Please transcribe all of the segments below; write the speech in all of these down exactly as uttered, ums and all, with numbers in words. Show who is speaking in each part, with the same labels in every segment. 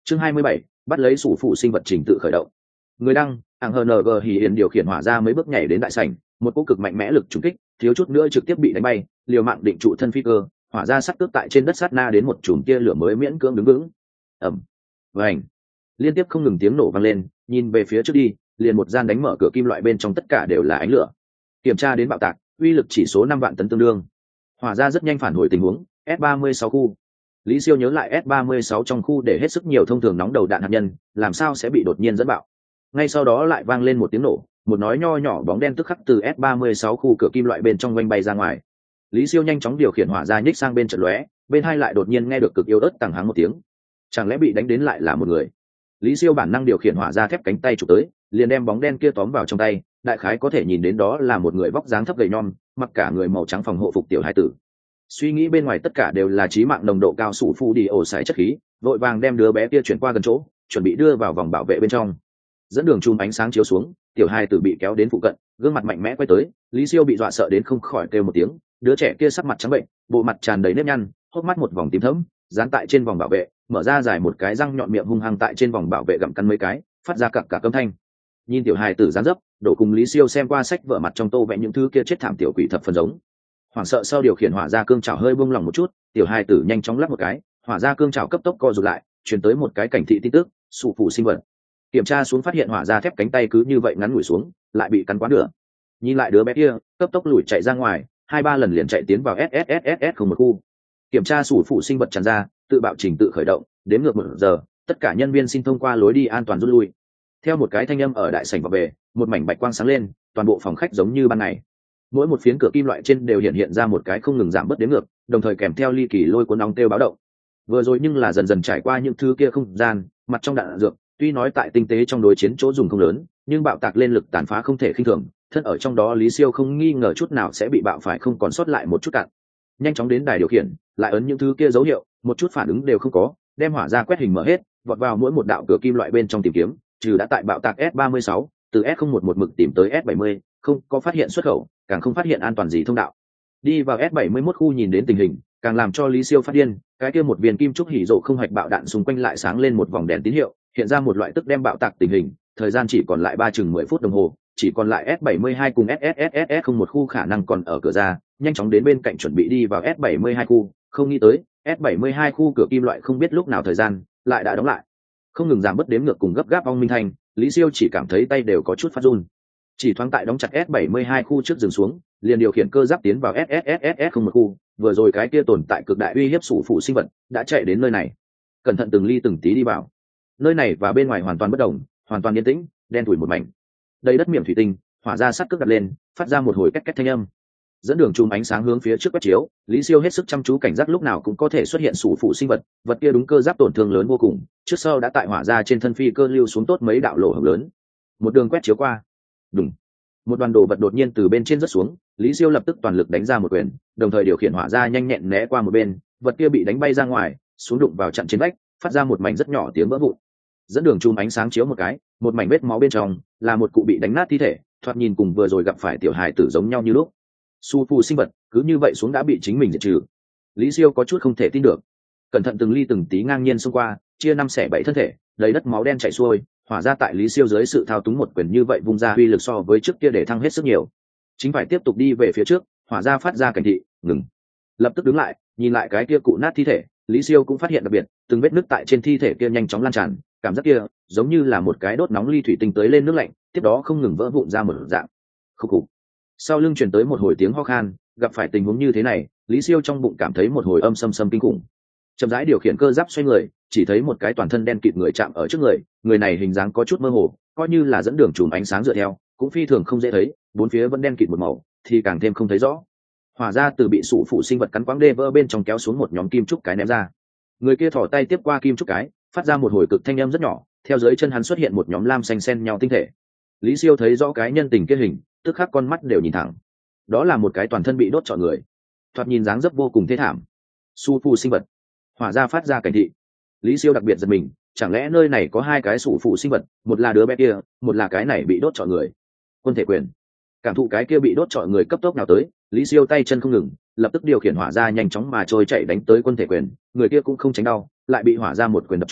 Speaker 1: chương hai mươi bảy, bắt lấy sủ phụ sinh vật trình tự khởi động. Người đăng ảng hng hỉ hiền điều khiển hỏa ra mấy bước nhảy đến đại sảnh, một cú cực mạnh mẽ lực trúng kích thiếu chút nữa trực tiếp bị đánh bay, liều mạng định trụ thân phi cơ, hỏa ra sắt cướp tại trên đất sát na đến một chùm tia lửa mới miễn cưỡng đứng vững. Ầm, vành, liên tiếp không ngừng tiếng nổ vang lên, nhìn về phía trước đi, liền một gian đánh mở cửa kim loại bên trong tất cả đều là ánh lửa. Kiểm tra đến bạo tạc, uy lực chỉ số năm vạn tấn tương đương. Hỏa ra rất nhanh phản hồi tình huống, S ba mươi sáu khu. Lý Siêu nhớ lại S ba mươi sáu trong khu để hết sức nhiều thông thường nóng đầu đạn hạt nhân, làm sao sẽ bị đột nhiên dẫn bạo. Ngay sau đó lại vang lên một tiếng nổ, một nói nho nhỏ bóng đen tức khắc từ S ba mươi sáu khu cửa kim loại bên trong quanh bay ra ngoài. Lý Siêu nhanh chóng điều khiển hỏa ra nhích sang bên trận lóe, bên hai lại đột nhiên nghe được cực yếu ớt tàng háng một tiếng. Chẳng lẽ bị đánh đến lại là một người? Lý Siêu bản năng điều khiển hỏa ra thép cánh tay chụp tới, liền đem bóng đen kia tóm vào trong tay, đại khái có thể nhìn đến đó là một người vóc dáng thấp gầy nhom, mặc cả người màu trắng phòng hộ phục tiểu hải tử. Suy nghĩ bên ngoài tất cả đều là chí mạng nồng độ cao sủ phu đi ổ sải chất khí, vội vàng đem đứa bé kia chuyển qua gần chỗ, chuẩn bị đưa vào vòng bảo vệ bên trong. Dẫn đường chùm ánh sáng chiếu xuống, tiểu hải tử bị kéo đến phụ cận, gương mặt mạnh mẽ quay tới, Lý Siêu bị dọa sợ đến không khỏi kêu một tiếng, đứa trẻ kia sắc mặt trắng bệnh, bộ mặt tràn đầy nếp nhăn, hốc mắt một vòng tím thẫm, dán tại trên vòng bảo vệ, mở ra dài một cái răng nhọn miệng hung hăng tại trên vòng bảo vệ gặm cắn mấy cái, phát ra cặc cặc âm thanh. Nhìn tiểu hài tử dán dấp, đổ cùng Lý Siêu xem qua sách vở mặt trong tô vẽ những thứ kia chết thảm tiểu quỷ thập phần giống. Hoảng sợ sau điều khiển hỏa ra cương chảo hơi buông lỏng một chút, tiểu hài tử nhanh chóng lắp một cái, hỏa ra cương chảo cấp tốc co rụt lại, truyền tới một cái cảnh thị tin tức, sụ phụ sinh vật. Kiểm tra xuống phát hiện hỏa ra thép cánh tay cứ như vậy ngắn ngủi xuống, lại bị cắn quá nửa. Nhìn lại đứa bé kia, cấp tốc lùi chạy ra ngoài, hai ba lần liền chạy tiến vào ét ét ét ét ét không một khu. Kiểm tra sủ phụ sinh vật tràn ra, tự bạo trình tự khởi động, đếm ngược một giờ, tất cả nhân viên xin thông qua lối đi an toàn rút lui. Theo một cái thanh âm ở đại sảnh vào về, một mảnh bạch quang sáng lên, toàn bộ phòng khách giống như ban ngày. Mỗi một phiến cửa kim loại trên đều hiện hiện ra một cái không ngừng giảm bớt đếm ngược, đồng thời kèm theo ly kỳ lôi cuốn ong têu báo động. Vừa rồi nhưng là dần dần trải qua những thứ kia không gian, mặt trong đạn dược, tuy nói tại tinh tế trong đối chiến chỗ dùng không lớn, nhưng bạo tạc lên lực tàn phá không thể khinh thường, thân ở trong đó Lý Siêu không nghi ngờ chút nào sẽ bị bạo phải không còn sót lại một chút cạn. Nhanh chóng đến đài điều khiển, lại ấn những thứ kia dấu hiệu, một chút phản ứng đều không có, đem hỏa ra quét hình mở hết, vọt vào mỗi một đạo cửa kim loại bên trong tìm kiếm, trừ đã tại bạo tạc S ba mươi sáu, từ S không một một mực tìm tới S bảy mươi, không có phát hiện xuất khẩu, càng không phát hiện an toàn gì thông đạo. Đi vào S bảy mươi mốt khu nhìn đến tình hình, càng làm cho Lý Siêu phát điên, cái kia một viên kim trúc hỉ rộ không hoạch bạo đạn xung quanh lại sáng lên một vòng đèn tín hiệu, hiện ra một loại tức đem bạo tạc tình hình, thời gian chỉ còn lại ba chừng mười phút đồng hồ, chỉ còn lại S bảy mươi hai cùng ét ét ét ét ét không một khu khả năng còn ở cửa ra, nhanh chóng đến bên cạnh chuẩn bị đi vào S bảy mươi hai khu, không nghĩ tới, S bảy mươi hai khu cửa kim loại không biết lúc nào thời gian lại đã đóng lại. Không ngừng giảm bớt đếm ngược cùng gấp gáp ong minh thành, Lý Siêu chỉ cảm thấy tay đều có chút phát run. Chỉ thoáng tại đóng chặt S bảy mươi hai khu trước dừng xuống, liền điều khiển cơ giáp tiến vào ét ét ét ét ét không một khu, vừa rồi cái kia tồn tại cực đại uy hiếp sủ phụ sinh vật đã chạy đến nơi này. Cẩn thận từng ly từng tí đi vào. Nơi này và bên ngoài hoàn toàn bất động, hoàn toàn yên tĩnh, đen thủi một mảnh. Đầy đất miệng thủy tinh, hỏa ra sắt cước đặt lên, phát ra một hồi két két thanh âm. Dẫn đường chùm ánh sáng hướng phía trước quét chiếu, Lý Siêu hết sức chăm chú cảnh giác lúc nào cũng có thể xuất hiện sủ phụ sinh vật, vật kia đúng cơ giáp tổn thương lớn vô cùng, trước sau đã tại hỏa ra trên thân phi cơ lưu xuống tốt mấy đạo lỗ hổng lớn. Một đường quét chiếu qua, đùng, một đoàn đồ vật đột nhiên từ bên trên rớt xuống, Lý Siêu lập tức toàn lực đánh ra một quyền, đồng thời điều khiển hỏa ra nhanh nhẹn né qua một bên, vật kia bị đánh bay ra ngoài, xuống đụng vào chặn trên vách, phát ra một mảnh rất nhỏ tiếng vỡ vụn. Dẫn đường chùm ánh sáng chiếu một cái, một mảnh vết máu bên trong là một cụ bị đánh nát thi thể, thoạt nhìn cùng vừa rồi gặp phải tiểu hài tử giống nhau như lúc. Su phụ sinh vật cứ như vậy xuống đã bị chính mình diệt trừ. Lý Siêu có chút không thể tin được, cẩn thận từng ly từng tí ngang nhiên xông qua, chia năm xẻ bảy thân thể, lấy đất máu đen chảy xuôi, hỏa ra tại Lý Siêu dưới sự thao túng một quyền như vậy vung ra uy lực so với trước kia để thăng hết sức nhiều. Chính phải tiếp tục đi về phía trước, hỏa ra phát ra cảnh thị, ngừng. Lập tức đứng lại, nhìn lại cái kia cụ nát thi thể, Lý Siêu cũng phát hiện đặc biệt, từng vết nứt tại trên thi thể kia nhanh chóng lan tràn, cảm giác kia giống như là một cái đốt nóng ly thủy tinh tới lên nước lạnh, tiếp đó không ngừng vỡ vụn ra một dạng. Khúc khục. Sau lưng truyền tới một hồi tiếng ho khan, gặp phải tình huống như thế này, Lý Siêu trong bụng cảm thấy một hồi âm sâm sâm kinh khủng. Chậm rãi điều khiển cơ giáp xoay người, chỉ thấy một cái toàn thân đen kịt người chạm ở trước người, người này hình dáng có chút mơ hồ, coi như là dẫn đường chùm ánh sáng dựa theo, cũng phi thường không dễ thấy, bốn phía vẫn đen kịt một màu, thì càng thêm không thấy rõ. Hỏa ra từ bị sụ phụ sinh vật cắn quáng đê vỡ bên trong kéo xuống một nhóm kim trúc cái ném ra. Người kia thò tay tiếp qua kim trúc cái, phát ra một hồi cực thanh âm rất nhỏ, theo dưới chân hắn xuất hiện một nhóm lam xanh xen nhau tinh thể. Lý Siêu thấy rõ cái nhân tình kia hình, tức khắc con mắt đều nhìn thẳng. Đó là một cái toàn thân bị đốt trọi người, thoạt nhìn dáng dấp vô cùng thê thảm. Su phụ sinh vật. Hỏa ra phát ra cảnh thị. Lý Siêu đặc biệt giật mình, chẳng lẽ nơi này có hai cái sủ phụ sinh vật, một là đứa bé kia, một là cái này bị đốt trọi người. Quân thể quyền. Cảm thụ cái kia bị đốt trọi người cấp tốc nào tới, Lý Siêu tay chân không ngừng, lập tức điều khiển hỏa ra nhanh chóng mà trôi chạy đánh tới quân thể quyền, người kia cũng không tránh đau, lại bị hỏa ra một quyền đập trúng,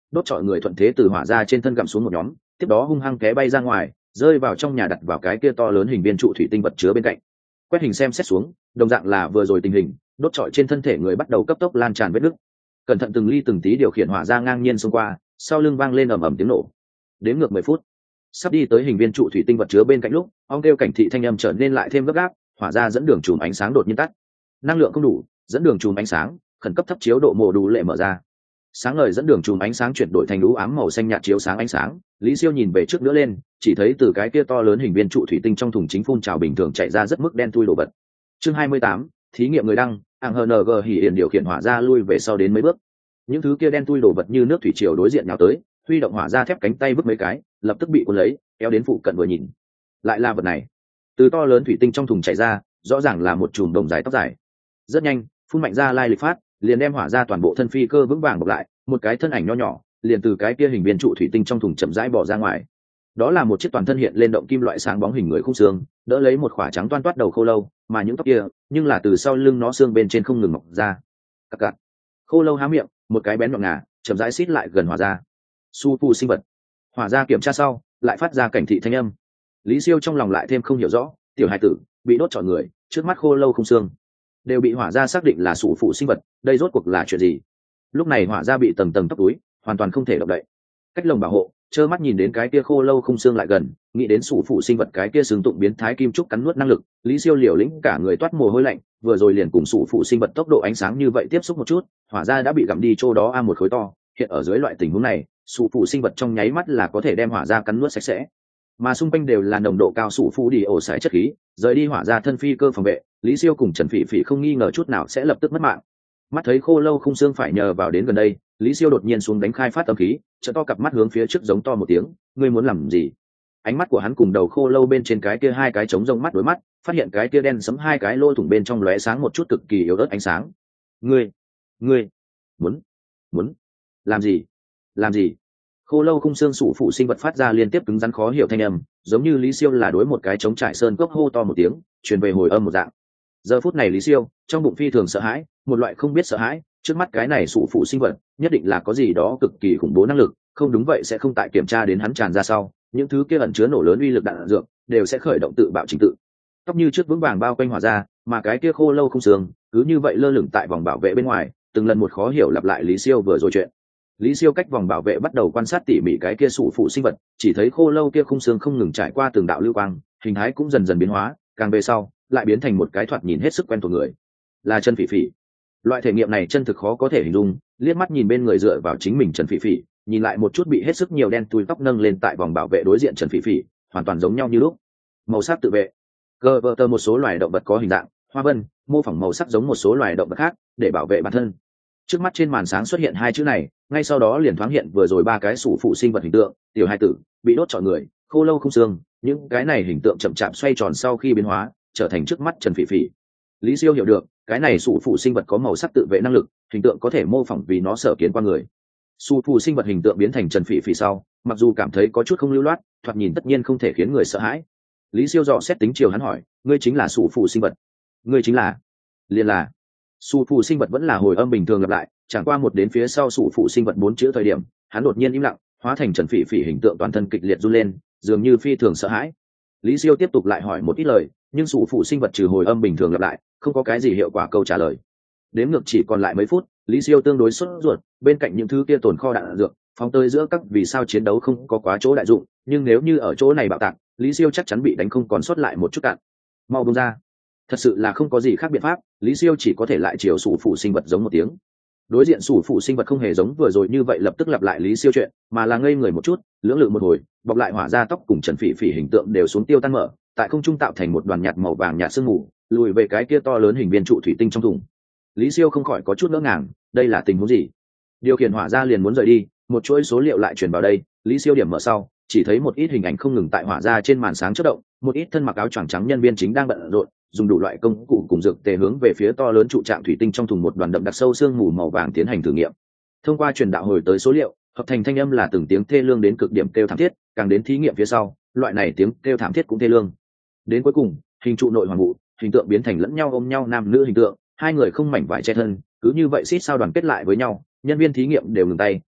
Speaker 1: đốt trọi người thuận thế từ hỏa ra trên thân gặm xuống một nhóm, tiếp đó hung hăng té bay ra ngoài, rơi vào trong nhà đặt vào cái kia to lớn hình viên trụ thủy tinh vật chứa bên cạnh. Quét hình xem xét xuống, đồng dạng là vừa rồi tình hình, đốt trọi trên thân thể người bắt đầu cấp tốc lan tràn vết nứt. Cẩn thận từng ly từng tí điều khiển hỏa ra ngang nhiên xông qua, sau lưng vang lên ầm ầm tiếng nổ. Đến ngược mười phút, sắp đi tới hình viên trụ thủy tinh vật chứa bên cạnh lúc, ong kêu cảnh thị thanh âm trở nên lại thêm gấp gáp, hỏa ra dẫn đường chùm ánh sáng đột nhiên tắt. Năng lượng không đủ, dẫn đường chùm ánh sáng khẩn cấp thấp chiếu độ mổ đủ lệ mở ra. Sáng ngời dẫn đường chùm ánh sáng chuyển đổi thành lũ ám màu xanh nhạt chiếu sáng ánh sáng. Lý Siêu nhìn về trước nữa lên, chỉ thấy từ cái kia to lớn hình viên trụ thủy tinh trong thùng chính phun trào bình thường chạy ra rất mức đen thui đồ vật. Chương hai mươi tám, thí nghiệm người đăng, ảng hờ en giê hỉ hiển điều khiển hỏa ra lui về sau đến mấy bước. Những thứ kia đen thui đồ vật như nước thủy triều đối diện nhào tới, huy động hỏa ra thép cánh tay vứt mấy cái, lập tức bị cuốn lấy, kéo đến phụ cận vừa nhìn. Lại là vật này. Từ to lớn thủy tinh trong thùng chạy ra, rõ ràng là một chùm đồng dài tóc dài. Rất nhanh, phun mạnh ra lai lịch phát, liền đem hỏa ra toàn bộ thân phi cơ vững vàng bọc lại, một cái thân ảnh nho nhỏ liền từ cái kia hình viên trụ thủy tinh trong thùng chậm rãi bỏ ra ngoài. Đó là một chiếc toàn thân hiện lên động kim loại sáng bóng hình người khung xương, đỡ lấy một khỏa trắng toan toát đầu khô lâu, mà những tóc kia nhưng là từ sau lưng nó xương bên trên không ngừng mọc ra. Cặc cặc. Khô lâu há miệng, một cái bén nhọn ngà chậm rãi xít lại gần hỏa ra. Su phụ sinh vật. Hỏa ra kiểm tra sau, lại phát ra cảnh thị thanh âm. Lý Siêu trong lòng lại thêm không hiểu rõ, tiểu hài tử bị đốt trọn người, trước mắt khô lâu không xương đều bị hỏa ra xác định là sủ phụ sinh vật, đây rốt cuộc là chuyện gì? Lúc này hỏa ra bị tầng tầng tóc túi, hoàn toàn không thể động đậy. Cách lồng bảo hộ, trơ mắt nhìn đến cái kia khô lâu không xương lại gần, nghĩ đến sủ phụ sinh vật cái kia xương tụng biến thái kim trúc cắn nuốt năng lực, Lý Siêu liều lĩnh cả người toát mồ hôi lạnh, vừa rồi liền cùng sủ phụ sinh vật tốc độ ánh sáng như vậy tiếp xúc một chút, hỏa ra đã bị gặm đi chỗ đó a một khối to, hiện ở dưới loại tình huống này, sủ phụ sinh vật trong nháy mắt là có thể đem hỏa ra cắn nuốt sạch sẽ. Mà xung quanh đều là nồng độ cao sủ phụ đi ổ sải chất khí, rời đi hỏa ra thân phi cơ phòng vệ, Lý Siêu cùng Trần Phỉ Phỉ không nghi ngờ chút nào sẽ lập tức mất mạng. Mắt thấy khô lâu không xương phải nhờ vào đến gần đây, Lý Siêu đột nhiên xuống đánh khai phát âm khí, trợ to cặp mắt hướng phía trước giống to một tiếng, ngươi muốn làm gì? Ánh mắt của hắn cùng đầu khô lâu bên trên cái kia hai cái trống rông mắt đối mắt, phát hiện cái kia đen sấm hai cái lỗ thủng bên trong lóe sáng một chút cực kỳ yếu ớt ánh sáng. Ngươi, ngươi muốn muốn làm gì? Làm gì? Khô lâu khung xương sủ phụ sinh vật phát ra liên tiếp cứng rắn khó hiểu thanh âm, giống như Lý Siêu là đối một cái trống trải sơn cốc hô to một tiếng, truyền về hồi âm một dạng. Giờ phút này Lý Siêu trong bụng phi thường sợ hãi, một loại không biết sợ hãi, trước mắt cái này sủ phụ sinh vật nhất định là có gì đó cực kỳ khủng bố năng lực, không đúng vậy sẽ không tại kiểm tra đến hắn tràn ra sau, những thứ kia ẩn chứa nổ lớn uy lực đạn dược đều sẽ khởi động tự bạo trình tự. Tóc như trước vững vàng bao quanh hỏa ra, mà cái kia khô lâu không xương cứ như vậy lơ lửng tại vòng bảo vệ bên ngoài, từng lần một khó hiểu lặp lại Lý Siêu vừa rồi chuyện. Lý Siêu cách vòng bảo vệ bắt đầu quan sát tỉ mỉ cái kia sủ phụ sinh vật, chỉ thấy khô lâu kia khung xương không ngừng trải qua từng đạo lưu quang, hình thái cũng dần dần biến hóa, càng về sau lại biến thành một cái thoạt nhìn hết sức quen thuộc người, là Trần Phỉ Phỉ. Loại thể nghiệm này chân thực khó có thể hình dung, liếc mắt nhìn bên người dựa vào chính mình Trần Phỉ Phỉ, nhìn lại một chút bị hết sức nhiều đen tui tóc nâng lên tại vòng bảo vệ đối diện Trần Phỉ Phỉ, hoàn toàn giống nhau như lúc. Màu sắc tự vệ, cơ vợ tơ một số loài động vật có hình dạng hoa vân, mô phỏng màu sắc giống một số loài động vật khác để bảo vệ bản thân. Trước mắt trên màn sáng xuất hiện hai chữ này, ngay sau đó liền thoáng hiện vừa rồi ba cái sủ phụ sinh vật hình tượng, tiểu hai tử bị đốt trọn người, khô lâu không xương, những cái này hình tượng chậm chạp xoay tròn sau khi biến hóa trở thành trước mắt Trần Phỉ Phỉ. Lý Siêu hiểu được cái này sủ phụ sinh vật có màu sắc tự vệ năng lực, hình tượng có thể mô phỏng vì nó sở kiến qua người. Sủ phụ sinh vật hình tượng biến thành Trần Phỉ Phỉ sau, mặc dù cảm thấy có chút không lưu loát, thoạt nhìn tất nhiên không thể khiến người sợ hãi. Lý Siêu dò xét tính chiều hắn hỏi, ngươi chính là sủ phụ sinh vật? Ngươi chính là? Liền là. Sủ phụ sinh vật vẫn là hồi âm bình thường lặp lại, chẳng qua một đến phía sau sủ phụ sinh vật bốn chữ thời điểm, hắn đột nhiên im lặng, hóa thành Trần Phỉ Phỉ hình tượng toàn thân kịch liệt run lên, dường như phi thường sợ hãi. Lý Siêu tiếp tục lại hỏi một ít lời, nhưng sủ phụ sinh vật trừ hồi âm bình thường lặp lại, không có cái gì hiệu quả câu trả lời. Đếm ngược chỉ còn lại mấy phút, Lý Siêu tương đối sốt ruột, bên cạnh những thứ kia tồn kho đạn dược, phóng tới giữa các vì sao chiến đấu không có quá chỗ đại dụng, nhưng nếu như ở chỗ này bạo tạc, Lý Siêu chắc chắn bị đánh không còn sót lại một chút cạn. Mau buông ra. Thật sự là không có gì khác biện pháp, Lý Siêu chỉ có thể lại chiều sủ phụ sinh vật giống một tiếng. Đối diện sủ phụ sinh vật không hề giống vừa rồi như vậy lập tức lặp lại Lý Siêu chuyện, mà là ngây người một chút, lưỡng lự một hồi, bọc lại hỏa ra tóc cùng Trần Phỉ Phỉ hình tượng đều xuống tiêu tan mở, tại không trung tạo thành một đoàn nhạt màu vàng nhạt sương mù, lùi về cái kia to lớn hình viên trụ thủy tinh trong thùng. Lý Siêu không khỏi có chút ngỡ ngàng, đây là tình huống gì? Điều khiển hỏa ra liền muốn rời đi, một chuỗi số liệu lại truyền vào đây, Lý Siêu điểm mở sau, chỉ thấy một ít hình ảnh không ngừng tại hỏa ra trên màn sáng chớp động, một ít thân mặc áo choàng trắng nhân viên chính đang bận rộn, dùng đủ loại công cụ cùng dược tề hướng về phía to lớn trụ trạng thủy tinh trong thùng một đoàn đậm đặc sâu sương mù màu vàng tiến hành thử nghiệm. Thông qua truyền đạo hồi tới số liệu, hợp thành thanh âm là từng tiếng thê lương đến cực điểm kêu thảm thiết, càng đến thí nghiệm phía sau, loại này tiếng kêu thảm thiết cũng thê lương. Đến cuối cùng, hình trụ nội hoàng vụ, hình tượng biến thành lẫn nhau ôm nhau nam nữ hình tượng, hai người không mảnh vải che thân, cứ như vậy xít sao đoàn kết lại với nhau, nhân viên thí nghiệm đều ngừng tay,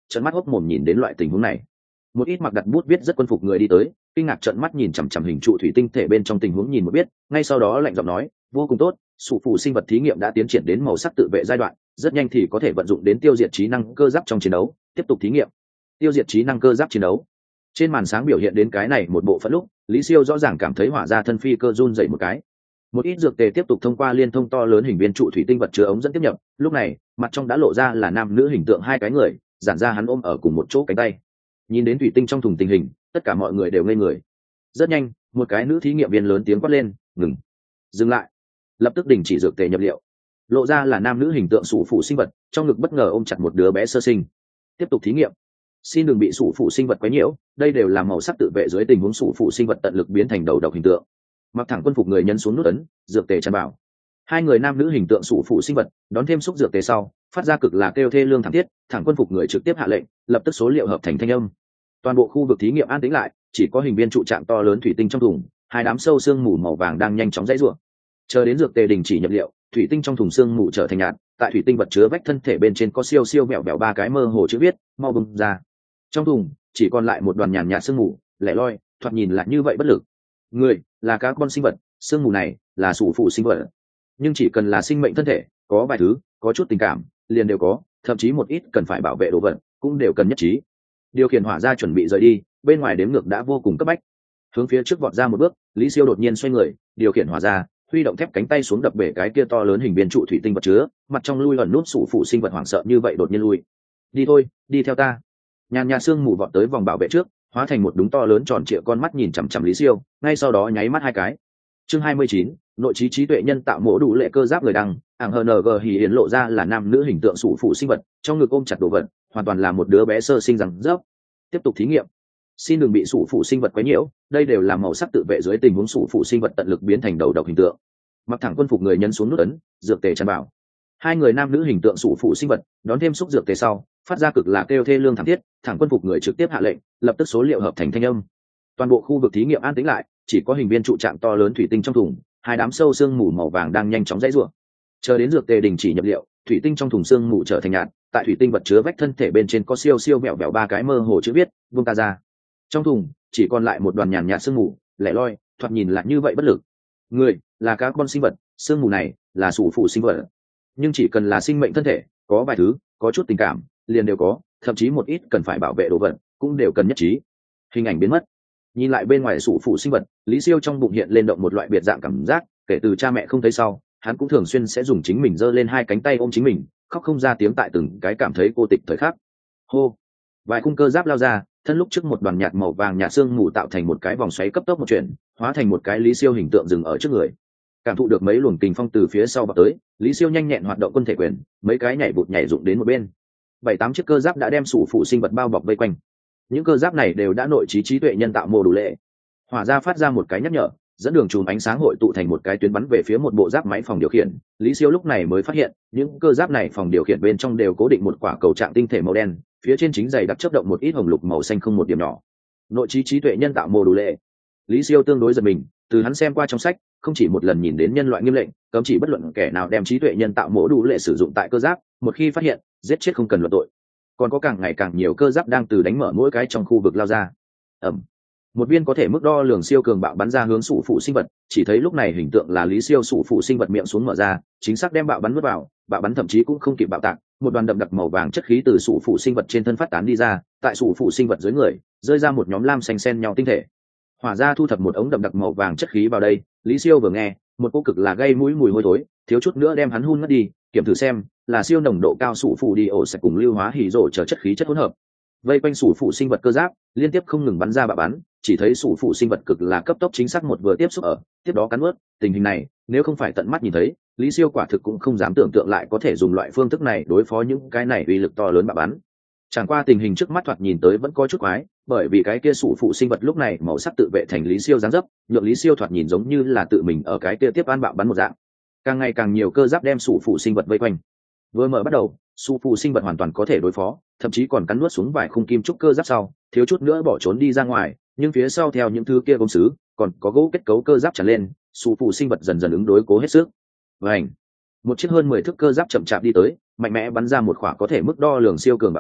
Speaker 1: trợn mắt hốc mồm nhìn đến loại tình huống này. Một ít mặc đặt bút viết rất quân phục người đi tới, kinh ngạc trợn mắt nhìn chằm chằm hình trụ thủy tinh thể bên trong tình huống nhìn một biết, ngay sau đó lạnh giọng nói, vô cùng tốt, sủ phụ sinh vật thí nghiệm đã tiến triển đến màu sắc tự vệ giai đoạn, rất nhanh thì có thể vận dụng đến tiêu diệt trí năng cơ giáp trong chiến đấu, tiếp tục thí nghiệm. Tiêu diệt trí năng cơ giáp chiến đấu. Trên màn sáng biểu hiện đến cái này một bộ phận lúc, Lý Siêu rõ ràng cảm thấy hỏa ra thân phi cơ run dậy một cái. Một ít dược tề tiếp tục thông qua liên thông to lớn hình viên trụ thủy tinh vật chứa ống dẫn tiếp nhập, lúc này mặt trong đã lộ ra là nam nữ hình tượng hai cái người, giản ra hắn ôm ở cùng một chỗ cánh tay. Nhìn đến thủy tinh trong thùng tình hình, tất cả mọi người đều ngây người. Rất nhanh, một cái nữ thí nghiệm viên lớn tiếng quát lên, ngừng, dừng lại, lập tức đình chỉ dược tề nhập liệu. Lộ ra là nam nữ hình tượng sủ phụ sinh vật, trong ngực bất ngờ ôm chặt một đứa bé sơ sinh. Tiếp tục thí nghiệm, xin đừng bị sủ phụ sinh vật quấy nhiễu, đây đều là màu sắc tự vệ dưới tình huống sủ phụ sinh vật tận lực biến thành đầu độc hình tượng. Mặc thẳng quân phục người nhân xuống nút ấn, dược tề tràn bảo. Hai người nam nữ hình tượng sủ phụ sinh vật đón thêm xúc dược tề sau, phát ra cực là kêu thê lương thảm thiết, thẳng quân phục người trực tiếp hạ lệnh, lập tức số liệu hợp thành thanh âm. Toàn bộ khu vực thí nghiệm an tĩnh lại, chỉ có hình viên trụ trạng to lớn thủy tinh trong thùng, hai đám sâu xương mù màu vàng đang nhanh chóng dãy rủa. Chờ đến dược tề đình chỉ nhập liệu, thủy tinh trong thùng xương mù trở thành nhạt, tại thủy tinh vật chứa vách thân thể bên trên có siêu siêu mẹo mẹo ba cái mơ hồ chữ viết, mau bung ra. Trong thùng chỉ còn lại một đoàn nhàn nhạt sương mù, lẻ loi, thoạt nhìn lại như vậy bất lực. Người là các con sinh vật, sương mù này là sủ phụ sinh vật, nhưng chỉ cần là sinh mệnh thân thể, có vài thứ, có chút tình cảm, liền đều có, thậm chí một ít cần phải bảo vệ đồ vật, cũng đều cần nhất trí. Điều khiển hỏa ra chuẩn bị rời đi, bên ngoài đếm ngược đã vô cùng cấp bách. Hướng phía trước vọt ra một bước, Lý Siêu đột nhiên xoay người, điều khiển hỏa ra, huy động thép cánh tay xuống đập bể cái kia to lớn hình viên trụ thủy tinh vật chứa, mặt trong lui ẩn nút sủ phụ sinh vật hoảng sợ như vậy đột nhiên lui. Đi thôi, đi theo ta. Nhàn nhạt sương mù vọt tới vòng bảo vệ trước, hóa thành một đúng to lớn tròn trịa con mắt nhìn chằm chằm Lý Siêu, ngay sau đó nháy mắt hai cái. Chương hai mươi chín, nội trí trí tuệ nhân tạo mổ đủ lệ cơ giáp người đăng, ảng hờ en giê hỉ hiển lộ ra là nam nữ hình tượng sủ phụ sinh vật, trong ngực ôm chặt đồ vật, hoàn toàn là một đứa bé sơ sinh rằng rớp. Tiếp tục thí nghiệm, xin đừng bị sủ phụ sinh vật quấy nhiễu, đây đều là màu sắc tự vệ dưới tình huống sủ phụ sinh vật tận lực biến thành đầu độc hình tượng. Mặc thẳng quân phục người nhân xuống nút ấn, dược tề tràn bảo. Hai người nam nữ hình tượng sủ phụ sinh vật đón thêm xúc dược tề sau, phát ra cực là kêu thê lương thảm thiết, thẳng quân phục người trực tiếp hạ lệnh, lập tức số liệu hợp thành thanh âm. Toàn bộ khu vực thí nghiệm an tĩnh lại, chỉ có hình viên trụ trạng to lớn thủy tinh trong thùng, hai đám sâu xương mù màu vàng đang nhanh chóng dãy rủa. Chờ đến dược tề đình chỉ nhập liệu, thủy tinh trong thùng xương mù trở thành nhạt, tại thủy tinh vật chứa vách thân thể bên trên có siêu siêu mẹo mẹo ba cái mơ hồ chữ viết, buông ta ra. Trong thùng chỉ còn lại một đoàn nhàn nhạt sương mù, lẻ loi, thoạt nhìn lại như vậy bất lực. Người là các con sinh vật, sương mù này là sủ phụ sinh vật, nhưng chỉ cần là sinh mệnh thân thể, có vài thứ, có chút tình cảm, liền đều có, thậm chí một ít cần phải bảo vệ đồ vật, cũng đều cần nhất trí. Hình ảnh biến mất. Nhìn lại bên ngoài sủ phụ sinh vật, Lý Siêu trong bụng hiện lên động một loại biệt dạng cảm giác, kể từ cha mẹ không thấy sau, hắn cũng thường xuyên sẽ dùng chính mình giơ lên hai cánh tay ôm chính mình, khóc không ra tiếng tại từng cái cảm thấy cô tịch thời khắc. Hô, vài khung cơ giáp lao ra, thân lúc trước một đoàn nhạt màu vàng nhạt xương mù tạo thành một cái vòng xoáy cấp tốc một chuyển, hóa thành một cái Lý Siêu hình tượng dừng ở trước người. Cảm thụ được mấy luồng kình phong từ phía sau bọc tới, Lý Siêu nhanh nhẹn hoạt động quân thể quyền, mấy cái nhảy vụt nhảy dụng đến một bên. Bảy tám chiếc cơ giáp đã đem sủ phụ sinh vật bao bọc vây quanh. Những cơ giáp này đều đã nội trí trí tuệ nhân tạo mô đủ lệ. Hỏa ra phát ra một cái nhắc nhở, dẫn đường chùm ánh sáng hội tụ thành một cái tuyến bắn về phía một bộ giáp máy phòng điều khiển. Lý Siêu lúc này mới phát hiện, những cơ giáp này phòng điều khiển bên trong đều cố định một quả cầu trạng tinh thể màu đen, phía trên chính dày đặc chớp động một ít hồng lục màu xanh không một điểm nhỏ. Nội trí trí tuệ nhân tạo mô đủ lệ. Lý Siêu tương đối giật mình, từ hắn xem qua trong sách, không chỉ một lần nhìn đến nhân loại nghiêm lệnh, cấm chỉ bất luận kẻ nào đem trí tuệ nhân tạo mô đủ lệ sử dụng tại cơ giáp, một khi phát hiện, giết chết không cần luận tội. Còn có càng ngày càng nhiều cơ giáp đang từ đánh mở mỗi cái trong khu vực lao ra. Ẩm. Một viên có thể mức đo lường siêu cường bạo bắn ra hướng sủ phụ sinh vật, chỉ thấy lúc này hình tượng là Lý Siêu sủ phụ sinh vật miệng xuống mở ra, chính xác đem bạo bắn nuốt vào, bạo bắn thậm chí cũng không kịp bạo tạc, một đoàn đậm đặc màu vàng chất khí từ sủ phụ sinh vật trên thân phát tán đi ra, tại sủ phụ sinh vật dưới người, rơi ra một nhóm lam xanh xen nhau tinh thể. Hỏa ra thu thập một ống đậm đặc màu vàng chất khí vào đây, Lý Siêu vừa nghe, một cô cực là gây mũi mùi hôi thối, thiếu chút nữa đem hắn hun mất đi, kiểm thử xem, là siêu nồng độ cao sủ phụ đi ổ sẽ cùng lưu hóa hỉ rổ chờ chất khí chất hỗn hợp. Vây quanh sủ phụ sinh vật cơ giáp, liên tiếp không ngừng bắn ra bạo bắn, chỉ thấy sủ phụ sinh vật cực là cấp tốc chính xác một vừa tiếp xúc ở, tiếp đó cắn nuốt, tình hình này, nếu không phải tận mắt nhìn thấy, Lý Siêu quả thực cũng không dám tưởng tượng lại có thể dùng loại phương thức này đối phó những cái này uy lực to lớn bạo bắn. Chẳng qua tình hình trước mắt thoạt nhìn tới vẫn có chút quái, bởi vì cái kia sủ phụ sinh vật lúc này màu sắc tự vệ thành Lý Siêu dáng dấp, nhượng Lý Siêu thoạt nhìn giống như là tự mình ở cái kia tiếp an bạo bắn một dạng. Càng ngày càng nhiều cơ giáp đem sủ phụ sinh vật vây quanh. Vừa mở bắt đầu, sủ phụ sinh vật hoàn toàn có thể đối phó, thậm chí còn cắn nuốt xuống vài khung kim trúc cơ giáp sau, thiếu chút nữa bỏ trốn đi ra ngoài, nhưng phía sau theo những thứ kia công sứ, còn có gỗ kết cấu cơ giáp tràn lên, sủ phụ sinh vật dần dần ứng đối cố hết sức. Vành, một chiếc hơn mười thước cơ giáp chậm chạp đi tới, mạnh mẽ bắn ra một quả có thể mức đo lường siêu cường bạo bắn,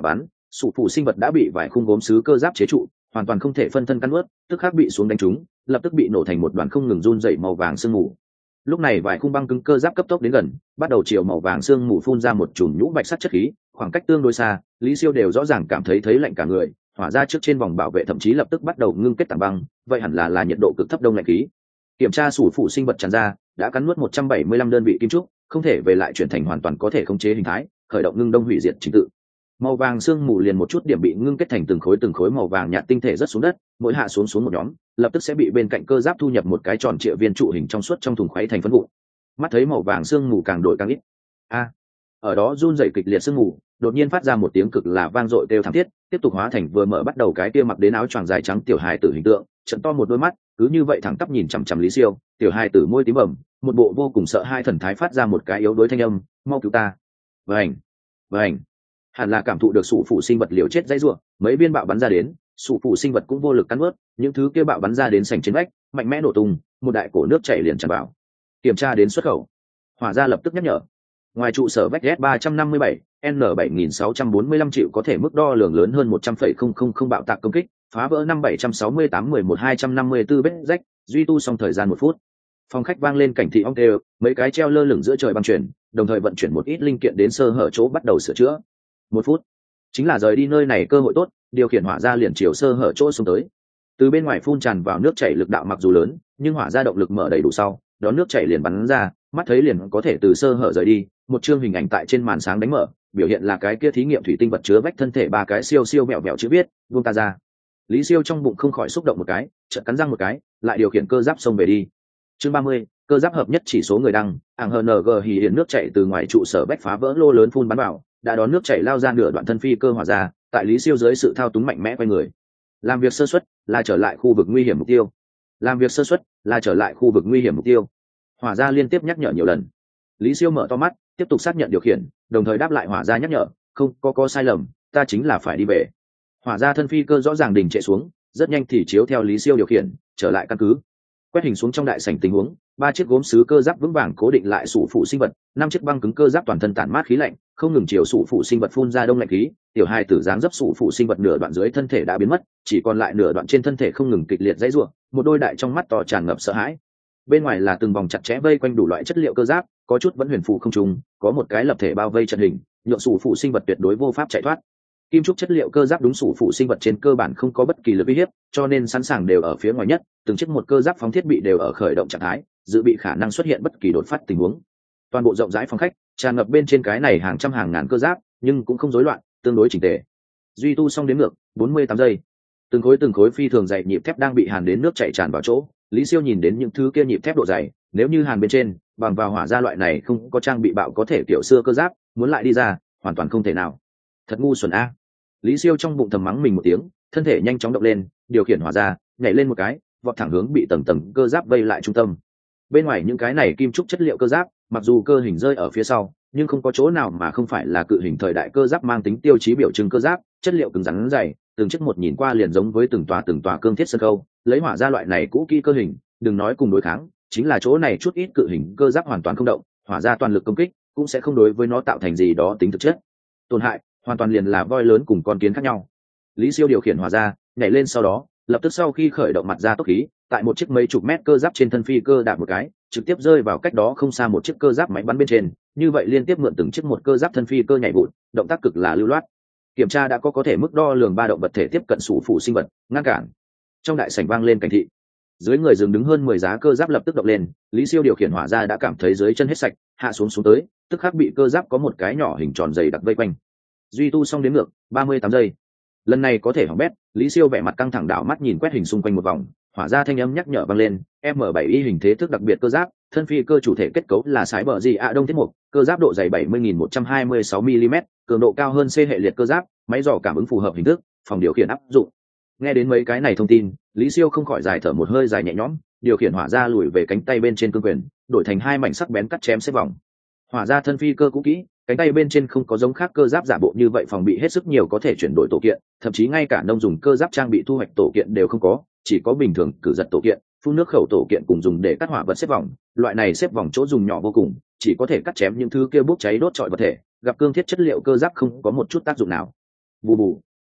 Speaker 1: sụ phụ sinh vật đã bị vài khung gốm sứ cơ giáp chế trụ, hoàn toàn không thể phân thân căn ướt, tức khắc bị xuống đánh trúng, lập tức bị nổ thành một đoàn không ngừng run dậy màu vàng sương mù. Lúc này vài khung băng cứng cơ giáp cấp tốc đến gần, bắt đầu chiều màu vàng sương mù phun ra một chùm nhũ bạch sắt chất khí, khoảng cách tương đối xa, Lý Siêu đều rõ ràng cảm thấy thấy lạnh cả người, hỏa ra trước trên vòng bảo vệ thậm chí lập tức bắt đầu ngưng kết tảng băng, vậy hẳn là là nhiệt độ cực thấp đông lạnh khí. Kiểm tra sủ phụ sinh vật tràn ra, đã cắn nuốt một trăm bảy mươi lăm đơn vị kim trúc, không thể về lại chuyển thành hoàn toàn có thể khống chế hình thái, khởi động ngưng đông hủy diệt trình tự. Màu vàng sương mù liền một chút điểm bị ngưng kết thành từng khối từng khối màu vàng nhạt tinh thể rất xuống đất, mỗi hạ xuống xuống một nhóm, lập tức sẽ bị bên cạnh cơ giáp thu nhập một cái tròn trịa viên trụ hình trong suốt trong thùng khuấy thành phân vụn. Mắt thấy màu vàng sương mù càng đổi càng ít. A, ở đó run rẩy kịch liệt sương mù, đột nhiên phát ra một tiếng cực là vang dội kêu thảm thiết, tiếp tục hóa thành vừa mở bắt đầu cái kia mặc đến áo choàng dài trắng tiểu hài tử hình tượng, trận to một đôi mắt, cứ như vậy thẳng tắp nhìn chằm chằm Lý Siêu, tiểu hài tử môi tím bầm, một bộ vô cùng sợ hai thần thái phát ra một cái yếu đuối thanh âm, mau cứu ta. Vành, vành. Hẳn là cảm thụ được sụ phụ sinh vật liều chết dãy rủa, mấy viên bạo bắn ra đến, sụ phụ sinh vật cũng vô lực cắn nuốt, những thứ kia bạo bắn ra đến sành trên vách, mạnh mẽ nổ tung, một đại cổ nước chảy liền tràn vào. Kiểm tra đến xuất khẩu, hỏa ra lập tức nhắc nhở. Ngoài trụ sở vách S ba trăm năm mươi bảy, N bảy nghìn sáu trăm bốn mươi lăm triệu có thể mức đo lường lớn hơn một trăm phẩy không không không bạo tạc công kích, phá vỡ năm bảy trăm sáu mươi tám mười một hai trăm năm mươi tư vết rách, duy tu xong thời gian một phút. Phòng khách vang lên cảnh thị ong tê, mấy cái treo lơ lửng giữa trời băng chuyển, đồng thời vận chuyển một ít linh kiện đến sơ hở chỗ bắt đầu sửa chữa. Một phút, chính là rời đi nơi này cơ hội tốt, điều khiển hỏa ra liền chiều sơ hở chỗ xuống tới. Từ bên ngoài phun tràn vào nước chảy lực đạo mặc dù lớn, nhưng hỏa ra động lực mở đầy đủ sau, đón nước chảy liền bắn ra, mắt thấy liền có thể từ sơ hở rời đi. Một chương hình ảnh tại trên màn sáng đánh mở, biểu hiện là cái kia thí nghiệm thủy tinh vật chứa vách thân thể ba cái siêu siêu mẹo mẹo chữ viết, buông ta ra. Lý Siêu trong bụng không khỏi xúc động một cái, chợt cắn răng một cái, lại điều khiển cơ giáp xông về đi. Chương ba mươi, cơ giáp hợp nhất chỉ số người đăng, ảng hờ en giê hì hiện nước chảy từ ngoài trụ sở bách phá vỡ lô lớn phun bắn vào, đã đón nước chảy lao ra nửa đoạn thân phi cơ hỏa ra, tại Lý Siêu dưới sự thao túng mạnh mẽ quay người. Làm việc sơ suất là trở lại khu vực nguy hiểm mục tiêu. Làm việc sơ suất là trở lại khu vực nguy hiểm mục tiêu. Hỏa ra liên tiếp nhắc nhở nhiều lần. Lý Siêu mở to mắt, tiếp tục xác nhận điều khiển, đồng thời đáp lại hỏa ra nhắc nhở, không có có sai lầm, ta chính là phải đi về. Hỏa ra thân phi cơ rõ ràng đình trệ xuống, rất nhanh thì chiếu theo Lý Siêu điều khiển trở lại căn cứ. Quét hình xuống trong đại sảnh tình huống, ba chiếc gốm sứ cơ giáp vững vàng cố định lại sủ phụ sinh vật, năm chiếc băng cứng cơ giáp toàn thân tản mát khí lạnh, không ngừng chiều sủ phụ sinh vật phun ra đông lạnh khí. Tiểu hai tử dáng dấp sủ phụ sinh vật nửa đoạn dưới thân thể đã biến mất, chỉ còn lại nửa đoạn trên thân thể không ngừng kịch liệt dãy rủa, một đôi đại trong mắt to tràn ngập sợ hãi. Bên ngoài là từng vòng chặt chẽ vây quanh đủ loại chất liệu cơ giáp, có chút vẫn huyền phù không trùng, có một cái lập thể bao vây trận hình, nhượng sủ phụ sinh vật tuyệt đối vô pháp chạy thoát. Kim trúc chất liệu cơ giáp đúng sủ phụ sinh vật trên cơ bản không có bất kỳ lực uy hiếp, cho nên sẵn sàng đều ở phía ngoài nhất, từng chiếc một cơ giáp phóng thiết bị đều ở khởi động trạng thái, dự bị khả năng xuất hiện bất kỳ đột phát tình huống. Toàn bộ rộng rãi phòng khách tràn ngập bên trên cái này hàng trăm hàng ngàn cơ giáp, nhưng cũng không rối loạn, tương đối chỉnh tề. Duy tu xong đến ngược bốn mươi tám giây, từng khối từng khối phi thường dày nhịp thép đang bị hàn đến nước chảy tràn vào chỗ. Lý Siêu nhìn đến những thứ kia nhịp thép độ dày, nếu như hàn bên trên bằng vào hỏa ra loại này không có trang bị bạo có thể kiểu xưa cơ giáp, muốn lại đi ra hoàn toàn không thể nào. Thật ngu xuẩn a. Lý Siêu trong bụng thầm mắng mình một tiếng, thân thể nhanh chóng động lên, điều khiển hỏa ra, nhảy lên một cái, vọt thẳng hướng bị tầng tầng cơ giáp vây lại trung tâm. Bên ngoài những cái này kim trúc chất liệu cơ giáp, mặc dù cơ hình rơi ở phía sau, nhưng không có chỗ nào mà không phải là cự hình thời đại cơ giáp mang tính tiêu chí biểu trưng cơ giáp, chất liệu cứng rắn dày, từng chiếc một nhìn qua liền giống với từng tòa từng tòa cương thiết sân khâu, lấy hỏa ra loại này cũ kỹ cơ hình, đừng nói cùng đối kháng, chính là chỗ này chút ít cự hình cơ giáp hoàn toàn không động, hỏa ra toàn lực công kích, cũng sẽ không đối với nó tạo thành gì đó tính thực chất. Tổn hại, hoàn toàn liền là voi lớn cùng con kiến khác nhau. Lý Siêu điều khiển hỏa ra, nhảy lên sau đó, lập tức sau khi khởi động mặt ra tốc khí, tại một chiếc mấy chục mét cơ giáp trên thân phi cơ đạp một cái, trực tiếp rơi vào cách đó không xa một chiếc cơ giáp máy bắn bên trên, như vậy liên tiếp mượn từng chiếc một cơ giáp thân phi cơ nhảy vụt, động tác cực là lưu loát. Kiểm tra đã có có thể mức đo lường ba động vật thể tiếp cận sủ phụ sinh vật, ngăn cản. Trong đại sảnh vang lên cảnh thị. Dưới người dừng đứng hơn mười giá cơ giáp lập tức động lên, Lý Siêu điều khiển hỏa ra đã cảm thấy dưới chân hết sạch, hạ xuống xuống tới, tức khắc bị cơ giáp có một cái nhỏ hình tròn dày đặc vây quanh. Duy tu xong đến ngược ba mươi tám giây. Lần này có thể hỏng bét, Lý Siêu vẻ mặt căng thẳng đảo mắt nhìn quét hình xung quanh một vòng, hỏa ra thanh âm nhắc nhở vang lên, M bảy Y hình thế thức đặc biệt cơ giáp, thân phi cơ chủ thể kết cấu là sái bờ gì ạ đông thiết mục, cơ giáp độ dày bảy mươi nghìn một trăm hai mươi sáu mi-li-mét, cường độ cao hơn C hệ liệt cơ giáp, máy dò cảm ứng phù hợp hình thức, phòng điều khiển áp dụng. Nghe đến mấy cái này thông tin, Lý Siêu không khỏi dài thở một hơi dài nhẹ nhõm, điều khiển hỏa ra lùi về cánh tay bên trên cương quyền, đổi thành hai mảnh sắc bén cắt chém xếp vòng. Hỏa ra thân phi cơ cũ kỹ, cánh tay bên trên không có giống khác cơ giáp giả bộ như vậy phòng bị hết sức nhiều có thể chuyển đổi tổ kiện, thậm chí ngay cả nông dùng cơ giáp trang bị thu hoạch tổ kiện đều không có, chỉ có bình thường cử giật tổ kiện, phun nước khẩu tổ kiện cùng dùng để cắt hỏa vật xếp vòng. Loại này xếp vòng chỗ dùng nhỏ vô cùng, chỉ có thể cắt chém những thứ kia bốc cháy đốt trọi vật thể, gặp cương thiết chất liệu cơ giáp không có một chút tác dụng nào. Bù bù,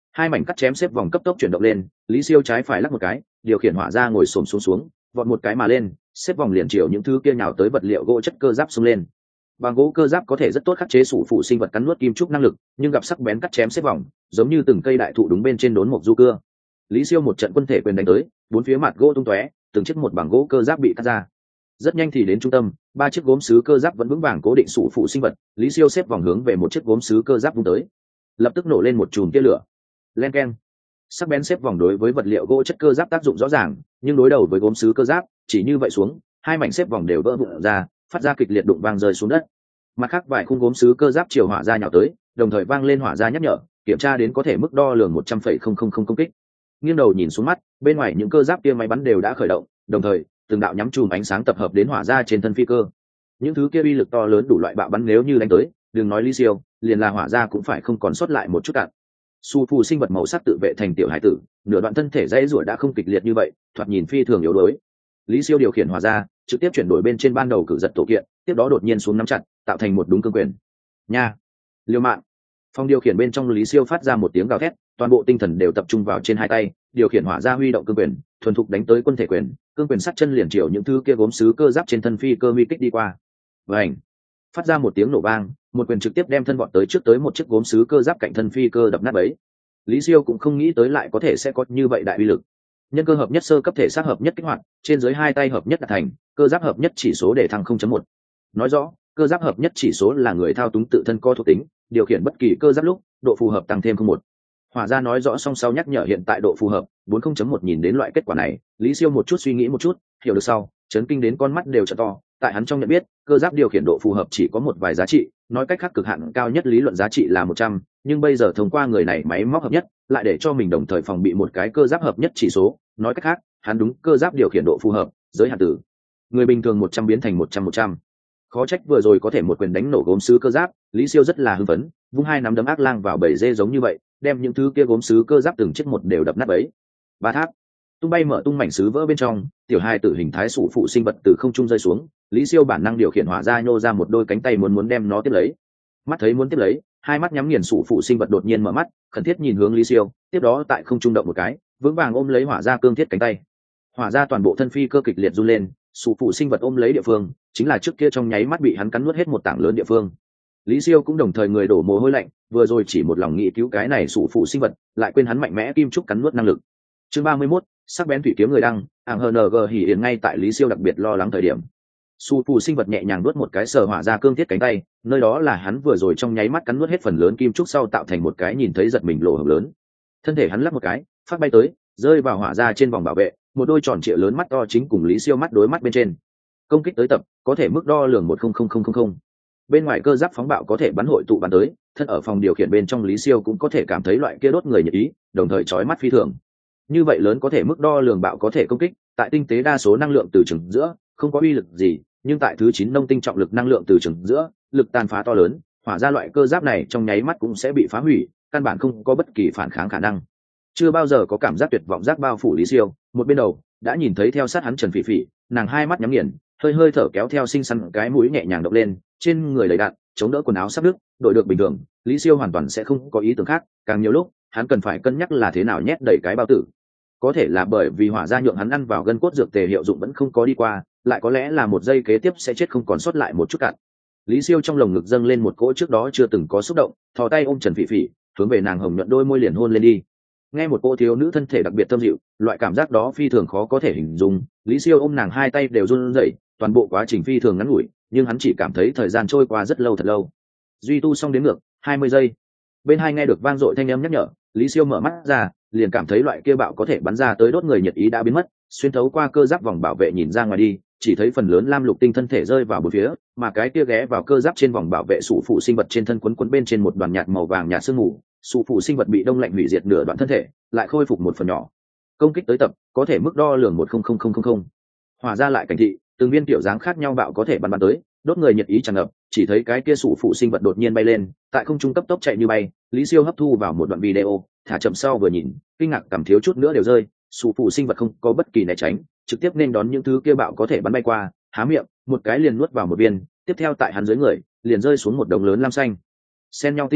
Speaker 1: Hai mảnh cắt chém xếp vòng cấp tốc chuyển động lên, Lý Siêu trái phải lắc một cái, điều khiển hỏa ra ngồi xổm xuống xuống, vọt một cái mà lên, xếp vòng liền chiều những thứ kia nhào tới vật liệu gỗ chất cơ giáp xông lên. Bằng gỗ cơ giáp có thể rất tốt khắc chế sủ phụ sinh vật cắn nuốt kim trúc năng lực, nhưng gặp sắc bén cắt chém xếp vòng, giống như từng cây đại thụ đúng bên trên đốn một du cưa. Lý Siêu một trận quân thể quyền đánh tới, bốn phía mặt gỗ tung tóe, từng chiếc một bằng gỗ cơ giáp bị cắt ra. Rất nhanh thì đến trung tâm, ba chiếc gốm sứ cơ giáp vẫn vững vàng cố định sủ phụ sinh vật, Lý Siêu xếp vòng hướng về một chiếc gốm sứ cơ giáp vung tới, lập tức nổ lên một chùm tia lửa. Len keng. Sắc bén xếp vòng đối với vật liệu gỗ chất cơ giáp tác dụng rõ ràng, nhưng đối đầu với gốm sứ cơ giáp, chỉ như vậy xuống, hai mảnh xếp vòng đều vỡ vụn ra, phát ra kịch liệt đụng vang rơi xuống đất. Mặt khác vài khung gốm sứ cơ giáp chiều hỏa ra nhào tới, đồng thời vang lên hỏa ra nhắc nhở, kiểm tra đến có thể mức đo lường một trăm phẩy không không không công kích. Nghiêng đầu nhìn xuống mắt, bên ngoài những cơ giáp kia máy bắn đều đã khởi động, đồng thời từng đạo nhắm chùm ánh sáng tập hợp đến hỏa ra trên thân phi cơ. Những thứ kia uy lực to lớn đủ loại bạo bắn nếu như đánh tới, đừng nói Lý Siêu, liền là hỏa ra cũng phải không còn sót lại một chút cạn. Su phù sinh vật màu sắc tự vệ thành tiểu hải tử, nửa đoạn thân thể dãy rủa đã không kịch liệt như vậy, thoạt nhìn phi thường yếu đuối. Lý Siêu điều khiển hỏa ra, trực tiếp chuyển đổi bên trên ban đầu cử giật tổ kiện, tiếp đó đột nhiên xuống nắm chặt, tạo thành một đúng cương quyền. Nha, liều mạng. Phòng điều khiển bên trong Lý Siêu phát ra một tiếng gào thét, toàn bộ tinh thần đều tập trung vào trên hai tay, điều khiển hỏa ra huy động cương quyền, thuần thục đánh tới quân thể quyền, cương quyền sắt chân liền chiều những thứ kia gốm sứ cơ giáp trên thân phi cơ huy kích đi qua. Vành, phát ra một tiếng nổ vang, một quyền trực tiếp đem thân vọt tới trước tới một chiếc gốm sứ cơ giáp cạnh thân phi cơ đập nát bấy. Lý Siêu cũng không nghĩ tới lại có thể sẽ có như vậy đại uy lực. Nhân cơ hợp nhất sơ cấp thể xác hợp nhất kích hoạt, trên dưới hai tay hợp nhất đạt thành, cơ giáp hợp nhất chỉ số để thăng không chấm một. Nói rõ, cơ giáp hợp nhất chỉ số là người thao túng tự thân co thuộc tính, điều khiển bất kỳ cơ giáp lúc, độ phù hợp tăng thêm không một. Hỏa ra nói rõ song sau nhắc nhở hiện tại độ phù hợp bốn không chấm một. Nhìn đến loại kết quả này, Lý Siêu một chút suy nghĩ một chút, hiểu được sau, chấn kinh đến con mắt đều trợ to. Tại hắn trong nhận biết, cơ giáp điều khiển độ phù hợp chỉ có một vài giá trị, nói cách khác cực hạn cao nhất lý luận giá trị là một trăm, nhưng bây giờ thông qua người này máy móc hợp nhất, lại để cho mình đồng thời phòng bị một cái cơ giáp hợp nhất chỉ số, nói cách khác, hắn đúng cơ giáp điều khiển độ phù hợp, giới hạn từ người bình thường một trăm biến thành một trăm một trăm. Khó trách vừa rồi có thể một quyền đánh nổ gốm sứ cơ giáp, Lý Siêu rất là hưng phấn, vung hai nắm đấm ác lang vào bầy dê giống như vậy, đem những thứ kia gốm sứ cơ giáp từng chiếc một đều đập nát bấy. Ba tháp tung bay mở tung mảnh sứ vỡ bên trong, tiểu hai tử hình thái sủ phụ sinh vật từ không trung rơi xuống, Lý Siêu bản năng điều khiển hỏa ra nhô ra một đôi cánh tay muốn muốn đem nó tiếp lấy. Mắt thấy muốn tiếp lấy, hai mắt nhắm nghiền sủ phụ sinh vật đột nhiên mở mắt, khẩn thiết nhìn hướng Lý Siêu, tiếp đó tại không trung động một cái, vững vàng ôm lấy hỏa ra cương thiết cánh tay. Hỏa ra toàn bộ thân phi cơ kịch liệt run lên, sủ phụ sinh vật ôm lấy địa phương, chính là trước kia trong nháy mắt bị hắn cắn nuốt hết một tảng lớn địa phương. Lý Siêu cũng đồng thời người đổ mồ hôi lạnh, vừa rồi chỉ một lòng nghĩ cứu cái này sủ phụ sinh vật, lại quên hắn mạnh mẽ kim trúc cắn nuốt năng lực. Chương ba mươi mốt, sắc bén thủy kiếm người đăng, ảng hờ nờ gờ hỉ hiện ngay tại Lý Siêu đặc biệt lo lắng thời điểm. Su phù sinh vật nhẹ nhàng nuốt một cái sờ hỏa ra cương thiết cánh tay, nơi đó là hắn vừa rồi trong nháy mắt cắn nuốt hết phần lớn kim trúc sau tạo thành một cái nhìn thấy giật mình lỗ hổng lớn. Thân thể hắn lắc một cái, phát bay tới, rơi vào hỏa ra trên vòng bảo vệ, một đôi tròn trịa lớn mắt to chính cùng Lý Siêu mắt đối mắt bên trên. Công kích tới tập, có thể mức đo lường một không không không không không. Bên ngoài cơ giáp phóng bạo có thể bắn hội tụ bắn tới, thân ở phòng điều khiển bên trong Lý Siêu cũng có thể cảm thấy loại kia đốt người nhiệt ý, đồng thời chói mắt phi thường. Như vậy lớn có thể mức đo lường bạo có thể công kích, tại tinh tế đa số năng lượng từ trường giữa, không có uy lực gì, nhưng tại thứ chín nông tinh trọng lực năng lượng từ trường giữa, lực tàn phá to lớn, hỏa ra loại cơ giáp này trong nháy mắt cũng sẽ bị phá hủy, căn bản không có bất kỳ phản kháng khả năng. Chưa bao giờ có cảm giác tuyệt vọng giác bao phủ Lý Siêu, một bên đầu đã nhìn thấy theo sát hắn Trần Phỉ Phỉ, nàng hai mắt nhắm nghiền, hơi hơi thở kéo theo xinh xắn cái mũi nhẹ nhàng động lên, trên người đầy đạn, chống đỡ quần áo sắp đứt, đội được bình thường, Lý Siêu hoàn toàn sẽ không có ý tưởng khác, càng nhiều lúc, hắn cần phải cân nhắc là thế nào nhét đầy cái bao tử. Có thể là bởi vì hỏa ra nhượng hắn ăn vào gân cốt dược tề hiệu dụng vẫn không có đi qua, lại có lẽ là một giây kế tiếp sẽ chết không còn sót lại một chút cạn. Lý Siêu trong lồng ngực dâng lên một cỗ trước đó chưa từng có xúc động, thò tay ôm Trần Phỉ Phỉ, hướng về nàng hồng nhuận đôi môi liền hôn lên đi. Nghe một cô thiếu nữ thân thể đặc biệt thơm dịu, loại cảm giác đó phi thường khó có thể hình dung, Lý Siêu ôm nàng hai tay đều run rẩy, toàn bộ quá trình phi thường ngắn ngủi, nhưng hắn chỉ cảm thấy thời gian trôi qua rất lâu thật lâu. Duy tu xong đến ngược hai mươi giây, bên hai nghe được vang dội thanh âm nhắc nhở, Lý Siêu mở mắt ra, liền cảm thấy loại kia bạo có thể bắn ra tới đốt người nhiệt ý đã biến mất, xuyên thấu qua cơ giáp vòng bảo vệ nhìn ra ngoài đi, chỉ thấy phần lớn lam lục tinh thân thể rơi vào bốn phía, mà cái kia ghé vào cơ giáp trên vòng bảo vệ sủ phụ sinh vật trên thân quấn quấn bên trên một đoàn nhạt màu vàng nhạt sương mù, sủ phụ sinh vật bị đông lạnh hủy diệt nửa đoạn thân thể, lại khôi phục một phần nhỏ. Công kích tới tập, có thể mức đo lường một không không không không không. Hòa ra lại cảnh thị, từng viên tiểu dáng khác nhau bạo có thể bắn bắn tới, đốt người nhiệt ý tràn ngập, chỉ thấy cái kia sủ phụ sinh vật đột nhiên bay lên, tại không trung cấp tốc chạy như bay, Lý Siêu hấp thu vào một đoạn video, thả chậm sau vừa nhìn, kinh ngạc cảm thiếu chút nữa đều rơi, sủ phụ sinh vật không có bất kỳ né tránh, trực tiếp nên đón những thứ kia bạo có thể bắn bay qua, há miệng, một cái liền nuốt vào một viên, tiếp theo tại hắn dưới người, liền rơi xuống một đống lớn lam xanh. Xen nhau tinh thể,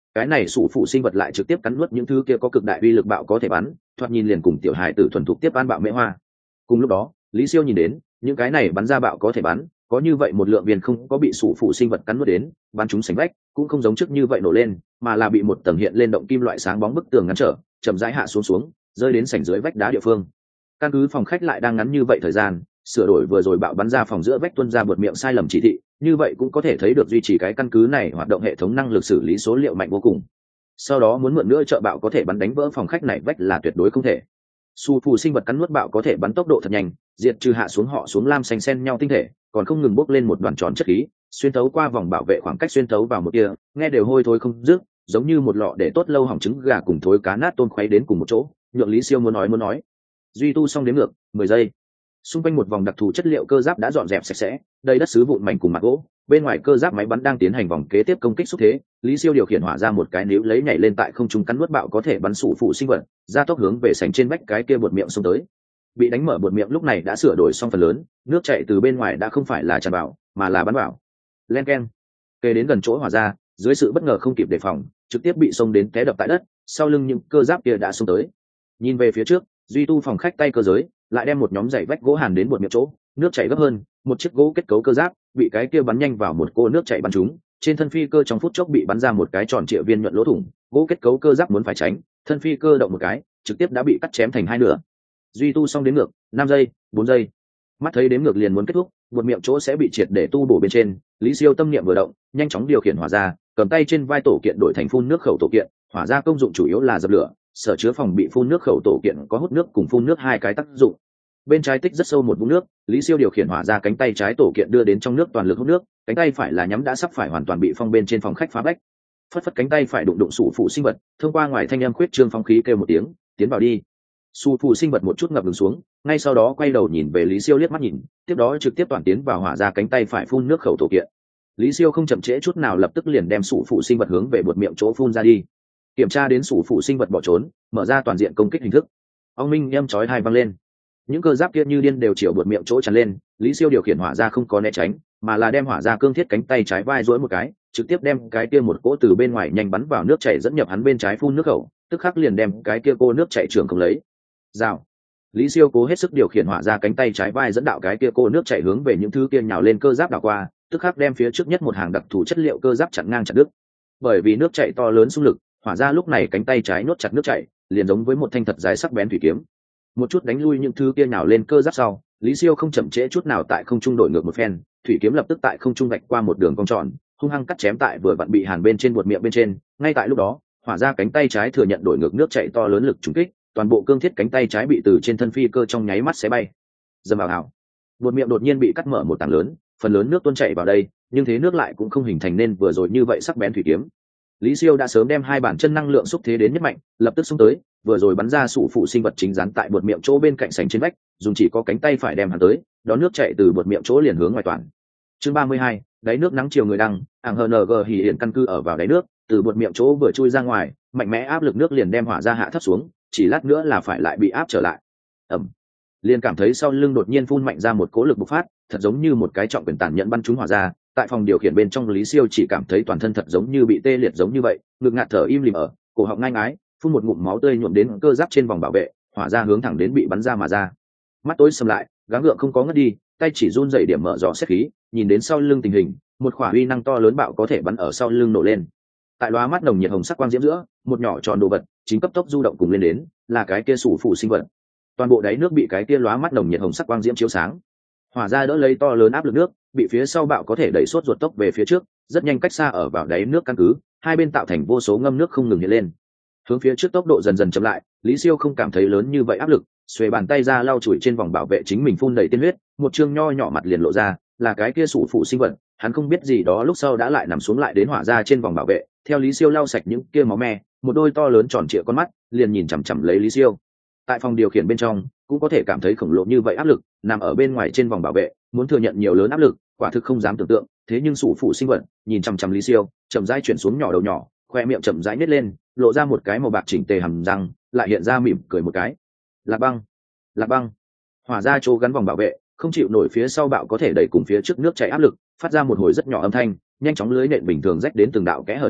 Speaker 1: cái này sủ phụ sinh vật lại trực tiếp cắn nuốt những thứ kia có cực đại uy lực bạo có thể bắn, thoạt nhìn liền cùng tiểu hài tử thuần thục tiếp ban bạo mễ hoa. Cùng lúc đó Lý Siêu nhìn đến những cái này bắn ra bạo có thể bắn, có như vậy một lượng viên không có bị sủ phụ sinh vật cắn nuốt đến, bắn chúng sánh vách cũng không giống trước như vậy nổ lên, mà là bị một tầng hiện lên động kim loại sáng bóng bức tường ngăn trở, chậm rãi hạ xuống xuống, rơi đến sảnh dưới vách đá địa phương. Căn cứ phòng khách lại đang ngắn như vậy thời gian, sửa đổi vừa rồi bạo bắn ra phòng giữa vách tuân ra bột miệng sai lầm chỉ thị, như vậy cũng có thể thấy được duy trì cái căn cứ này hoạt động hệ thống năng lực xử lý số liệu mạnh vô cùng. Sau đó muốn mượn nữa trợ bạo có thể bắn đánh vỡ phòng khách này vách là tuyệt đối không thể. Su phù sinh vật cắn nuốt bạo có thể bắn tốc độ thật nhanh, diệt trừ hạ xuống họ xuống lam xanh xen nhau tinh thể, còn không ngừng bốc lên một đoàn tròn chất khí, xuyên thấu qua vòng bảo vệ khoảng cách xuyên thấu vào một kia, nghe đều hôi thối không dứt, giống như một lọ để tốt lâu hỏng trứng gà cùng thối cá nát tôm khuấy đến cùng một chỗ. Nhượng Lý Siêu muốn nói muốn nói. Duy tu xong đến ngược mười giây, xung quanh một vòng đặc thù chất liệu cơ giáp đã dọn dẹp sạch sẽ, đây đất sứ vụn mảnh cùng mặt gỗ, bên ngoài cơ giáp máy bắn đang tiến hành vòng kế tiếp công kích xúc thế. Lý Siêu điều khiển hỏa ra một cái níu lấy nhảy lên tại không trung cắn nuốt bạo có thể bắn sủ phụ sinh vật, ra tốc hướng về sảnh trên vách cái kia bột miệng xông tới. Bị đánh mở bột miệng lúc này đã sửa đổi xong phần lớn, nước chảy từ bên ngoài đã không phải là tràn vào mà là bắn vào. Len keng, kề đến gần chỗ hỏa ra, dưới sự bất ngờ không kịp đề phòng, trực tiếp bị xông đến té đập tại đất, sau lưng những cơ giáp kia đã xông tới. Nhìn về phía trước, duy tu phòng khách tay cơ giới lại đem một nhóm dày vách gỗ hàn đến bột miệng chỗ, nước chảy gấp hơn, một chiếc gỗ kết cấu cơ giáp bị cái kia bắn nhanh vào một cô nước chảy bắn trúng, trên thân phi cơ trong phút chốc bị bắn ra một cái tròn trịa viên nhuận lỗ thủng, gỗ kết cấu cơ giáp muốn phải tránh, thân phi cơ động một cái trực tiếp đã bị cắt chém thành hai nửa. Duy tu xong đến ngược năm giây, bốn giây, mắt thấy đếm ngược liền muốn kết thúc, bột miệng chỗ sẽ bị triệt để tu bổ bên trên. Lý Siêu tâm niệm vừa động, nhanh chóng điều khiển hỏa ra, cầm tay trên vai tổ kiện đổi thành phun nước khẩu tổ kiện. Hỏa ra công dụng chủ yếu là dập lửa, sở chứa phòng bị phun nước khẩu tổ kiện có hút nước cùng phun nước hai cái tác dụng. Bên trái tích rất sâu một vũng nước, Lý Siêu điều khiển hỏa ra cánh tay trái tổ kiện đưa đến trong nước toàn lực hút nước, cánh tay phải là nhắm đã sắp phải hoàn toàn bị phong bên trên phòng khách phá bách. Phất phất cánh tay phải đụng đụng sủ phụ sinh vật, thông qua ngoài thanh âm khuyết trương phong khí kêu một tiếng, tiến vào đi. Sủ phụ sinh vật một chút ngập ngừng xuống, ngay sau đó quay đầu nhìn về Lý Siêu liếc mắt nhìn, tiếp đó trực tiếp toàn tiến vào hỏa ra cánh tay phải phun nước khẩu tổ kiện. Lý Siêu không chậm trễ chút nào lập tức liền đem sủ phụ sinh vật hướng về bột miệng chỗ phun ra đi. Kiểm tra đến sủ phụ sinh vật bỏ trốn, mở ra toàn diện công kích hình thức. Ông minh nhâm chói hai văng lên, những cơ giáp kia như điên đều chiều bột miệng chỗ tràn lên. Lý Siêu điều khiển hỏa ra không có né tránh, mà là đem hỏa ra cương thiết cánh tay trái vai duỗi một cái, trực tiếp đem cái kia một cỗ từ bên ngoài nhanh bắn vào nước chảy dẫn nhập hắn bên trái phun nước khẩu, tức khắc liền đem cái kia cô nước chảy trường không lấy. Rào. Lý Siêu cố hết sức điều khiển hỏa ra cánh tay trái vai dẫn đạo cái kia cô nước chảy hướng về những thứ kia nhào lên cơ giáp đảo qua, tức khắc đem phía trước nhất một hàng đặc thù chất liệu cơ giáp chặn ngang chặt đứt. Bởi vì nước chảy to lớn xung lực, hỏa ra lúc này cánh tay trái nuốt chặt nước chảy, liền giống với một thanh thật dài sắc bén thủy kiếm. Một chút đánh lui những thứ kia nhào lên cơ giáp sau, Lý Siêu không chậm trễ chút nào tại không trung đổi ngược một phen, thủy kiếm lập tức tại không trung vạch qua một đường cong tròn, hung hăng cắt chém tại vừa vặn bị hàn bên trên bột miệng bên trên. Ngay tại lúc đó, hỏa ra cánh tay trái thừa nhận đổi ngược nước chảy to lớn lực trùng kích, toàn bộ cương thiết cánh tay trái bị từ trên thân phi cơ trong nháy mắt xé bay. Dầm vào ảo, bột miệng đột nhiên bị cắt mở một tảng lớn, phần lớn nước tuôn chảy vào đây, nhưng thế nước lại cũng không hình thành nên vừa rồi như vậy sắc bén thủy kiếm. Lý Siêu đã sớm đem hai bản chân năng lượng xúc thế đến nhất mạnh, lập tức xông tới, vừa rồi bắn ra sủ phụ sinh vật chính dán tại bột miệng chỗ bên cạnh sảnh trên vách, dùng chỉ có cánh tay phải đem hắn tới, đón nước chảy từ bột miệng chỗ liền hướng ngoài toàn. Chương ba mươi hai, đáy nước nắng chiều người đăng, ảng hờ en giê hỉ hiện căn cứ ở vào đáy nước, từ bột miệng chỗ vừa chui ra ngoài, mạnh mẽ áp lực nước liền đem hỏa ra hạ thấp xuống, chỉ lát nữa là phải lại bị áp trở lại. Ầm. Liền cảm thấy sau lưng đột nhiên phun mạnh ra một cỗ lực bộc phát, thật giống như một cái trọng quyền tàn nhẫn bắn trúng hỏa ra. Tại phòng điều khiển bên trong, Lý Siêu chỉ cảm thấy toàn thân thật giống như bị tê liệt giống như vậy, ngực ngạt thở im lìm ở, cổ họng ngang ái, phun một ngụm máu tươi nhuộm đến cơ giáp trên vòng bảo vệ, hỏa ra hướng thẳng đến bị bắn ra mà ra. Mắt tối sầm lại, gắng gượng không có ngất đi, tay chỉ run rẩy điểm mở dò xét khí, nhìn đến sau lưng tình hình, một quả uy năng to lớn bạo có thể bắn ở sau lưng nổ lên. Tại lóa mắt nồng nhiệt hồng sắc quang diễm giữa, một nhỏ tròn đồ vật chính cấp tốc du động cùng lên đến, là cái kia sủ phụ sinh vật. Toàn bộ đáy nước bị cái kia lóa mắt nồng nhiệt hồng sắc quang diễm chiếu sáng. Hỏa ra đỡ lấy to lớn áp lực nước, bị phía sau bạo có thể đẩy sốt ruột tốc về phía trước, rất nhanh cách xa ở vào đáy nước căn cứ, hai bên tạo thành vô số ngâm nước không ngừng hiện lên. Hướng phía trước tốc độ dần dần chậm lại, Lý Siêu không cảm thấy lớn như vậy áp lực, xuề bàn tay ra lau chùi trên vòng bảo vệ chính mình phun đầy tiên huyết, một trương nho nhỏ mặt liền lộ ra, là cái kia sủ phụ sinh vật. Hắn không biết gì đó lúc sau đã lại nằm xuống lại đến hỏa ra trên vòng bảo vệ, theo Lý Siêu lau sạch những kia máu me, một đôi to lớn tròn trịa con mắt liền nhìn chằm chằm lấy Lý Siêu. Tại phòng điều khiển bên trong cũng có thể cảm thấy khổng lồ như vậy áp lực, nằm ở bên ngoài trên vòng bảo vệ muốn thừa nhận nhiều lớn áp lực quả thực không dám tưởng tượng. Thế nhưng sủ phụ sinh vật nhìn chằm chằm Lý Siêu, chậm rãi chuyển xuống nhỏ đầu nhỏ, khoe miệng chậm rãi nết lên, lộ ra một cái màu bạc chỉnh tề hàm răng, lại hiện ra mỉm cười một cái. Lạc băng, lạc băng. Hỏa ra chỗ gắn vòng bảo vệ không chịu nổi phía sau bạo có thể đẩy cùng phía trước nước chảy áp lực, phát ra một hồi rất nhỏ âm thanh, nhanh chóng lưới nện bình thường rách đến từng đạo kẽ hở nhỏ,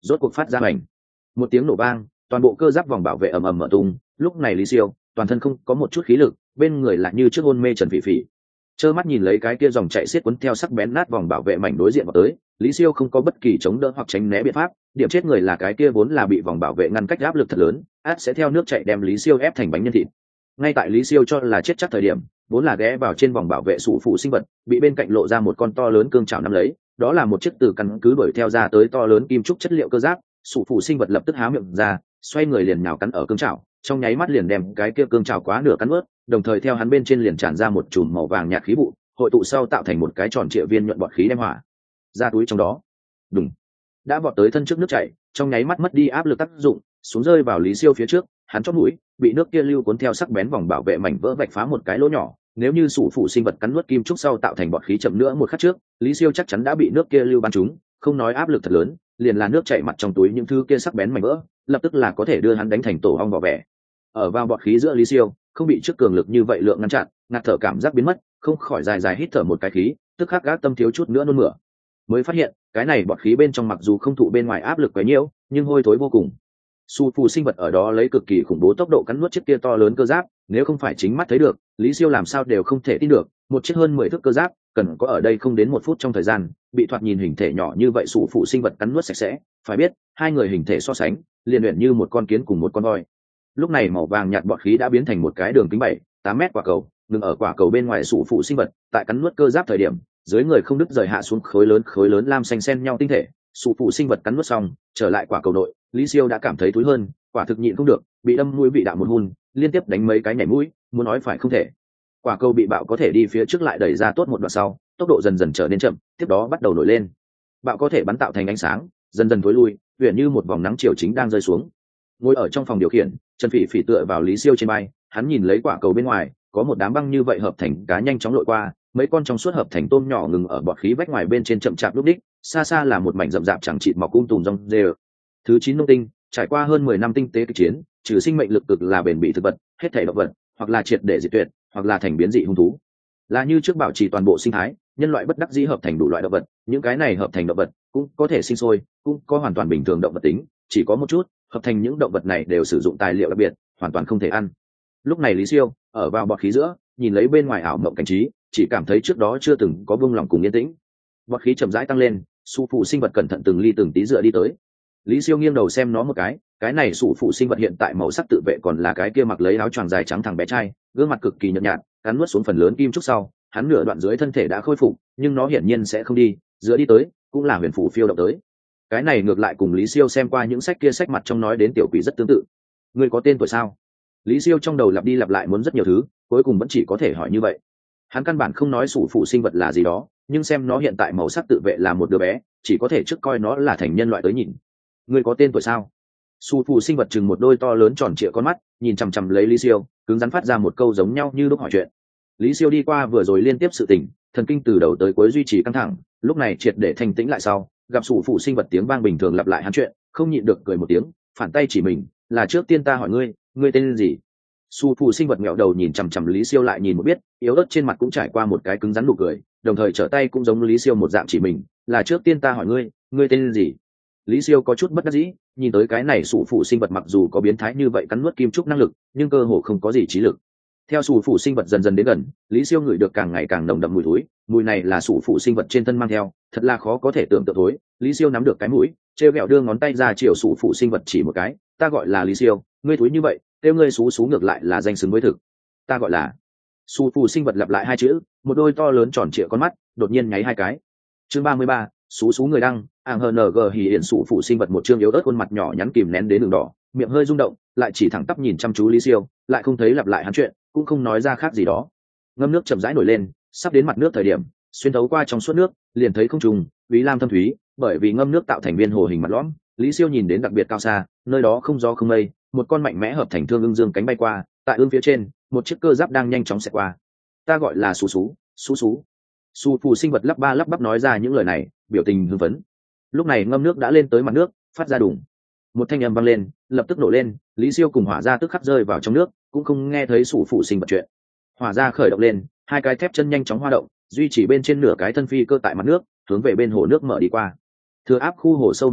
Speaker 1: rốt cuộc phát ra hoành một tiếng nổ vang, toàn bộ cơ giáp vòng bảo vệ ầm ầm mở tung. Lúc này Lý Siêu toàn thân không có một chút khí lực, bên người lại như trước hôn mê Trần Phỉ Phỉ. Trơ mắt nhìn lấy cái kia dòng chạy xiết cuốn theo sắc bén nát vòng bảo vệ mảnh đối diện vào tới, Lý Siêu không có bất kỳ chống đỡ hoặc tránh né biện pháp, điểm chết người là cái kia vốn là bị vòng bảo vệ ngăn cách áp lực thật lớn, át sẽ theo nước chạy đem Lý Siêu ép thành bánh nhân thịt. Ngay tại Lý Siêu cho là chết chắc thời điểm, vốn là ghé vào trên vòng bảo vệ sủ phụ sinh vật, bị bên cạnh lộ ra một con to lớn cương trảo nắm lấy, đó là một chiếc từ căn cứ đuổi theo ra tới to lớn kim trúc chất liệu cơ giáp. Sủ phụ sinh vật lập tức há miệng ra, xoay người liền nhào cắn ở cương trảo, trong nháy mắt liền đem cái kia cương trảo quá nửa cắn ướt, đồng thời theo hắn bên trên liền tràn ra một chùm màu vàng nhạt khí vụ, hội tụ sau tạo thành một cái tròn trịa viên nhuận bọt khí đem hỏa ra túi trong đó. Đùng, đã vọt tới thân trước nước chảy, trong nháy mắt mất đi áp lực tác dụng, xuống rơi vào Lý Siêu phía trước, hắn chót mũi bị nước kia lưu cuốn theo sắc bén vòng bảo vệ mảnh vỡ vạch phá một cái lỗ nhỏ. Nếu như sủ phụ sinh vật cắn nuốt kim trúc sau tạo thành bọt khí chậm nữa một khắc trước, Lý Siêu chắc chắn đã bị nước kia lưu bắn trúng, không nói áp lực thật lớn, liền là nước chảy mặt trong túi những thứ kia sắc bén mảnh vỡ, lập tức là có thể đưa hắn đánh thành tổ ong vỏ vẽ. Ở vào bọt khí giữa Lý Siêu, không bị trước cường lực như vậy lượng ngăn chặn, ngạt thở cảm giác biến mất, không khỏi dài dài hít thở một cái khí, tức khắc gác tâm thiếu chút nữa nôn mửa. Mới phát hiện, cái này bọt khí bên trong mặc dù không thụ bên ngoài áp lực quá nhiều, nhưng hôi thối vô cùng. Su phù sinh vật ở đó lấy cực kỳ khủng bố tốc độ cắn nuốt chiếc kia to lớn cơ giáp, nếu không phải chính mắt thấy được, Lý Siêu làm sao đều không thể tin được, một chiếc hơn mười thước cơ giáp, cần có ở đây không đến một phút trong thời gian, bị thoạt nhìn hình thể nhỏ như vậy su phù sinh vật cắn nuốt sạch sẽ. Phải biết, hai người hình thể so sánh, liền luyện như một con kiến cùng một con voi. Lúc này màu vàng nhạt bọt khí đã biến thành một cái đường kính bảy, tám mét quả cầu, ngừng ở quả cầu bên ngoài su phù sinh vật, tại cắn nuốt cơ giáp thời điểm, dưới người không đứt rời hạ xuống khối lớn khối lớn lam xanh xen nhau tinh thể, su phù sinh vật cắn nuốt xong, trở lại quả cầu nội, Lý Siêu đã cảm thấy thúi hơn, quả thực nhịn không được, bị đâm mũi vị đạo một hun, liên tiếp đánh mấy cái nhảy mũi, muốn nói phải không thể. Quả cầu bị bạo có thể đi phía trước lại đẩy ra tốt một đoạn sau, tốc độ dần dần trở nên chậm, tiếp đó bắt đầu nổi lên. Bạo có thể bắn tạo thành ánh sáng, dần dần thối lui, huyền như một vòng nắng chiều chính đang rơi xuống. Ngồi ở trong phòng điều khiển, Trần Phỉ Phỉ tựa vào Lý Siêu trên vai, hắn nhìn lấy quả cầu bên ngoài, có một đám băng như vậy hợp thành cá nhanh chóng lội qua, mấy con trong suốt hợp thành tôm nhỏ ngừng ở bọt khí vách ngoài bên trên chậm chạp lúc đích, xa xa là một mảnh rậm rạp chẳng chịt mọc um tùm rong rêu. Thứ chín nông tinh, trải qua hơn mười năm tinh tế kịch chiến, trừ sinh mệnh lực cực là bền bỉ thực vật, hết thảy động vật, hoặc là triệt để diệt tuyệt, hoặc là thành biến dị hung thú. Là như trước bảo trì toàn bộ sinh thái, nhân loại bất đắc dĩ hợp thành đủ loại động vật, những cái này hợp thành động vật cũng có thể sinh sôi, cũng có hoàn toàn bình thường động vật tính, chỉ có một chút, hợp thành những động vật này đều sử dụng tài liệu đặc biệt, hoàn toàn không thể ăn. Lúc này Lý Siêu ở vào bọt khí giữa, nhìn lấy bên ngoài ảo mộng cảnh trí, chỉ cảm thấy trước đó chưa từng có vương lòng cùng yên tĩnh. Bọt khí chậm rãi tăng lên, su phụ sinh vật cẩn thận từng ly từng tí dựa đi tới. Lý Siêu nghiêng đầu xem nó một cái, cái này sủ phụ sinh vật hiện tại màu sắc tự vệ còn là cái kia mặc lấy áo choàng dài trắng thằng bé trai, gương mặt cực kỳ nhợt nhạt, cắn nuốt xuống phần lớn kim trúc sau, hắn nửa đoạn dưới thân thể đã khôi phục, nhưng nó hiển nhiên sẽ không đi, giữa đi tới, cũng là huyền phủ phiêu động tới. Cái này ngược lại cùng Lý Siêu xem qua những sách kia sách mặt trong nói đến tiểu quỷ rất tương tự. Ngươi có tên tuổi sao? Lý Siêu trong đầu lặp đi lặp lại muốn rất nhiều thứ, cuối cùng vẫn chỉ có thể hỏi như vậy. Hắn căn bản không nói sủ phụ sinh vật là gì đó, nhưng xem nó hiện tại màu sắc tự vệ là một đứa bé, chỉ có thể trước coi nó là thành nhân loại tới nhìn. Ngươi có tên tuổi sao? Su phụ sinh vật chừng một đôi to lớn tròn trịa con mắt, nhìn chằm chằm lấy Lý Siêu, cứng rắn phát ra một câu giống nhau như lúc hỏi chuyện. Lý Siêu đi qua vừa rồi liên tiếp sự tình, thần kinh từ đầu tới cuối duy trì căng thẳng, lúc này triệt để thanh tĩnh lại sau, gặp sủ phụ sinh vật tiếng vang bình thường lặp lại hắn chuyện, không nhịn được cười một tiếng, phản tay chỉ mình, là trước tiên ta hỏi ngươi, ngươi tên gì? Su phụ sinh vật ngẹo đầu nhìn chằm chằm Lý Siêu lại nhìn một biết, yếu ớt trên mặt cũng trải qua một cái cứng rắn nụ cười, đồng thời trở tay cũng giống Lý Siêu một dạng chỉ mình, là trước tiên ta hỏi ngươi, ngươi tên gì? Lý Siêu có chút bất đắc dĩ, nhìn tới cái này sủ phụ sinh vật mặc dù có biến thái như vậy cắn nuốt kim trúc năng lực, nhưng cơ hồ không có gì trí lực. Theo sủ phụ sinh vật dần dần đến gần, Lý Siêu ngửi được càng ngày càng nồng đậm mùi thối, mùi này là sủ phụ sinh vật trên thân mang theo, thật là khó có thể tưởng tượng thối. Lý Siêu nắm được cái mũi, trêu ghẹo đưa ngón tay ra chiều sủ phụ sinh vật chỉ một cái, ta gọi là Lý Siêu, ngươi thối như vậy, kêu ngươi xú xú ngược lại là danh xứng với thực. Ta gọi là. Sủ phụ sinh vật lặp lại hai chữ, một đôi to lớn tròn trịa con mắt, đột nhiên nháy hai cái. Chương ba mươi ba, xú xú người đăng, àng hờ nờ gờ hì hiện sủ phụ sinh vật một chương yếu ớt khuôn mặt nhỏ nhắn kìm nén đến đường đỏ, miệng hơi rung động, lại chỉ thẳng tắp nhìn chăm chú Lý Siêu, lại không thấy lặp lại hắn chuyện, cũng không nói ra khác gì đó. Ngâm nước chậm rãi nổi lên, sắp đến mặt nước thời điểm, xuyên thấu qua trong suốt nước, liền thấy không trùng, úy lam thâm thúy, bởi vì ngâm nước tạo thành viên hồ hình mặt lõm, Lý Siêu nhìn đến đặc biệt cao xa, nơi đó không gió không mây, một con mạnh mẽ hợp thành thương ưng dương cánh bay qua, tại ương phía trên, một chiếc cơ giáp đang nhanh chóng xẹt qua. Ta gọi là Sú Sú, Sú Sú. Su phù sinh vật lắp ba lắp bắp nói ra những lời này, biểu tình hưng phấn. Lúc này ngâm nước đã lên tới mặt nước, phát ra đùng, một thanh âm vang lên, lập tức nổ lên. Lý Siêu cùng hỏa ra tức khắc rơi vào trong nước, cũng không nghe thấy sủ phụ sinh vật chuyện. Hỏa ra khởi động lên, hai cái thép chân nhanh chóng hoa động, duy trì bên trên nửa cái thân phi cơ tại mặt nước, hướng về bên hồ nước mở đi qua. Thừa áp khu hồ sâu một bên,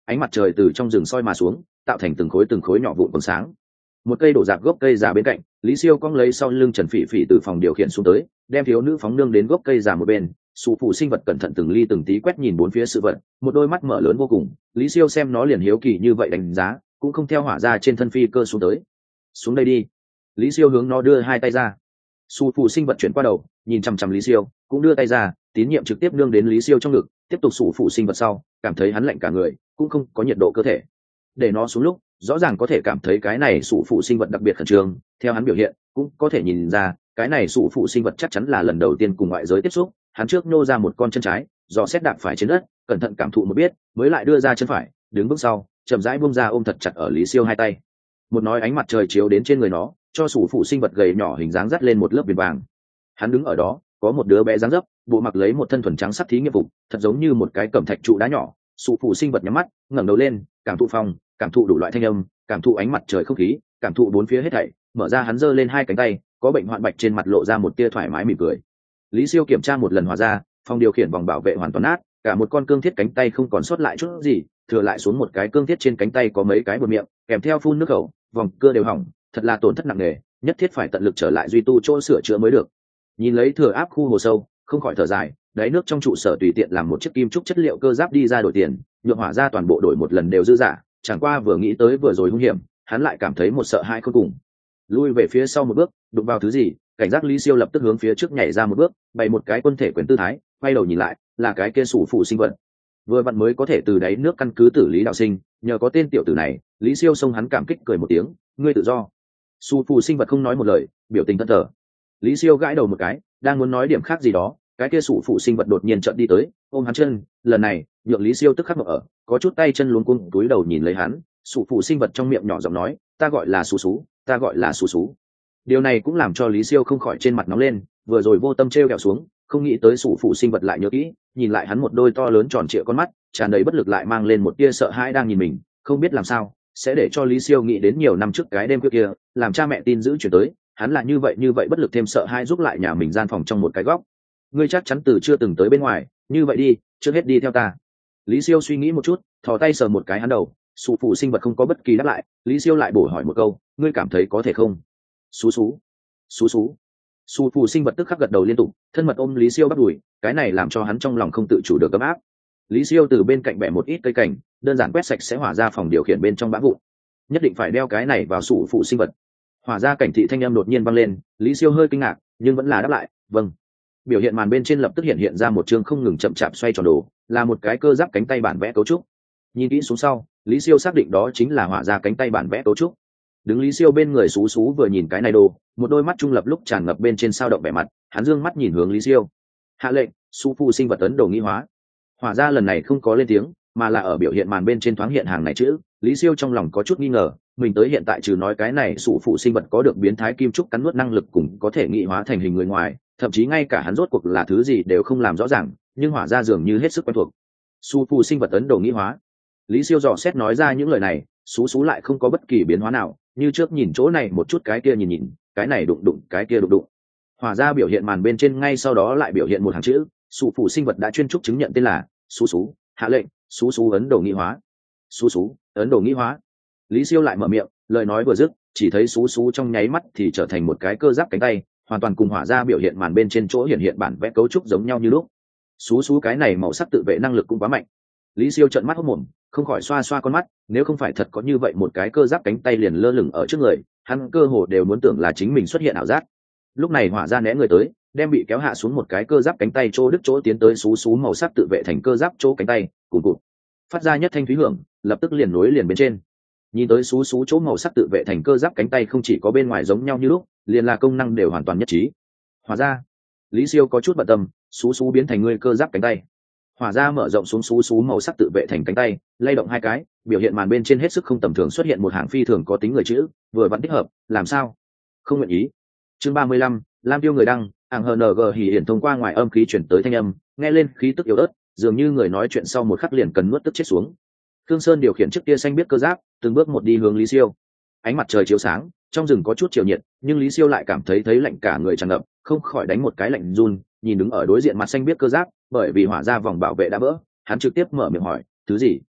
Speaker 1: ánh mặt trời từ trong rừng soi mà xuống, tạo thành từng khối từng khối nhỏ vụn vầng sáng. Một cây đổ rạp gốc cây già bên cạnh, Lý Siêu cong lấy sau lưng Trần Phỉ Phỉ từ phòng điều khiển xuống tới, đem thiếu nữ phóng nương đến gốc cây già một bên. Sủ phụ sinh vật cẩn thận từng ly từng tí quét nhìn bốn phía sự vật, một đôi mắt mở lớn vô cùng. Lý Siêu xem nó liền hiếu kỳ như vậy đánh giá, cũng không theo hỏa ra trên thân phi cơ xuống tới. Xuống đây đi. Lý Siêu hướng nó đưa hai tay ra. Sủ phụ sinh vật chuyển qua đầu, nhìn chằm chằm Lý Siêu, cũng đưa tay ra, tín nhiệm trực tiếp nương đến Lý Siêu trong ngực. Tiếp tục sủ phụ sinh vật sau, cảm thấy hắn lạnh cả người, cũng không có nhiệt độ cơ thể. Để nó xuống lúc, rõ ràng có thể cảm thấy cái này sủ phụ sinh vật đặc biệt khẩn trương. Theo hắn biểu hiện, cũng có thể nhìn ra cái này sủ phụ sinh vật chắc chắn là lần đầu tiên cùng ngoại giới tiếp xúc. Hắn trước nhô ra một con chân trái, dò xét đạp phải trên đất, cẩn thận cảm thụ một biết, mới lại đưa ra chân phải, đứng bước sau, chậm rãi buông ra ôm thật chặt ở Lý Siêu hai tay. Một nói ánh mặt trời chiếu đến trên người nó, cho sủ phụ sinh vật gầy nhỏ hình dáng dắt lên một lớp viền vàng. Hắn đứng ở đó, có một đứa bé dáng dấp, bộ mặc lấy một thân thuần trắng sắt thí nghiệm phục, thật giống như một cái cẩm thạch trụ đá nhỏ. Sủ phụ sinh vật nhắm mắt, ngẩng đầu lên, cảm thụ phong, cảm thụ đủ loại thanh âm, cảm thụ ánh mặt trời không khí, cảm thụ bốn phía hết thảy, mở ra hắn giơ lên hai cánh tay, có bệnh hoạn bạch trên mặt lộ ra một tia thoải mái mỉm cười. Lý Siêu kiểm tra một lần hòa ra, phòng điều khiển vòng bảo vệ hoàn toàn nát, cả một con cương thiết cánh tay không còn sót lại chút gì, thừa lại xuống một cái cương thiết trên cánh tay có mấy cái bột miệng, kèm theo phun nước khẩu, vòng cưa đều hỏng, thật là tổn thất nặng nề, nhất thiết phải tận lực trở lại duy tu chỗ sửa chữa mới được. Nhìn lấy thừa áp khu hồ sâu, không khỏi thở dài, đáy nước trong trụ sở tùy tiện làm một chiếc kim trúc chất liệu cơ giáp đi ra đổi tiền, nhượng hỏa ra toàn bộ đổi một lần đều dư giả, chẳng qua vừa nghĩ tới vừa rồi hung hiểm, hắn lại cảm thấy một sợ hãi khôn cùng. Lui về phía sau một bước, đụng vào thứ gì, cảnh giác Lý Siêu lập tức hướng phía trước nhảy ra một bước, bày một cái quân thể quyền tư thái, quay đầu nhìn lại, là cái kia sủ phụ sinh vật. Vừa vặn mới có thể từ đáy nước căn cứ tử Lý đạo sinh, nhờ có tên tiểu tử này, Lý Siêu xông hắn cảm kích cười một tiếng, ngươi tự do. Sủ phụ sinh vật không nói một lời, biểu tình thẫn thờ. Lý Siêu gãi đầu một cái, đang muốn nói điểm khác gì đó, cái kia sủ phụ sinh vật đột nhiên chợt đi tới, ôm hắn chân, lần này, nhượng Lý Siêu tức khắc ngậm ở, có chút tay chân luống cuống túi đầu nhìn lấy hắn, sủ phụ sinh vật trong miệng nhỏ giọng nói, ta gọi là Sú Sú, ta gọi là Sú Sú. Điều này cũng làm cho Lý Siêu không khỏi trên mặt nóng lên, vừa rồi vô tâm treo kẹo xuống, không nghĩ tới sủ phụ sinh vật lại nhớ kỹ, nhìn lại hắn một đôi to lớn tròn trịa con mắt, tràn đầy bất lực lại mang lên một tia sợ hãi đang nhìn mình, không biết làm sao, sẽ để cho Lý Siêu nghĩ đến nhiều năm trước cái đêm kia, làm cha mẹ tin giữ chuyển tới, hắn là như vậy như vậy bất lực thêm sợ hãi giúp lại nhà mình gian phòng trong một cái góc. Ngươi chắc chắn từ chưa từng tới bên ngoài, như vậy đi, trước hết đi theo ta. Lý Siêu suy nghĩ một chút, thò tay sờ một cái hắn đầu, sủ phụ sinh vật không có bất kỳ đáp lại, Lý Siêu lại bổ hỏi một câu, ngươi cảm thấy có thể không? Sú Sú, Sú Sú. Sủ phụ sinh vật tức khắc gật đầu liên tục, thân mật ôm Lý Siêu bắt đùi, cái này làm cho hắn trong lòng không tự chủ được ấm áp. Lý Siêu từ bên cạnh bẻ một ít cây cảnh, đơn giản quét sạch sẽ hỏa ra phòng điều khiển bên trong bã vụn. Nhất định phải đeo cái này vào sủ phụ sinh vật. Hỏa ra cảnh thị thanh âm đột nhiên vang lên, Lý Siêu hơi kinh ngạc, nhưng vẫn là đáp lại, vâng. Biểu hiện màn bên trên lập tức hiện hiện ra một chương không ngừng chậm chạp xoay tròn đồ, là một cái cơ giáp cánh tay bản vẽ cấu trúc. Nhìn kỹ xuống sau, Lý Siêu xác định đó chính là hỏa ra cánh tay bản vẽ cấu trúc. Đứng Lý Siêu bên người Sú Sú vừa nhìn cái này đồ, một đôi mắt trung lập lúc tràn ngập bên trên sao động vẻ mặt, hắn dương mắt nhìn hướng Lý Siêu. Hạ lệnh, Su Phu sinh vật ấn đồ nghi hóa. Hỏa ra lần này không có lên tiếng, mà là ở biểu hiện màn bên trên thoáng hiện hàng này chữ. Lý Siêu trong lòng có chút nghi ngờ, mình tới hiện tại trừ nói cái này Su Phu sinh vật có được biến thái kim trúc cắn nuốt năng lực cùng có thể nghị hóa thành hình người ngoài, thậm chí ngay cả hắn rốt cuộc là thứ gì đều không làm rõ ràng, nhưng hỏa ra dường như hết sức quen thuộc. Su Phu sinh vật ấn đồ nghi hóa. Lý Siêu dò xét nói ra những lời này, Sú Sú lại không có bất kỳ biến hóa nào, như trước nhìn chỗ này một chút cái kia nhìn nhìn, cái này đụng đụng cái kia đụng đụng. Hỏa ra biểu hiện màn bên trên ngay sau đó lại biểu hiện một hàng chữ, Su Phu sinh vật đã chuyên trúc chứng nhận tên là Sú Sú, hạ lệnh, Sú Sú ấn đồ nghi hóa. Sú Sú, ấn đồ nghi hóa. Lý Siêu lại mở miệng, lời nói vừa dứt, chỉ thấy Sú Sú trong nháy mắt thì trở thành một cái cơ giáp cánh tay, hoàn toàn cùng hỏa ra biểu hiện màn bên trên chỗ hiện hiện bản vẽ cấu trúc giống nhau như lúc. Sú Sú cái này màu sắc tự vệ năng lực cũng quá mạnh. Lý Siêu trợn mắt hốt mồm, không khỏi xoa xoa con mắt, nếu không phải thật có như vậy một cái cơ giáp cánh tay liền lơ lửng ở trước người, hắn cơ hồ đều muốn tưởng là chính mình xuất hiện ảo giác. Lúc này hỏa ra né người tới, đem bị kéo hạ xuống một cái cơ giáp cánh tay chỗ đứt chỗ tiến tới Sú Sú màu sắc tự vệ thành cơ giáp chỗ cánh tay, cùn cụt. Phát ra nhất thanh thúy hưởng, lập tức liền nối liền bên trên. Nhìn tới Sú Sú chỗ màu sắc tự vệ thành cơ giáp cánh tay không chỉ có bên ngoài giống nhau như lúc, liền là công năng đều hoàn toàn nhất trí. Hỏa ra, Lý Siêu có chút bận tâm, Sú Sú biến thành người cơ giáp cánh tay. Hỏa ra mở rộng xuống Sú Sú màu sắc tự vệ thành cánh tay, lay động hai cái, biểu hiện màn bên trên hết sức không tầm thường xuất hiện một hàng phi thường có tính người chữ, vừa vẫn thích hợp, làm sao? Không nguyện ý. Chương ba mươi lăm, Lam Tiêu người đăng, hàng hờ en giê hỉ hiển thông qua ngoài âm khí chuyển tới thanh âm, nghe lên khí tức yếu ớt, dường như người nói chuyện sau một khắc liền cần nuốt tức chết xuống. Khương Sơn điều khiển chiếc tia xanh biết cơ giáp, từng bước một đi hướng Lý Siêu. Ánh mặt trời chiếu sáng, trong rừng có chút chiều nhiệt, nhưng Lý Siêu lại cảm thấy thấy lạnh cả người tràn ngập, không khỏi đánh một cái lạnh run, nhìn đứng ở đối diện mặt xanh biết cơ giáp, bởi vì hỏa ra vòng bảo vệ đã vỡ, hắn trực tiếp mở miệng hỏi, thứ gì?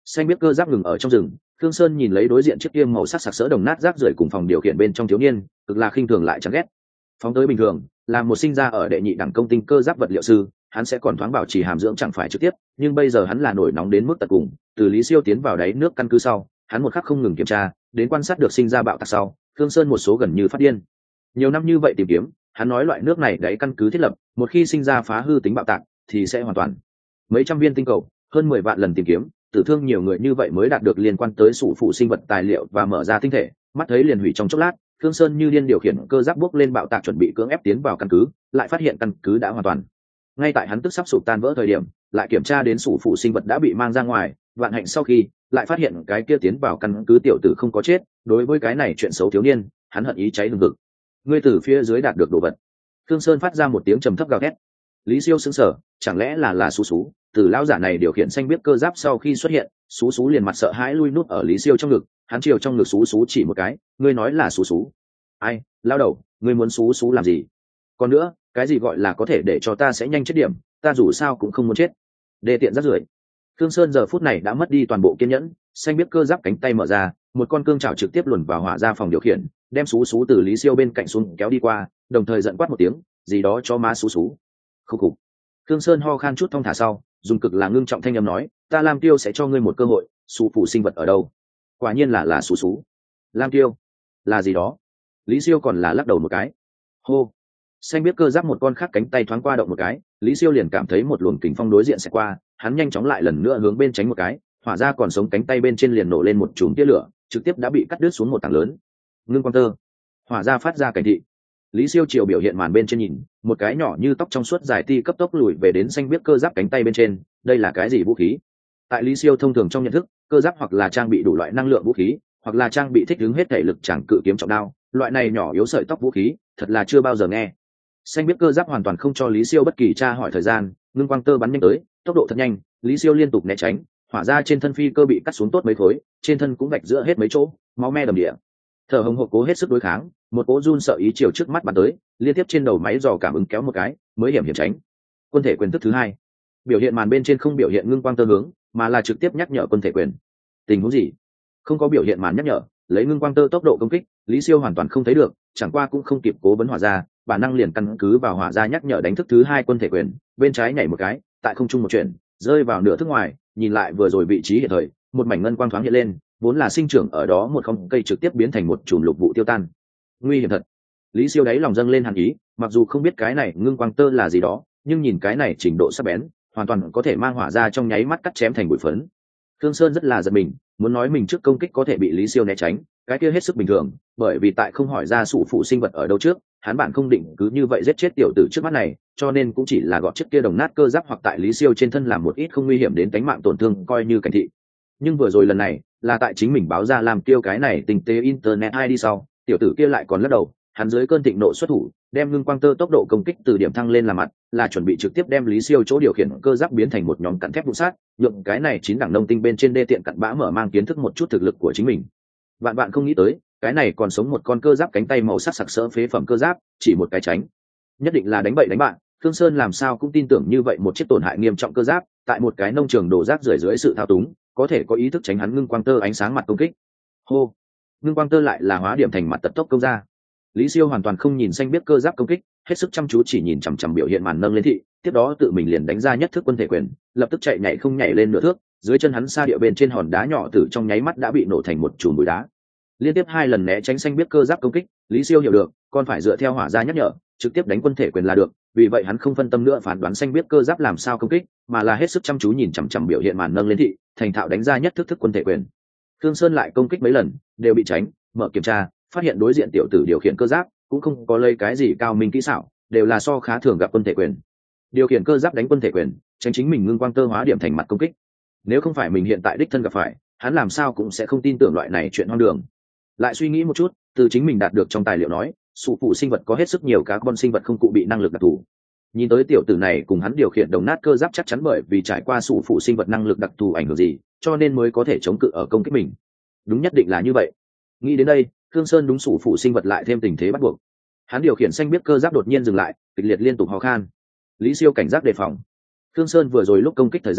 Speaker 1: Xanh biết cơ giáp ngừng ở trong rừng, Thương Sơn nhìn lấy đối diện chiếc kia màu sắc sặc sỡ đồng nát rác rưởi cùng phòng điều khiển bên trong thiếu niên, cực là khinh thường lại chán ghét. Phóng tới bình thường, là một sinh ra ở đệ nhị đẳng công tinh cơ giáp vật liệu sư, hắn sẽ còn thoáng bảo trì hàm dưỡng chẳng phải trực tiếp, nhưng bây giờ hắn là nổi nóng đến mức tận cùng, từ Lý Siêu tiến vào đáy nước căn cứ sau, hắn một khắc không ngừng kiểm tra, đến quan sát được sinh ra bạo tạc sau, Thương Sơn một số gần như phát điên. Nhiều năm như vậy tìm kiếm, hắn nói loại nước này đáy căn cứ thiết lập, một khi sinh ra phá hư tính bạo tạc thì sẽ hoàn toàn. Mấy trăm viên tinh cầu, hơn mười vạn lần tìm kiếm, tử thương nhiều người như vậy mới đạt được liên quan tới sủ phụ sinh vật tài liệu và mở ra tinh thể, mắt thấy liền hủy trong chốc lát. Thương Sơn như điên điều khiển cơ giáp bước lên bạo tạc chuẩn bị cưỡng ép tiến vào căn cứ, lại phát hiện căn cứ đã hoàn toàn. Ngay tại hắn tức sắp sụp tan vỡ thời điểm, lại kiểm tra đến sủ phụ sinh vật đã bị mang ra ngoài, vạn hạnh sau khi lại phát hiện cái kia tiến vào căn cứ tiểu tử không có chết. Đối với cái này chuyện xấu thiếu niên, hắn hận ý cháy hừng hực. Ngươi từ phía dưới đạt được đồ vật. Thương Sơn phát ra một tiếng trầm thấp gào thét. Lý Siêu sững sờ, chẳng lẽ là là Sú Sú? Từ lão giả này điều khiển xanh biết cơ giáp sau khi xuất hiện, Sú Sú liền mặt sợ hãi lui nút ở Lý Siêu trong ngực, hắn chiều trong ngực Sú Sú chỉ một cái, ngươi nói là Sú Sú? Ai, lão đầu, ngươi muốn Sú Sú làm gì? Còn nữa, cái gì gọi là có thể để cho ta sẽ nhanh chết điểm, ta dù sao cũng không muốn chết. Đề tiện rất rưởi. Thương Sơn giờ phút này đã mất đi toàn bộ kiên nhẫn, xanh biết cơ giáp cánh tay mở ra, một con cương chảo trực tiếp luồn vào hỏa ra phòng điều khiển, đem Sú Sú từ Lý Siêu bên cạnh xuống kéo đi qua, đồng thời giận quát một tiếng, gì đó cho má Sú Sú. Khúc khục. Thương Sơn ho khan chút thong thả sau, dùng cực là ngưng trọng thanh âm nói, ta Lam Tiêu sẽ cho ngươi một cơ hội, sủ phụ sinh vật ở đâu? Quả nhiên là là Sú Sú. Lam Tiêu? Là gì đó? Lý Siêu còn là lắc đầu một cái. Hô. Xanh biết cơ giáp một con khác cánh tay thoáng qua động một cái, Lý Siêu liền cảm thấy một luồng kình phong đối diện sẽ qua, hắn nhanh chóng lại lần nữa hướng bên tránh một cái, hỏa ra còn sống cánh tay bên trên liền nổ lên một chùm tia lửa, trực tiếp đã bị cắt đứt xuống một tảng lớn. Ngưng quang tơ. Hỏa ra phát ra cảnh thị. Lý Siêu chiều biểu hiện màn bên trên nhìn, một cái nhỏ như tóc trong suốt dài ti cấp tốc lùi về đến xanh biết cơ giáp cánh tay bên trên, đây là cái gì vũ khí? Tại Lý Siêu thông thường trong nhận thức, cơ giáp hoặc là trang bị đủ loại năng lượng vũ khí, hoặc là trang bị thích ứng hết thể lực chẳng cự kiếm trọng đao, loại này nhỏ yếu sợi tóc vũ khí, thật là chưa bao giờ nghe. Xanh biết cơ giáp hoàn toàn không cho Lý Siêu bất kỳ tra hỏi thời gian, ngưng quang tơ bắn nhanh tới, tốc độ thật nhanh, Lý Siêu liên tục né tránh, hỏa ra trên thân phi cơ bị cắt xuống tốt mấy khối, trên thân cũng vạch giữa hết mấy chỗ, máu me đầm địa. Thở hồng hộc cố hết sức đối kháng, một cỗ run sợ ý chiều trước mắt bắn tới, liên tiếp trên đầu máy dò cảm ứng kéo một cái, mới hiểm hiểm tránh. Quân thể quyền thức thứ hai, biểu hiện màn bên trên không biểu hiện ngưng quang tơ hướng, mà là trực tiếp nhắc nhở quân thể quyền. Tình huống gì? Không có biểu hiện màn nhắc nhở, lấy ngưng quang tơ tốc độ công kích, Lý Siêu hoàn toàn không thấy được, chẳng qua cũng không kịp cố vấn hỏa ra, bản năng liền căn cứ vào hỏa ra nhắc nhở đánh thức thứ hai quân thể quyền, bên trái nhảy một cái, tại không trung một chuyển, rơi vào nửa thức ngoài, nhìn lại vừa rồi vị trí hiện thời, một mảnh ngân quang thoáng hiện lên, vốn là sinh trưởng ở đó một không cây trực tiếp biến thành một chùm lục vụ tiêu tan. Nguy hiểm thật. Lý Siêu đáy lòng dâng lên hàn ý, mặc dù không biết cái này ngưng quang tơ là gì đó, nhưng nhìn cái này trình độ sắc bén, hoàn toàn có thể mang hỏa ra trong nháy mắt cắt chém thành bụi phấn. Thương Sơn rất là giật mình, muốn nói mình trước công kích có thể bị Lý Siêu né tránh, cái kia hết sức bình thường, bởi vì tại không hỏi ra sủ phụ sinh vật ở đâu trước, hắn bản không định cứ như vậy giết chết tiểu tử trước mắt này, cho nên cũng chỉ là gọt chiếc kia đồng nát cơ giáp hoặc tại Lý Siêu trên thân làm một ít không nguy hiểm đến tính mạng tổn thương coi như cảnh thị. Nhưng vừa rồi lần này, là tại chính mình báo ra làm tiêu cái này tình tế internet i đi sau, tiểu tử kia lại còn lắc đầu, hắn dưới cơn thịnh nộ xuất thủ, đem ngưng quang tơ tốc độ công kích từ điểm thăng lên là mặt, là chuẩn bị trực tiếp đem Lý Siêu chỗ điều khiển cơ giáp biến thành một nhóm cặn thép vụ sát, nhượng cái này chín đẳng nông tinh bên trên đê tiện cặn bã mở mang kiến thức một chút thực lực của chính mình. Vạn bạn không nghĩ tới, cái này còn sống một con cơ giáp cánh tay màu sắc sặc sỡ phế phẩm cơ giáp, chỉ một cái tránh, nhất định là đánh bậy đánh bạn. Thương Sơn làm sao cũng tin tưởng như vậy một chiếc tổn hại nghiêm trọng cơ giáp, tại một cái nông trường đổ rác rưởi dưới sự thao túng, có thể có ý thức tránh hắn ngưng quang tơ ánh sáng mặt công kích. Hô, ngưng quang tơ lại là hóa điểm thành mặt tật tốc công ra. Lý Siêu hoàn toàn không nhìn xanh biết cơ giáp công kích, hết sức chăm chú chỉ nhìn chằm chằm biểu hiện màn nâng lên thị, tiếp đó tự mình liền đánh ra nhất thức quân thể quyền, lập tức chạy nhảy không nhảy lên nửa thước, dưới chân hắn xa địa bên trên hòn đá nhỏ từ trong nháy mắt đã bị nổ thành một chùm bụi đá. Liên tiếp hai lần né tránh xanh biết cơ giáp công kích, Lý Siêu hiểu được, còn phải dựa theo hỏa ra nhắc nhở, trực tiếp đánh quân thể quyền là được, vì vậy hắn không phân tâm nữa phán đoán xanh biết cơ giáp làm sao công kích, mà là hết sức chăm chú nhìn chằm chằm biểu hiện màn nâng lên thị, thành thạo đánh ra nhất thức thức quân thể quyền. Thương Sơn lại công kích mấy lần, đều bị tránh, mở kiểm tra, phát hiện đối diện tiểu tử điều khiển cơ giáp cũng không có lấy cái gì cao minh kỹ xảo, đều là so khá thường gặp quân thể quyền. Điều khiển cơ giáp đánh quân thể quyền, tránh chính mình ngưng quang tơ hóa điểm thành mặt công kích. Nếu không phải mình hiện tại đích thân gặp phải, hắn làm sao cũng sẽ không tin tưởng loại này chuyện hoang đường. Lại suy nghĩ một chút, từ chính mình đạt được trong tài liệu nói, sủ phụ sinh vật có hết sức nhiều các con sinh vật không cụ bị năng lực đặc thù. Nhìn tới tiểu tử này cùng hắn điều khiển đồng nát cơ giáp chắc chắn bởi vì trải qua sủ phụ sinh vật năng lực đặc thù ảnh hưởng gì, cho nên mới có thể chống cự ở công kích mình. Đúng, nhất định là như vậy. Nghĩ đến đây, Thương Sơn đúng sủ phụ sinh vật lại thêm tình thế bắt buộc. Hắn điều khiển xanh biết cơ giáp đột nhiên dừng lại, kịch liệt liên tục ho khan. Lý Siêu cảnh giác đề phòng. Thương Sơn vừa rồi lúc công kích thời gian,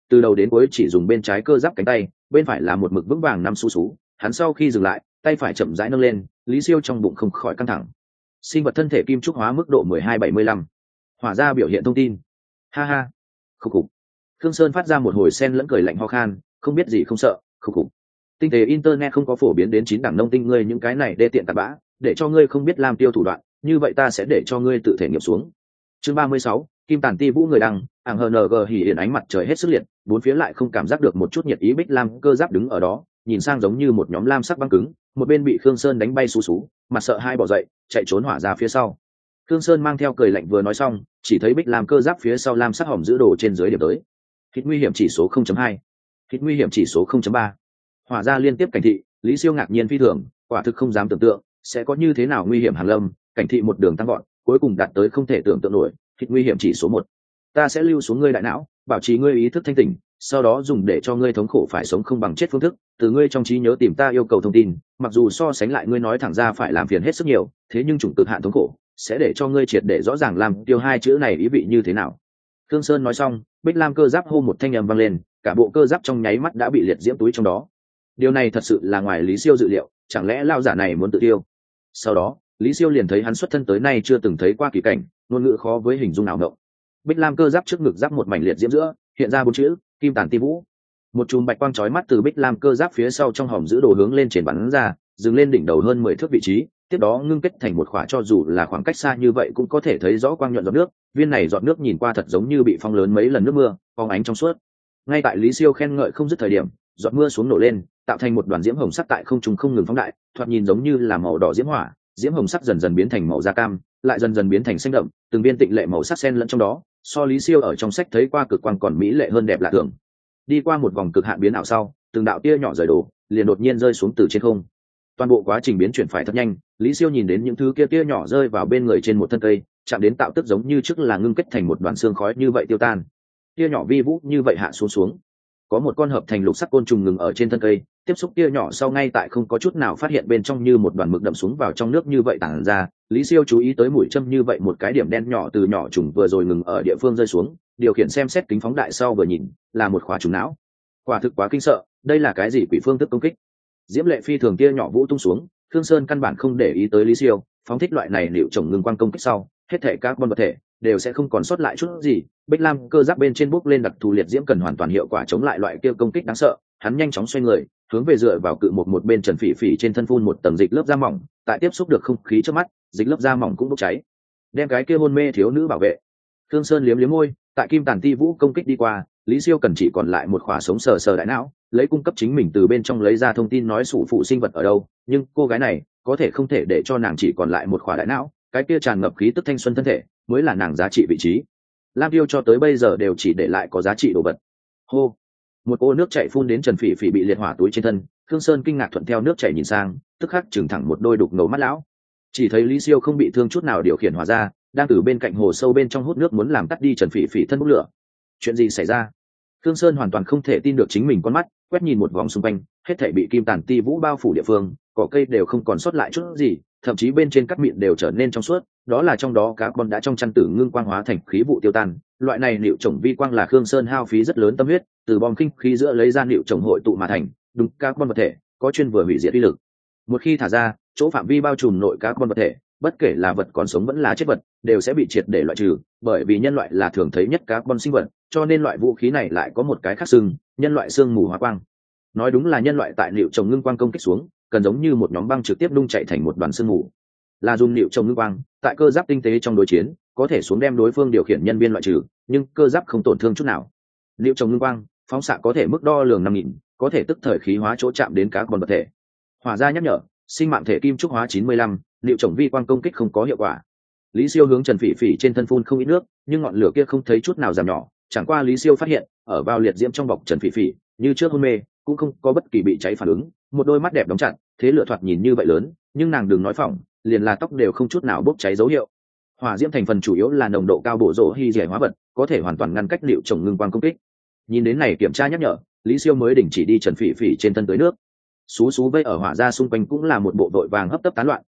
Speaker 1: từ đầu đến cuối chỉ dùng bên trái cơ giáp cánh tay, bên phải là một mực vững vàng năm xu xú. Hắn sau khi dừng lại, tay phải chậm rãi nâng lên, Lý Siêu trong bụng không khỏi căng thẳng. Sinh vật thân thể kim trúc hóa mức độ mười hai bảy mươi lăm. Hỏa ra biểu hiện thông tin. Ha ha. Khục khục. Khương Sơn phát ra một hồi sen lẫn cười lạnh ho khan, không biết gì không sợ. Khục khục. Tinh tế internet không có phổ biến đến chín đẳng nông tinh ngươi những cái này đê tiện tạt bã, để cho ngươi không biết làm tiêu thủ đoạn, như vậy ta sẽ để cho ngươi tự thể nghiệm xuống. Chương ba mươi sáu, Kim Tản Ti Vũ người đăng, ảng hờ nờ gờ hỉ hiển ánh mặt trời hết sức liệt, bốn phía lại không cảm giác được một chút nhiệt ý. Bích Lam cơ giáp đứng ở đó, nhìn sang giống như một nhóm lam sắc băng cứng, một bên bị Khương Sơn đánh bay xú xú, mặt sợ hai bỏ dậy, chạy trốn hỏa ra phía sau. Khương Sơn mang theo cười lạnh vừa nói xong, chỉ thấy Bích Lam cơ giáp phía sau lam sắc hỏng giữ đồ trên dưới điểm tới. Hít nguy hiểm chỉ số không chấm hai, hít nguy hiểm chỉ số không chấm ba. Hỏa ra liên tiếp cảnh thị, Lý Siêu ngạc nhiên phi thường, quả thực không dám tưởng tượng sẽ có như thế nào nguy hiểm hàn lâm. Cảnh thị một đường tăng gọn, cuối cùng đạt tới không thể tưởng tượng nổi. Hít nguy hiểm chỉ số một, ta sẽ lưu xuống ngươi đại não, bảo trì ngươi ý thức thanh tỉnh, sau đó dùng để cho ngươi thống khổ phải sống không bằng chết phương thức, từ ngươi trong trí nhớ tìm ta yêu cầu thông tin, mặc dù so sánh lại ngươi nói thẳng ra phải làm phiền hết sức nhiều, thế nhưng chủng cực hạn thống khổ sẽ để cho ngươi triệt để rõ ràng làm tiêu hai chữ này ý vị như thế nào. Khương Sơn nói xong, Bích Lam cơ giáp hô một thanh âm vang lên, cả bộ cơ giáp trong nháy mắt đã bị liệt diễm túi trong đó. Điều này thật sự là ngoài Lý Siêu dự liệu, chẳng lẽ lao giả này muốn tự tiêu? Sau đó, Lý Siêu liền thấy hắn xuất thân tới nay chưa từng thấy qua kỳ cảnh, ngôn ngữ khó với hình dung nào ngộng. Bích Lam cơ giáp trước ngực giáp một mảnh liệt diễm giữa, hiện ra bốn chữ Kim Tản Ti Vũ. Một chùm bạch quang chói mắt từ Bích Lam cơ giáp phía sau trong hòm giữ đồ hướng lên trên bắn ra, dừng lên đỉnh đầu hơn mười thước vị trí, tiếp đó ngưng kết thành một khỏa cho dù là khoảng cách xa như vậy cũng có thể thấy rõ quang nhuận giọt nước. Viên này giọt nước nhìn qua thật giống như bị phong lớn mấy lần nước mưa, phóng ánh trong suốt. Ngay tại Lý Siêu khen ngợi không dứt thời điểm, giọt mưa xuống nổ lên, tạo thành một đoàn diễm hồng sắc tại không trung không ngừng phóng đại, thoạt nhìn giống như là màu đỏ diễm hỏa, diễm hồng sắc dần dần biến thành màu da cam, lại dần dần biến thành xanh đậm, từng viên tịnh lệ màu sắc xen lẫn trong đó, so Lý Siêu ở trong sách thấy qua cực quang còn mỹ lệ hơn đẹp lạ thường. Đi qua một vòng cực hạn biến ảo sau, từng đạo tia nhỏ rời đổ, liền đột nhiên rơi xuống từ trên không. Toàn bộ quá trình biến chuyển phải thật nhanh, Lý Siêu nhìn đến những thứ kia tia nhỏ rơi vào bên người trên một thân cây, chạm đến tạo tức giống như trước là ngưng kết thành một đoàn xương khói như vậy tiêu tan. Tia nhỏ vi vũ như vậy hạ xuống xuống. Có một con hợp thành lục sắc côn trùng ngừng ở trên thân cây, tiếp xúc tia nhỏ sau ngay tại không có chút nào phát hiện bên trong như một đoàn mực đậm xuống vào trong nước như vậy tản ra. Lý Siêu chú ý tới mũi châm như vậy một cái điểm đen nhỏ từ nhỏ trùng vừa rồi ngừng ở địa phương rơi xuống, điều khiển xem xét kính phóng đại sau vừa nhìn, là một khóa trùng não. Quả thực quá kinh sợ, đây là cái gì quỷ phương thức công kích? Diễm lệ phi thường tia nhỏ vũ tung xuống, Khương Sơn căn bản không để ý tới Lý Siêu, phóng thích loại này liệu trồng ngừng quang công kích sau, hết thể các con vật thể đều sẽ không còn sót lại chút gì. Bích Lam cơ giáp bên trên bốc lên đặc thù liệt diễm cần hoàn toàn hiệu quả chống lại loại kia công kích đáng sợ. Hắn nhanh chóng xoay người, hướng về dựa vào cự một một bên Trần Phỉ Phỉ trên thân phun một tầng dịch lớp da mỏng, tại tiếp xúc được không khí trước mắt, dịch lớp da mỏng cũng bốc cháy, đem cái kia hôn mê thiếu nữ bảo vệ. Khương Sơn liếm liếm môi, tại Kim Tản Ti Vũ công kích đi qua, Lý Siêu cần chỉ còn lại một khỏa sống sờ sờ đại não, lấy cung cấp chính mình từ bên trong lấy ra thông tin nói sủ phụ sinh vật ở đâu, nhưng cô gái này có thể không thể để cho nàng chỉ còn lại một khỏa đại não, cái kia tràn ngập khí tức thanh xuân thân thể mới là nàng giá trị vị trí. Lam Tiêu cho tới bây giờ đều chỉ để lại có giá trị đồ vật. Hô, một ô nước chảy phun đến Trần Phỉ Phỉ bị liệt hỏa túi trên thân, Khương Sơn kinh ngạc thuận theo nước chảy nhìn sang, tức khắc trừng thẳng một đôi đục ngầu mắt lão. Chỉ thấy Lý Siêu không bị thương chút nào điều khiển hỏa ra, đang từ bên cạnh hồ sâu bên trong hút nước muốn làm tắt đi Trần Phỉ Phỉ thân bốc lửa. Chuyện gì xảy ra? Khương Sơn hoàn toàn không thể tin được chính mình con mắt, quét nhìn một vòng xung quanh, hết thảy bị Kim Tản Ti Vũ bao phủ địa phương, cỏ cây đều không còn sót lại chút gì, thậm chí bên trên cát mịn đều trở nên trong suốt, đó là trong đó cá con đã trong chăn tử ngưng quang hóa thành khí vụ tiêu tan. Loại này liệu trồng vi quang là Khương Sơn hao phí rất lớn tâm huyết, từ bom kinh khí giữa lấy ra liệu trồng hội tụ mà thành, đúng cá con vật thể, có chuyên vừa hủy diệt uy lực. Một khi thả ra, chỗ phạm vi bao trùm nội cá con vật thể, bất kể là vật còn sống vẫn là chết vật, đều sẽ bị triệt để loại trừ, bởi vì nhân loại là thường thấy nhất cá con sinh vật, cho nên loại vũ khí này lại có một cái khác xưng, nhân loại xương mù hóa quang. Nói đúng là nhân loại tại liệu trồng ngưng quang công kích xuống, cần giống như một nhóm băng trực tiếp đung chạy thành một đoàn sương mù, là dùng liệu trồng ngưng quang tại cơ giáp tinh tế trong đối chiến có thể xuống đem đối phương điều khiển nhân viên loại trừ, nhưng cơ giáp không tổn thương chút nào. Liệu trồng ngưng quang phóng xạ có thể mức đo lường năm nghìn, có thể tức thời khí hóa chỗ chạm đến các con vật thể. Hỏa ra nhắc nhở, sinh mạng thể kim trúc hóa chín mươi lăm, liệu trồng vi quang công kích không có hiệu quả. Lý Siêu hướng Trần Phỉ Phỉ trên thân phun không ít nước, nhưng ngọn lửa kia không thấy chút nào giảm nhỏ, chẳng qua Lý Siêu phát hiện ở vào liệt diễm trong bọc Trần Phỉ Phỉ như trước hôn mê, cũng không có bất kỳ bị cháy phản ứng, một đôi mắt đẹp đóng chặt, thế lửa thoạt nhìn như vậy lớn, nhưng nàng đừng nói phỏng, liền là tóc đều không chút nào bốc cháy dấu hiệu. Hỏa diễm thành phần chủ yếu là nồng độ cao bổ rổ hy giải hóa vật, có thể hoàn toàn ngăn cách liệu trồng ngưng quang công kích. Nhìn đến này kiểm tra nhắc nhở, Lý Siêu mới đình chỉ đi Trần Phỉ Phỉ trên thân tới nước. Sú sú vây ở hỏa ra xung quanh cũng là một bộ đội vàng hấp tấp tán loạn,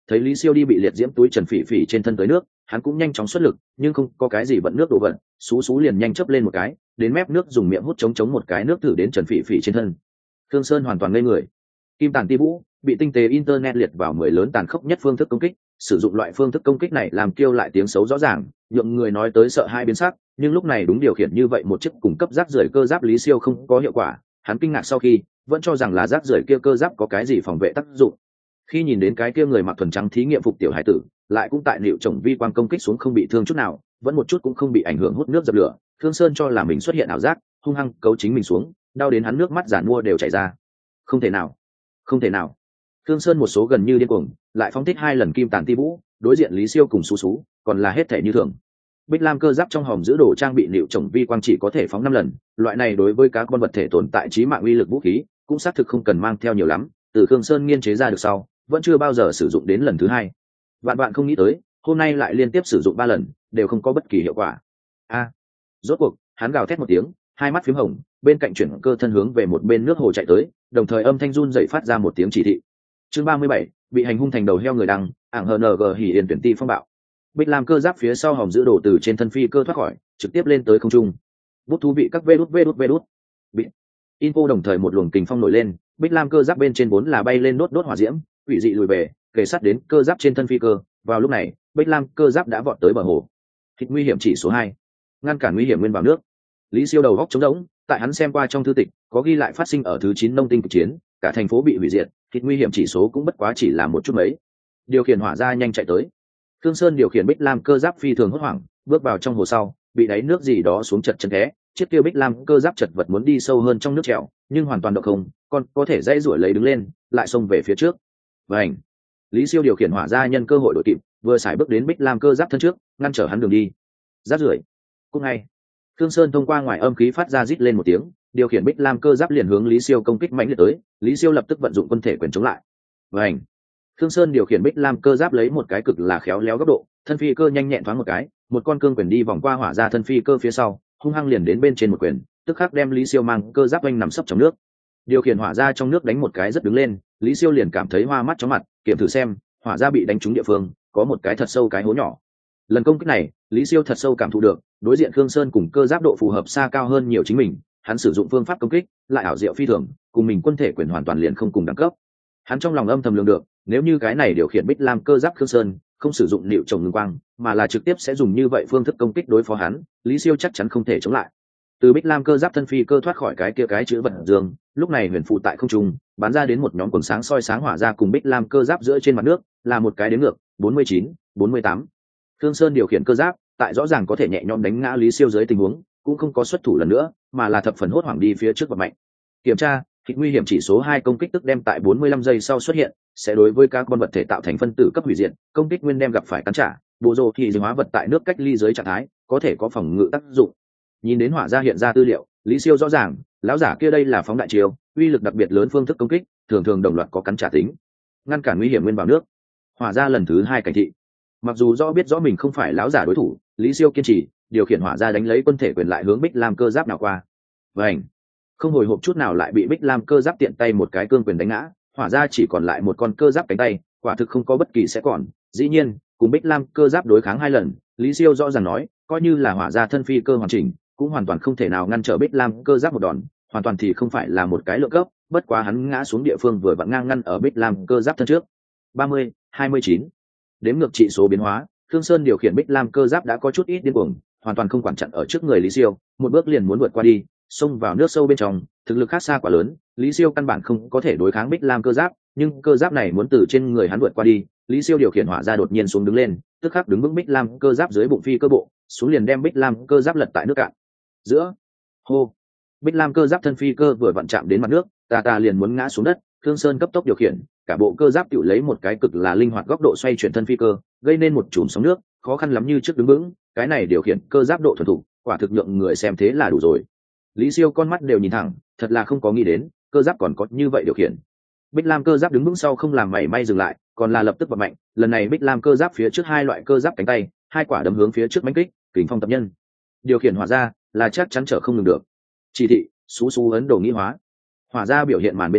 Speaker 1: thấy Lý Siêu đi bị liệt diễm túi Trần Phỉ Phỉ trên thân tới nước, hắn cũng nhanh chóng xuất lực, nhưng không có cái gì vận nước đổ vận, xú xú liền nhanh chớp lên một cái, đến mép nước dùng miệng hút chống chống một cái nước thử đến Trần Phỉ Phỉ trên thân. Thương Sơn hoàn toàn ngây người. Kim Tản Ti Vũ bị tinh tế internet liệt vào mười lớn tàn khốc nhất phương thức công kích, sử dụng loại phương thức công kích này làm kêu lại tiếng xấu rõ ràng, nhượng người nói tới sợ hai biến sắc, nhưng lúc này đúng điều khiển như vậy một chiếc cung cấp rác rưởi cơ giáp Lý Siêu không có hiệu quả, hắn kinh ngạc sau khi vẫn cho rằng là rác rưởi kia cơ giáp có cái gì phòng vệ tác dụng. Khi nhìn đến cái kia người mặc thuần trắng thí nghiệm phục tiểu hải tử, lại cũng tại liệu chồng vi quang công kích xuống không bị thương chút nào, vẫn một chút cũng không bị ảnh hưởng hút nước dập lửa, Thương Sơn cho là mình xuất hiện ảo giác, hung hăng cấu chính mình xuống, đau đến hắn nước mắt giản mua đều chảy ra. Không thể nào, không thể nào. Thương Sơn một số gần như điên cuồng, lại phóng thích hai lần Kim Tản Ti Vũ, đối diện Lý Siêu cùng Sú Sú, còn là hết thể như thường. Bích Lam cơ giáp trong hòm giữ đồ trang bị liệu chồng vi quang chỉ có thể phóng năm lần, loại này đối với các con vật thể tồn tại chí mạng uy lực vũ khí, cũng xác thực không cần mang theo nhiều lắm, từ Thương Sơn nghiên chế ra được sau, vẫn chưa bao giờ sử dụng đến lần thứ hai. Vạn bạn không nghĩ tới, hôm nay lại liên tiếp sử dụng ba lần, đều không có bất kỳ hiệu quả. A! Rốt cuộc, hắn gào thét một tiếng, hai mắt phím hồng, bên cạnh chuyển cơ thân hướng về một bên nước hồ chạy tới, đồng thời âm thanh run dậy phát ra một tiếng chỉ thị. Chương ba mươi bảy, bị hành hung thành đầu heo người đăng, ảng hờ en giê hỉ yên tuyển ti phong bạo. Bích Lam cơ giáp phía sau hòm giữ đồ từ trên thân phi cơ thoát khỏi, trực tiếp lên tới không trung. Bút thú vị các vê đút vê đút vê đút. Bị info đồng thời một luồng kình phong nổi lên, Bích Lam cơ giáp bên trên vốn là bay lên đốt đốt hỏa diễm, quỷ dị lùi về, kề sát đến cơ giáp trên thân phi cơ. Vào lúc này, Bích Lam cơ giáp đã vọt tới bờ hồ. Thịt nguy hiểm chỉ số hai, ngăn cản nguy hiểm nguyên vào nước. Lý Siêu đầu góc trống rỗng, tại hắn xem qua trong thư tịch, có ghi lại phát sinh ở thứ chín nông tinh cực chiến, cả thành phố bị hủy diệt, thịt nguy hiểm chỉ số cũng bất quá chỉ là một chút mấy. Điều khiển hỏa ra nhanh chạy tới. Thương Sơn điều khiển Bích Lam cơ giáp phi thường hốt hoảng, bước vào trong hồ sau, bị đáy nước gì đó xuống chật chân té, chiếc kia Bích Lam cơ giáp chật vật muốn đi sâu hơn trong nước trèo, nhưng hoàn toàn động không, còn có thể dãy duỗi lấy đứng lên, lại xông về phía trước. Vành. Lý Siêu điều khiển hỏa ra nhân cơ hội đội kịp, vừa xài bước đến Bích Lam cơ giáp thân trước, ngăn trở hắn đường đi. Giáp rưởi. Cũng ngay. Thương Sơn thông qua ngoài âm khí phát ra rít lên một tiếng, điều khiển Bích Lam cơ giáp liền hướng Lý Siêu công kích mạnh liệt tới, Lý Siêu lập tức vận dụng quân thể quyền chống lại. Vành. Thương Sơn điều khiển Bích Lam cơ giáp lấy một cái cực là khéo léo góc độ, thân phi cơ nhanh nhẹn thoáng một cái, một con cương quyền đi vòng qua hỏa ra thân phi cơ phía sau, hung hăng liền đến bên trên một quyền, tức khắc đem Lý Siêu mang cơ giáp oanh nằm sấp trong nước. Điều khiển hỏa ra trong nước đánh một cái rất đứng lên, Lý Siêu liền cảm thấy hoa mắt chóng mặt, kiểm thử xem, hỏa ra bị đánh trúng địa phương, có một cái thật sâu cái hố nhỏ. Lần công kích này, Lý Siêu thật sâu cảm thụ được, đối diện Khương Sơn cùng cơ giáp độ phù hợp xa cao hơn nhiều chính mình, hắn sử dụng phương pháp công kích, lại ảo diệu phi thường, cùng mình quân thể quyền hoàn toàn liền không cùng đẳng cấp. Hắn trong lòng âm thầm lường được, nếu như cái này điều khiển Bích Lam cơ giáp Khương Sơn không sử dụng liệu trồng ngưng quang, mà là trực tiếp sẽ dùng như vậy phương thức công kích đối phó hắn, Lý Siêu chắc chắn không thể chống lại. Từ Bích Lam cơ giáp thân phi cơ thoát khỏi cái kia cái chữ vật dương, lúc này huyền phụ tại không trung, bắn ra đến một nhóm quần sáng soi sáng hỏa ra cùng Bích Lam cơ giáp giữa trên mặt nước, là một cái đếm ngược, bốn mươi chín, bốn mươi tám. Khương Sơn điều khiển cơ giáp, tại rõ ràng có thể nhẹ nhõm đánh ngã Lý Siêu dưới tình huống, cũng không có xuất thủ lần nữa, mà là thập phần hốt hoảng đi phía trước và mạnh. Kiểm tra, thịt nguy hiểm chỉ số hai công kích tức đem tại bốn mươi lăm giây sau xuất hiện, sẽ đối với các con vật thể tạo thành phân tử cấp hủy diệt, công kích nguyên đem gặp phải cắn trả, bộ rồ thì hóa vật tại nước cách ly dưới trạng thái, có thể có phòng ngự tác dụng. Nhìn đến hỏa ra hiện ra tư liệu, Lý Siêu rõ ràng, lão giả kia đây là phóng đại chiêu, uy lực đặc biệt lớn phương thức công kích, thường thường đồng loạt có cắn trả tính, ngăn cản nguy hiểm nguyên vào nước. Hỏa ra lần thứ hai cảnh thị. Mặc dù rõ biết rõ mình không phải lão giả đối thủ, Lý Siêu kiên trì, điều khiển hỏa ra đánh lấy quân thể quyền lại hướng Bích Lam cơ giáp nào qua. Vành. Không hồi hộp chút nào lại bị Bích Lam cơ giáp tiện tay một cái cương quyền đánh ngã, hỏa ra chỉ còn lại một con cơ giáp cánh tay, quả thực không có bất kỳ sẽ còn. Dĩ nhiên, cùng Bích Lam cơ giáp đối kháng hai lần, Lý Siêu rõ ràng nói, coi như là hỏa ra thân phi cơ hoàn chỉnh, cũng hoàn toàn không thể nào ngăn trở Bích Lam cơ giáp một đòn, hoàn toàn thì không phải là một cái lượng cấp, bất quá hắn ngã xuống địa phương vừa vặn ngang ngăn ở Bích Lam cơ giáp thân trước. ba mươi, hai mươi chín. Đếm ngược trị số biến hóa, Thương Sơn điều khiển Bích Lam cơ giáp đã có chút ít điên cuồng, hoàn toàn không quản chặn ở trước người Lý Siêu, một bước liền muốn vượt qua đi, xông vào nước sâu bên trong, thực lực khác xa quá lớn, Lý Siêu căn bản không có thể đối kháng Bích Lam cơ giáp, nhưng cơ giáp này muốn từ trên người hắn vượt qua đi, Lý Siêu điều khiển hỏa ra đột nhiên xuống đứng lên, tức khắc đứng vững Bích Lam cơ giáp dưới bụng phi cơ bộ, xuống liền đem Bích Lam cơ giáp lật tại nước cạn. Giữa hô, Bích Lam cơ giáp thân phi cơ vừa vặn chạm đến mặt nước, ta ta liền muốn ngã xuống đất, Thương Sơn cấp tốc điều khiển, cả bộ cơ giáp tự lấy một cái cực là linh hoạt góc độ xoay chuyển thân phi cơ, gây nên một chùm sóng nước, khó khăn lắm như trước đứng vững, cái này điều khiển cơ giáp độ thuần thục, quả thực nhượng người xem thế là đủ rồi. Lý Siêu con mắt đều nhìn thẳng, thật là không có nghĩ đến, cơ giáp còn có như vậy điều khiển. Bích Lam cơ giáp đứng vững sau không làm mảy may dừng lại, còn là lập tức bật mạnh, lần này Bích Lam cơ giáp phía trước hai loại cơ giáp cánh tay, hai quả đấm hướng phía trước mãnh kích, kình phong tập nhân. Điều khiển hỏa ra, là chắc chắn trở không ngừng được. Chỉ thị, xú xú ấn đồ nghĩ hóa. Hỏa ra biểu hiện màn bên trên,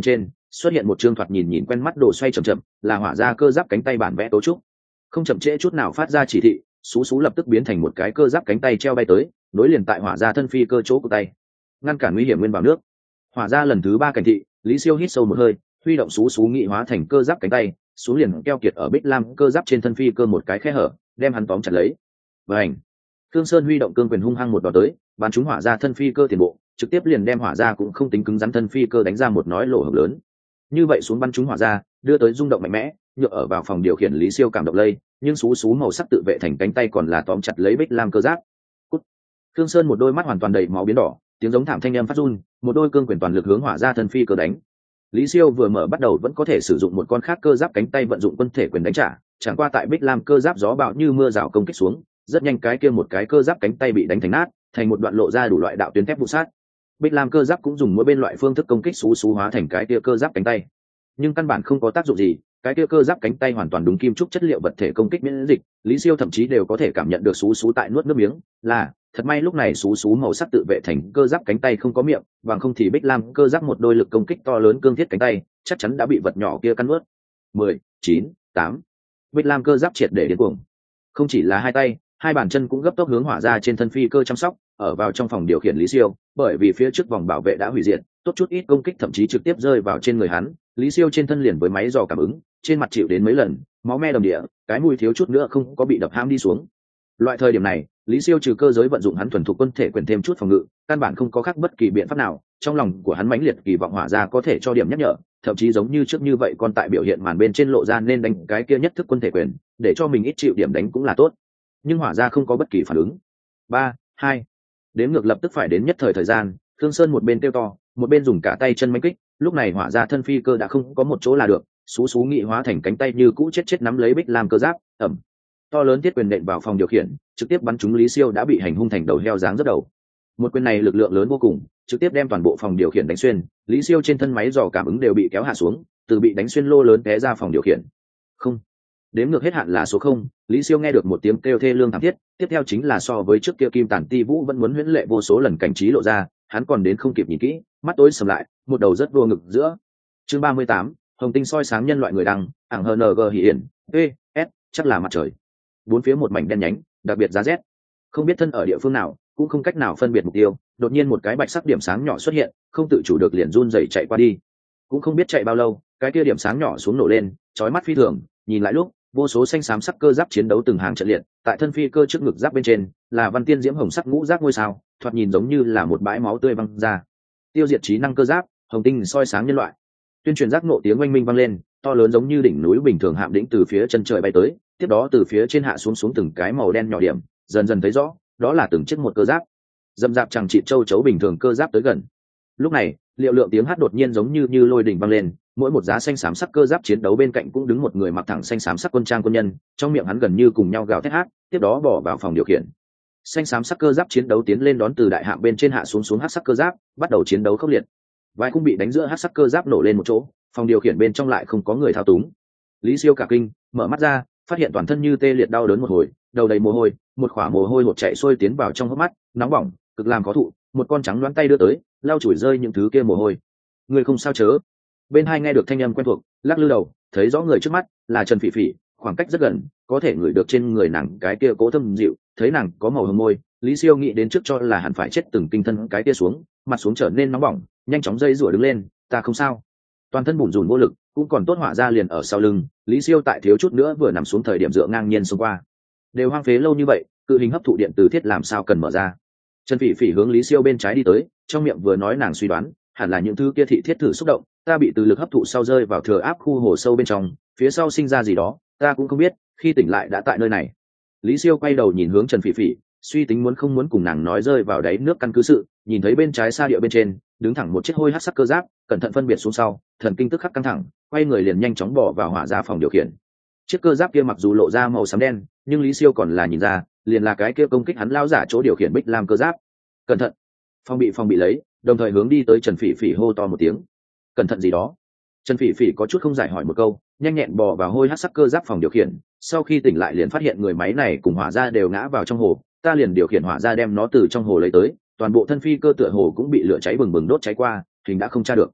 Speaker 1: xuất hiện một chương thoạt nhìn nhìn quen mắt đồ xoay chậm chậm, là hỏa ra cơ giáp cánh tay bản vẽ cấu trúc. Không chậm trễ chút nào phát ra chỉ thị, xú xú lập tức biến thành một cái cơ giáp cánh tay treo bay tới, nối liền tại hỏa ra thân phi cơ chỗ của tay, ngăn cản nguy hiểm nguyên vào nước. Hỏa ra lần thứ ba cảnh thị, Lý Siêu hít sâu một hơi, huy động xú xú nghị hóa thành cơ giáp cánh tay, xuống liền keo kiệt ở Bích Lam cơ giáp trên thân phi cơ một cái khe hở, đem hắn tóm chặt lấy. Bành! Thương Sơn huy động cương quyền hung hăng một đòn tới, bắn trúng hỏa ra thân phi cơ tiền bộ, trực tiếp liền đem hỏa ra cũng không tính cứng rắn thân phi cơ đánh ra một nói lỗ hổng lớn. Như vậy xuống bắn trúng hỏa ra, đưa tới rung động mạnh mẽ, nhựa ở vào phòng điều khiển Lý Siêu cảm động lây, nhưng xú xú màu sắc tự vệ thành cánh tay còn là tóm chặt lấy Bích Lam cơ giáp. Cút! Thương Sơn một đôi mắt hoàn toàn đầy máu biến đỏ, tiếng giống thảm thanh âm phát run, một đôi cương quyền toàn lực hướng hỏa ra thân phi cơ đánh. Lý Siêu vừa mở bắt đầu vẫn có thể sử dụng một con khác cơ giáp cánh tay vận dụng quân thể quyền đánh trả, chẳng qua tại Bích Lam cơ giáp gió bão như mưa rào công kích xuống, rất nhanh cái kia một cái cơ giáp cánh tay bị đánh thành nát, thành một đoạn lộ ra đủ loại đạo tuyến thép vụ sát. Bích Lam cơ giáp cũng dùng mỗi bên loại phương thức công kích xú xú hóa thành cái kia cơ giáp cánh tay, nhưng căn bản không có tác dụng gì, cái kia cơ giáp cánh tay hoàn toàn đúng kim trúc chất liệu vật thể công kích miễn dịch. Lý Siêu thậm chí đều có thể cảm nhận được xú xú tại nuốt nước miếng, là thật may lúc này xú xú màu sắc tự vệ thành cơ giáp cánh tay không có miệng, bằng không thì Bích Lam cơ giáp một đôi lực công kích to lớn cương thiết cánh tay chắc chắn đã bị vật nhỏ kia cắn nuốt. Mười, chín, tám. Bích Lam cơ giáp triệt để điên cuồng, không chỉ là hai tay, hai bàn chân cũng gấp tốc hướng hỏa ra trên thân phi cơ chăm sóc, ở vào trong phòng điều khiển Lý Siêu, bởi vì phía trước vòng bảo vệ đã hủy diệt, tốt chút ít công kích thậm chí trực tiếp rơi vào trên người hắn. Lý Siêu trên thân liền với máy dò cảm ứng, trên mặt chịu đến mấy lần máu me đầm địa, cái mùi thiếu chút nữa không có bị đập ham đi xuống. Loại thời điểm này, Lý Siêu trừ cơ giới vận dụng hắn thuần thục quân thể quyền thêm chút phòng ngự, căn bản không có khác bất kỳ biện pháp nào. Trong lòng của hắn mãnh liệt kỳ vọng hỏa ra có thể cho điểm nhắc nhở, thậm chí giống như trước như vậy còn tại biểu hiện màn bên trên lộ ra nên đánh cái kia nhất thức quân thể quyền, để cho mình ít chịu điểm đánh cũng là tốt. Nhưng hỏa ra không có bất kỳ phản ứng. Ba, hai, đếm ngược lập tức phải đến nhất thời thời gian. Thương Sơn một bên kêu to, một bên dùng cả tay chân mãnh kích. Lúc này hỏa ra thân phi cơ đã không có một chỗ là được, xú xú nghị hóa thành cánh tay như cũ chết chết nắm lấy Bích Lam cơ giáp, ẩm, to lớn thiết quyền nện vào phòng điều khiển, trực tiếp bắn trúng Lý Siêu đã bị hành hung thành đầu heo dáng rất đầu. Một quyền này lực lượng lớn vô cùng, trực tiếp đem toàn bộ phòng điều khiển đánh xuyên. Lý Siêu trên thân máy dò cảm ứng đều bị kéo hạ xuống, từ bị đánh xuyên lô lớn té ra phòng điều khiển. Không, đếm ngược hết hạn là số không. Lý Siêu nghe được một tiếng kêu thê lương thảm thiết, tiếp theo chính là so với trước kia Kim Tản Ti Vũ vẫn muốn huyễn lệ vô số lần cảnh trí lộ ra, hắn còn đến không kịp nhìn kỹ, mắt tối sầm lại, một đầu rất vô ngực giữa. Chương ba mươi tám, Hồng tinh soi sáng nhân loại người đăng, ảng hờ en giê hiển, e s chắc là mặt trời. Bốn phía một mảnh đen nhánh, đặc biệt giá rét. Không biết thân ở địa phương nào, cũng không cách nào phân biệt mục tiêu, đột nhiên một cái bạch sắc điểm sáng nhỏ xuất hiện, không tự chủ được liền run rẩy chạy qua đi. Cũng không biết chạy bao lâu, cái kia điểm sáng nhỏ xuống nổ lên, chói mắt phi thường, nhìn lại lúc, vô số xanh xám sắc cơ giáp chiến đấu từng hàng trận liệt, tại thân phi cơ trước ngực giáp bên trên, là văn tiên diễm hồng sắc ngũ giác ngôi sao, thoạt nhìn giống như là một bãi máu tươi văng ra. Tiêu diệt trí năng cơ giáp, Hồng tinh soi sáng nhân loại. Tuyên truyền giác nộ tiếng oanh minh vang lên, to lớn giống như đỉnh núi bình thường hạm đỉnh từ phía chân trời bay tới, tiếp đó từ phía trên hạ xuống xuống từng cái màu đen nhỏ điểm, dần dần thấy rõ, đó là từng chiếc một cơ giáp. Dầm dạp chẳng trị châu chấu bình thường cơ giáp tới gần. Lúc này, liệu lượng tiếng hát đột nhiên giống như như lôi đình vang lên, mỗi một giá xanh xám sắc cơ giáp chiến đấu bên cạnh cũng đứng một người mặc thẳng xanh xám sắc quân trang quân nhân, trong miệng hắn gần như cùng nhau gào thét hát, tiếp đó bỏ vào phòng điều khiển. Xanh xám sắc cơ giáp chiến đấu tiến lên đón từ đại hạm bên trên hạ xuống xuống hắc sắc cơ giáp, bắt đầu chiến đấu khốc liệt. Vài khung bị đánh giữa hắc sắc cơ giáp nổ lên một chỗ, phòng điều khiển bên trong lại không có người thao túng. Lý Siêu cả kinh, mở mắt ra, phát hiện toàn thân như tê liệt đau đớn một hồi, đầu đầy mồ hôi, một khỏa mồ hôi hột chạy xuôi tiến vào trong hốc mắt, nóng bỏng, cực làm khó thụ. Một con trắng đoán tay đưa tới, lau chùi rơi những thứ kia mồ hôi. Người không sao chớ? Bên hai nghe được thanh âm quen thuộc, lắc lư đầu, thấy rõ người trước mắt là Trần Phỉ Phỉ, khoảng cách rất gần, có thể ngửi được trên người nàng cái kia cố thâm dịu, thấy nàng có màu hồng môi, Lý Siêu nghĩ đến trước cho là hẳn phải chết từng kinh thân cái kia xuống, mặt xuống trở nên nóng bỏng, nhanh chóng dây rủa đứng lên, ta không sao. Toàn thân bủn rủn vô lực, cũng còn tốt hỏa ra liền ở sau lưng, Lý Siêu tại thiếu chút nữa vừa nằm xuống thời điểm dựa ngang nhiên xông qua. Đều hoang phế lâu như vậy, cự hình hấp thụ điện từ thiết làm sao cần mở ra. Trần Phỉ Phỉ hướng Lý Siêu bên trái đi tới, trong miệng vừa nói nàng suy đoán, hẳn là những thứ kia thị thiết thử xúc động, ta bị từ lực hấp thụ sau rơi vào thừa áp khu hồ sâu bên trong, phía sau sinh ra gì đó, ta cũng không biết, khi tỉnh lại đã tại nơi này. Lý Siêu quay đầu nhìn hướng Trần Phỉ Phỉ, suy tính muốn không muốn cùng nàng nói rơi vào đáy nước căn cứ sự, nhìn thấy bên trái xa địa bên trên, đứng thẳng một chiếc hôi hắc sắc cơ giáp, cẩn thận phân biệt xuống sau, thần kinh tức khắc căng thẳng, quay người liền nhanh chóng bỏ vào hỏa ra phòng điều khiển. Chiếc cơ giáp kia mặc dù lộ ra màu xám đen, nhưng Lý Siêu còn là nhìn ra, liền là cái kia công kích hắn lao giả chỗ điều khiển Bích Lam cơ giáp. Cẩn thận! Phòng bị phòng bị lấy, đồng thời hướng đi tới Trần Phỉ Phỉ hô to một tiếng. Cẩn thận gì đó? Trần Phỉ Phỉ có chút không giải hỏi một câu, nhanh nhẹn bò vào hôi hắc sắc cơ giáp phòng điều khiển, sau khi tỉnh lại liền phát hiện người máy này cùng hỏa ra đều ngã vào trong hồ, ta liền điều khiển hỏa ra đem nó từ trong hồ lấy tới, toàn bộ thân phi cơ tựa hồ cũng bị lửa cháy bừng bừng đốt cháy qua, hình đã không tra được.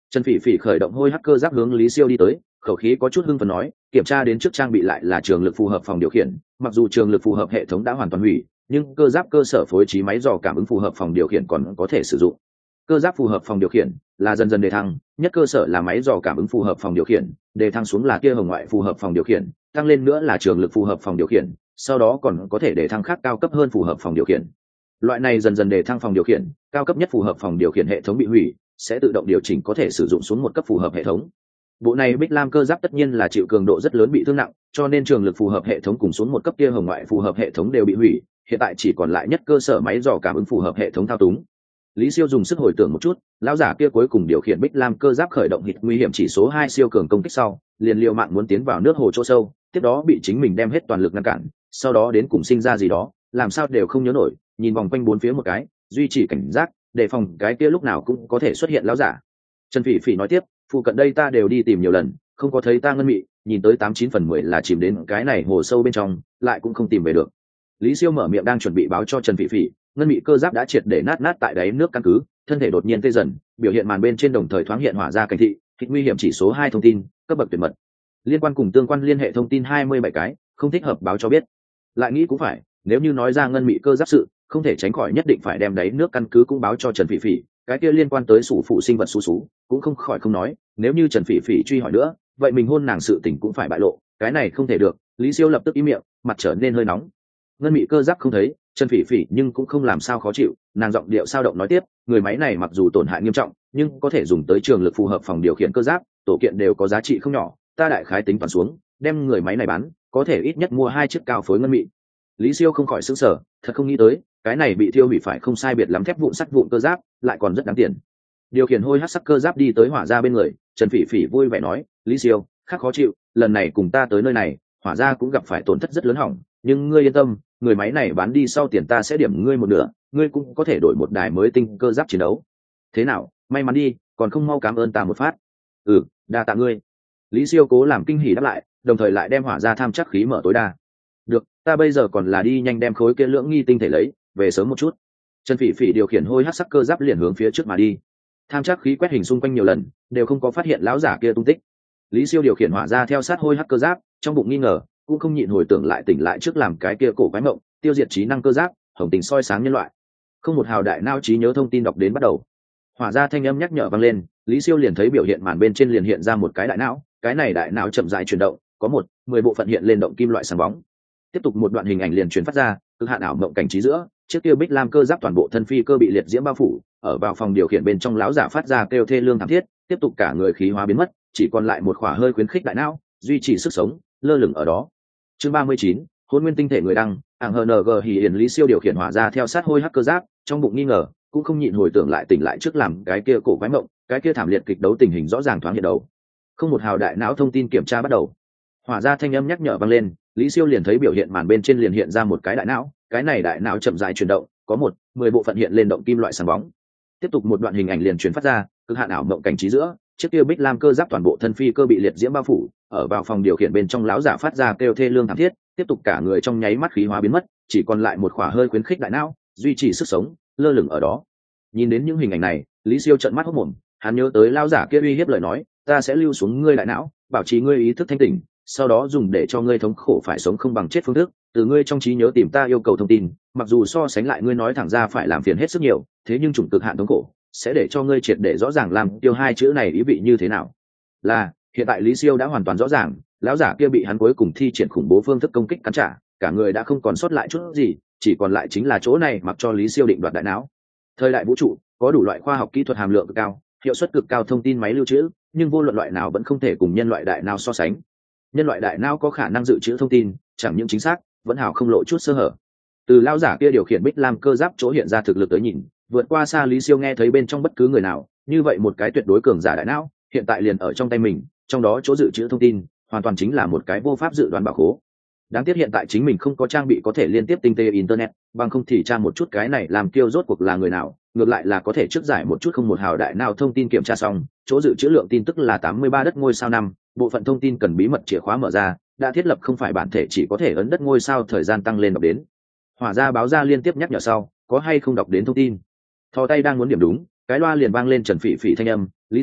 Speaker 1: Trần Phỉ Phỉ khởi động hôi hắc cơ giáp hướng Lý Siêu đi tới, khẩu khí có chút hưng phấn nói, kiểm tra đến trước trang bị lại là trường lực phù hợp phòng điều khiển, mặc dù trường lực phù hợp hệ thống đã hoàn toàn hủy, nhưng cơ giáp cơ sở phối trí máy dò cảm ứng phù hợp phòng điều khiển còn có thể sử dụng. Cơ giáp phù hợp phòng điều khiển là dần dần đề thăng, nhất cơ sở là máy dò cảm ứng phù hợp phòng điều khiển, đề thăng xuống là kia hồng ngoại phù hợp phòng điều khiển, tăng lên nữa là trường lực phù hợp phòng điều khiển, sau đó còn có thể đề thăng khác cao cấp hơn phù hợp phòng điều khiển. Loại này dần dần đề thăng phòng điều khiển, cao cấp nhất phù hợp phòng điều khiển hệ thống bị hủy, sẽ tự động điều chỉnh có thể sử dụng xuống một cấp phù hợp hệ thống. Bộ này Bích Lam cơ giáp tất nhiên là chịu cường độ rất lớn bị thương nặng, cho nên trường lực phù hợp hệ thống cùng xuống một cấp kia hồng ngoại phù hợp hệ thống đều bị hủy, hiện tại chỉ còn lại nhất cơ sở máy dò cảm ứng phù hợp hệ thống thao túng. Lý Siêu dùng sức hồi tưởng một chút, lão giả kia cuối cùng điều khiển Bích Lam cơ giáp khởi động hít nguy hiểm chỉ số hai siêu cường công kích sau, liền liều mạng muốn tiến vào nước hồ chỗ sâu, tiếp đó bị chính mình đem hết toàn lực ngăn cản, sau đó đến cùng sinh ra gì đó, làm sao đều không nhớ nổi, nhìn vòng quanh bốn phía một cái, duy trì cảnh giác, đề phòng cái kia lúc nào cũng có thể xuất hiện lão giả. Trần Phỉ Phỉ nói tiếp, phụ cận đây ta đều đi tìm nhiều lần, không có thấy ta ngân mị, nhìn tới tám chín phần mười là chìm đến cái này hồ sâu bên trong, lại cũng không tìm về được. Lý Siêu mở miệng đang chuẩn bị báo cho Trần Phỉ Phỉ, ngân mị cơ giáp đã triệt để nát nát tại đáy nước căn cứ, thân thể đột nhiên tê dần, biểu hiện màn bên trên đồng thời thoáng hiện hỏa ra cảnh thị, kịch nguy hiểm chỉ số hai thông tin, cấp bậc tuyệt mật. Liên quan cùng tương quan liên hệ thông tin hai mươi bảy cái, không thích hợp báo cho biết. Lại nghĩ cũng phải, nếu như nói ra ngân mị cơ giáp sự, không thể tránh khỏi nhất định phải đem đáy nước căn cứ cũng báo cho Trần Phỉ Phỉ, cái kia liên quan tới sủ phụ sinh vật xú xú, cũng không khỏi không nói, nếu như Trần Phỉ Phỉ truy hỏi nữa, vậy mình hôn nàng sự tình cũng phải bại lộ, cái này không thể được. Lý Siêu lập tức im miệng, mặt trở nên hơi nóng. Ngân mị cơ giáp không thấy, Trần Phỉ Phỉ nhưng cũng không làm sao khó chịu, nàng giọng điệu sao động nói tiếp, người máy này mặc dù tổn hại nghiêm trọng, nhưng có thể dùng tới trường lực phù hợp phòng điều khiển cơ giáp, tổ kiện đều có giá trị không nhỏ, ta đại khái tính toán xuống, đem người máy này bán, có thể ít nhất mua hai chiếc cao phối ngân mị. Lý Siêu không khỏi sửng sở, thật không nghĩ tới, cái này bị thiêu hủy phải không sai biệt lắm thép vụn sắt vụn cơ giáp, lại còn rất đáng tiền. Điều khiển hôi hắc sắc cơ giáp đi tới hỏa ra bên người, Trần Phỉ Phỉ vui vẻ nói, Lý Siêu, khác khó chịu, lần này cùng ta tới nơi này, hỏa ra cũng gặp phải tổn thất rất lớn hỏng, nhưng ngươi yên tâm, người máy này bán đi sau tiền ta sẽ điểm ngươi một nửa, ngươi cũng có thể đổi một đài mới tinh cơ giáp chiến đấu. Thế nào, may mắn đi, còn không mau cảm ơn ta một phát. Ừ, đa tạ ngươi. Lý Siêu cố làm kinh hỉ đáp lại, đồng thời lại đem hỏa ra tham chắc khí mở tối đa. Được, ta bây giờ còn là đi nhanh đem khối kia lưỡng nghi tinh thể lấy về sớm một chút. Trần Phỉ Phỉ điều khiển hôi hắc sắc cơ giáp liền hướng phía trước mà đi. Tham chắc khí quét hình xung quanh nhiều lần, đều không có phát hiện lão giả kia tung tích. Lý Siêu điều khiển hỏa ra theo sát hôi hắc cơ giáp, trong bụng nghi ngờ, cũng không nhịn hồi tưởng lại tỉnh lại trước làm cái kia cổ quái mộng, tiêu diệt trí năng cơ giáp, hồng tình soi sáng nhân loại. Không một hào đại não trí nhớ thông tin đọc đến bắt đầu. Hỏa ra thanh âm nhắc nhở vang lên, Lý Siêu liền thấy biểu hiện màn bên trên liền hiện ra một cái đại não, cái này đại não chậm rãi chuyển động, có một, mười bộ phận hiện lên động kim loại sáng bóng. Tiếp tục một đoạn hình ảnh liền truyền phát ra, cực hạn ảo mộng cảnh trí giữa, chiếc kia Bích Lam cơ giáp toàn bộ thân phi cơ bị liệt diễm bao phủ, ở vào phòng điều khiển bên trong lão giả phát ra kêu thê lương thảm thiết, tiếp tục cả người khí hóa biến mất, chỉ còn lại một khỏa hơi khuyến khích đại não, duy trì sức sống, lơ lửng ở đó. Chương ba mươi chín, hôn nguyên tinh thể người đăng, ảng hờ en giê hỉ hiển. Lý Siêu điều khiển hỏa ra theo sát hôi hắc cơ giáp, trong bụng nghi ngờ, cũng không nhịn hồi tưởng lại tỉnh lại trước làm cái kia cổ quái mộng, cái kia thảm liệt kịch đấu tình hình rõ ràng thoáng hiện đầu. Không một hào đại não thông tin kiểm tra bắt đầu. Hỏa ra thanh âm nhắc nhở vang lên, Lý Siêu liền thấy biểu hiện màn bên trên liền hiện ra một cái đại não, cái này đại não chậm rãi chuyển động, có một, mười bộ phận hiện lên động kim loại sáng bóng. Tiếp tục một đoạn hình ảnh liền truyền phát ra, cực hạn ảo mộng cảnh trí giữa, chiếc kia Bích Lam cơ giáp toàn bộ thân phi cơ bị liệt diễm bao phủ, ở vào phòng điều khiển bên trong lão giả phát ra kêu thê lương thảm thiết, tiếp tục cả người trong nháy mắt khí hóa biến mất, chỉ còn lại một khỏa hơi khuyến khích đại não, duy trì sức sống, lơ lửng ở đó. Nhìn đến những hình ảnh này, Lý Siêu trợn mắt hốt mồm, hắn nhớ tới lão giả kia uy hiếp lời nói, ta sẽ lưu xuống ngươi đại não, bảo trì ngươi ý thức thanh tỉnh, sau đó dùng để cho ngươi thống khổ phải sống không bằng chết phương thức, từ ngươi trong trí nhớ tìm ta yêu cầu thông tin, mặc dù so sánh lại ngươi nói thẳng ra phải làm phiền hết sức nhiều, thế nhưng chủng cực hạn thống khổ sẽ để cho ngươi triệt để rõ ràng làm tiêu hai chữ này ý vị như thế nào. Là, hiện tại Lý Siêu đã hoàn toàn rõ ràng, lão giả kia bị hắn cuối cùng thi triển khủng bố phương thức công kích cắn trả, cả người đã không còn sót lại chút gì, chỉ còn lại chính là chỗ này mặc cho Lý Siêu định đoạt đại não. Thời đại vũ trụ có đủ loại khoa học kỹ thuật hàm lượng cực cao, hiệu suất cực cao thông tin máy lưu trữ, nhưng vô luận loại nào vẫn không thể cùng nhân loại đại não so sánh. Nhân loại đại não có khả năng dự trữ thông tin, chẳng những chính xác, vẫn hào không lộ chút sơ hở. Từ lão giả kia điều khiển Bích Lam cơ giáp chỗ hiện ra thực lực tới nhìn, vượt qua xa Lý Siêu nghe thấy bên trong bất cứ người nào, như vậy một cái tuyệt đối cường giả đại não, hiện tại liền ở trong tay mình, trong đó chỗ dự trữ thông tin, hoàn toàn chính là một cái vô pháp dự đoán bảo khố. Đáng tiếc hiện tại chính mình không có trang bị có thể liên tiếp tinh tế internet, bằng không thì tra một chút cái này làm kiêu rốt cuộc là người nào, ngược lại là có thể trước giải một chút không một hào đại nào thông tin kiểm tra xong, chỗ dự trữ lượng tin tức là tám mươi ba đất ngôi sao năm, bộ phận thông tin cần bí mật chìa khóa mở ra, đã thiết lập không phải bản thể chỉ có thể ấn đất ngôi sao thời gian tăng lên đọc đến. Hỏa ra báo ra liên tiếp nhắc nhở sau, có hay không đọc đến thông tin. Thò tay đang muốn điểm đúng, cái loa liền vang lên Trần Phỉ Phỉ thanh âm, Lý Siêu,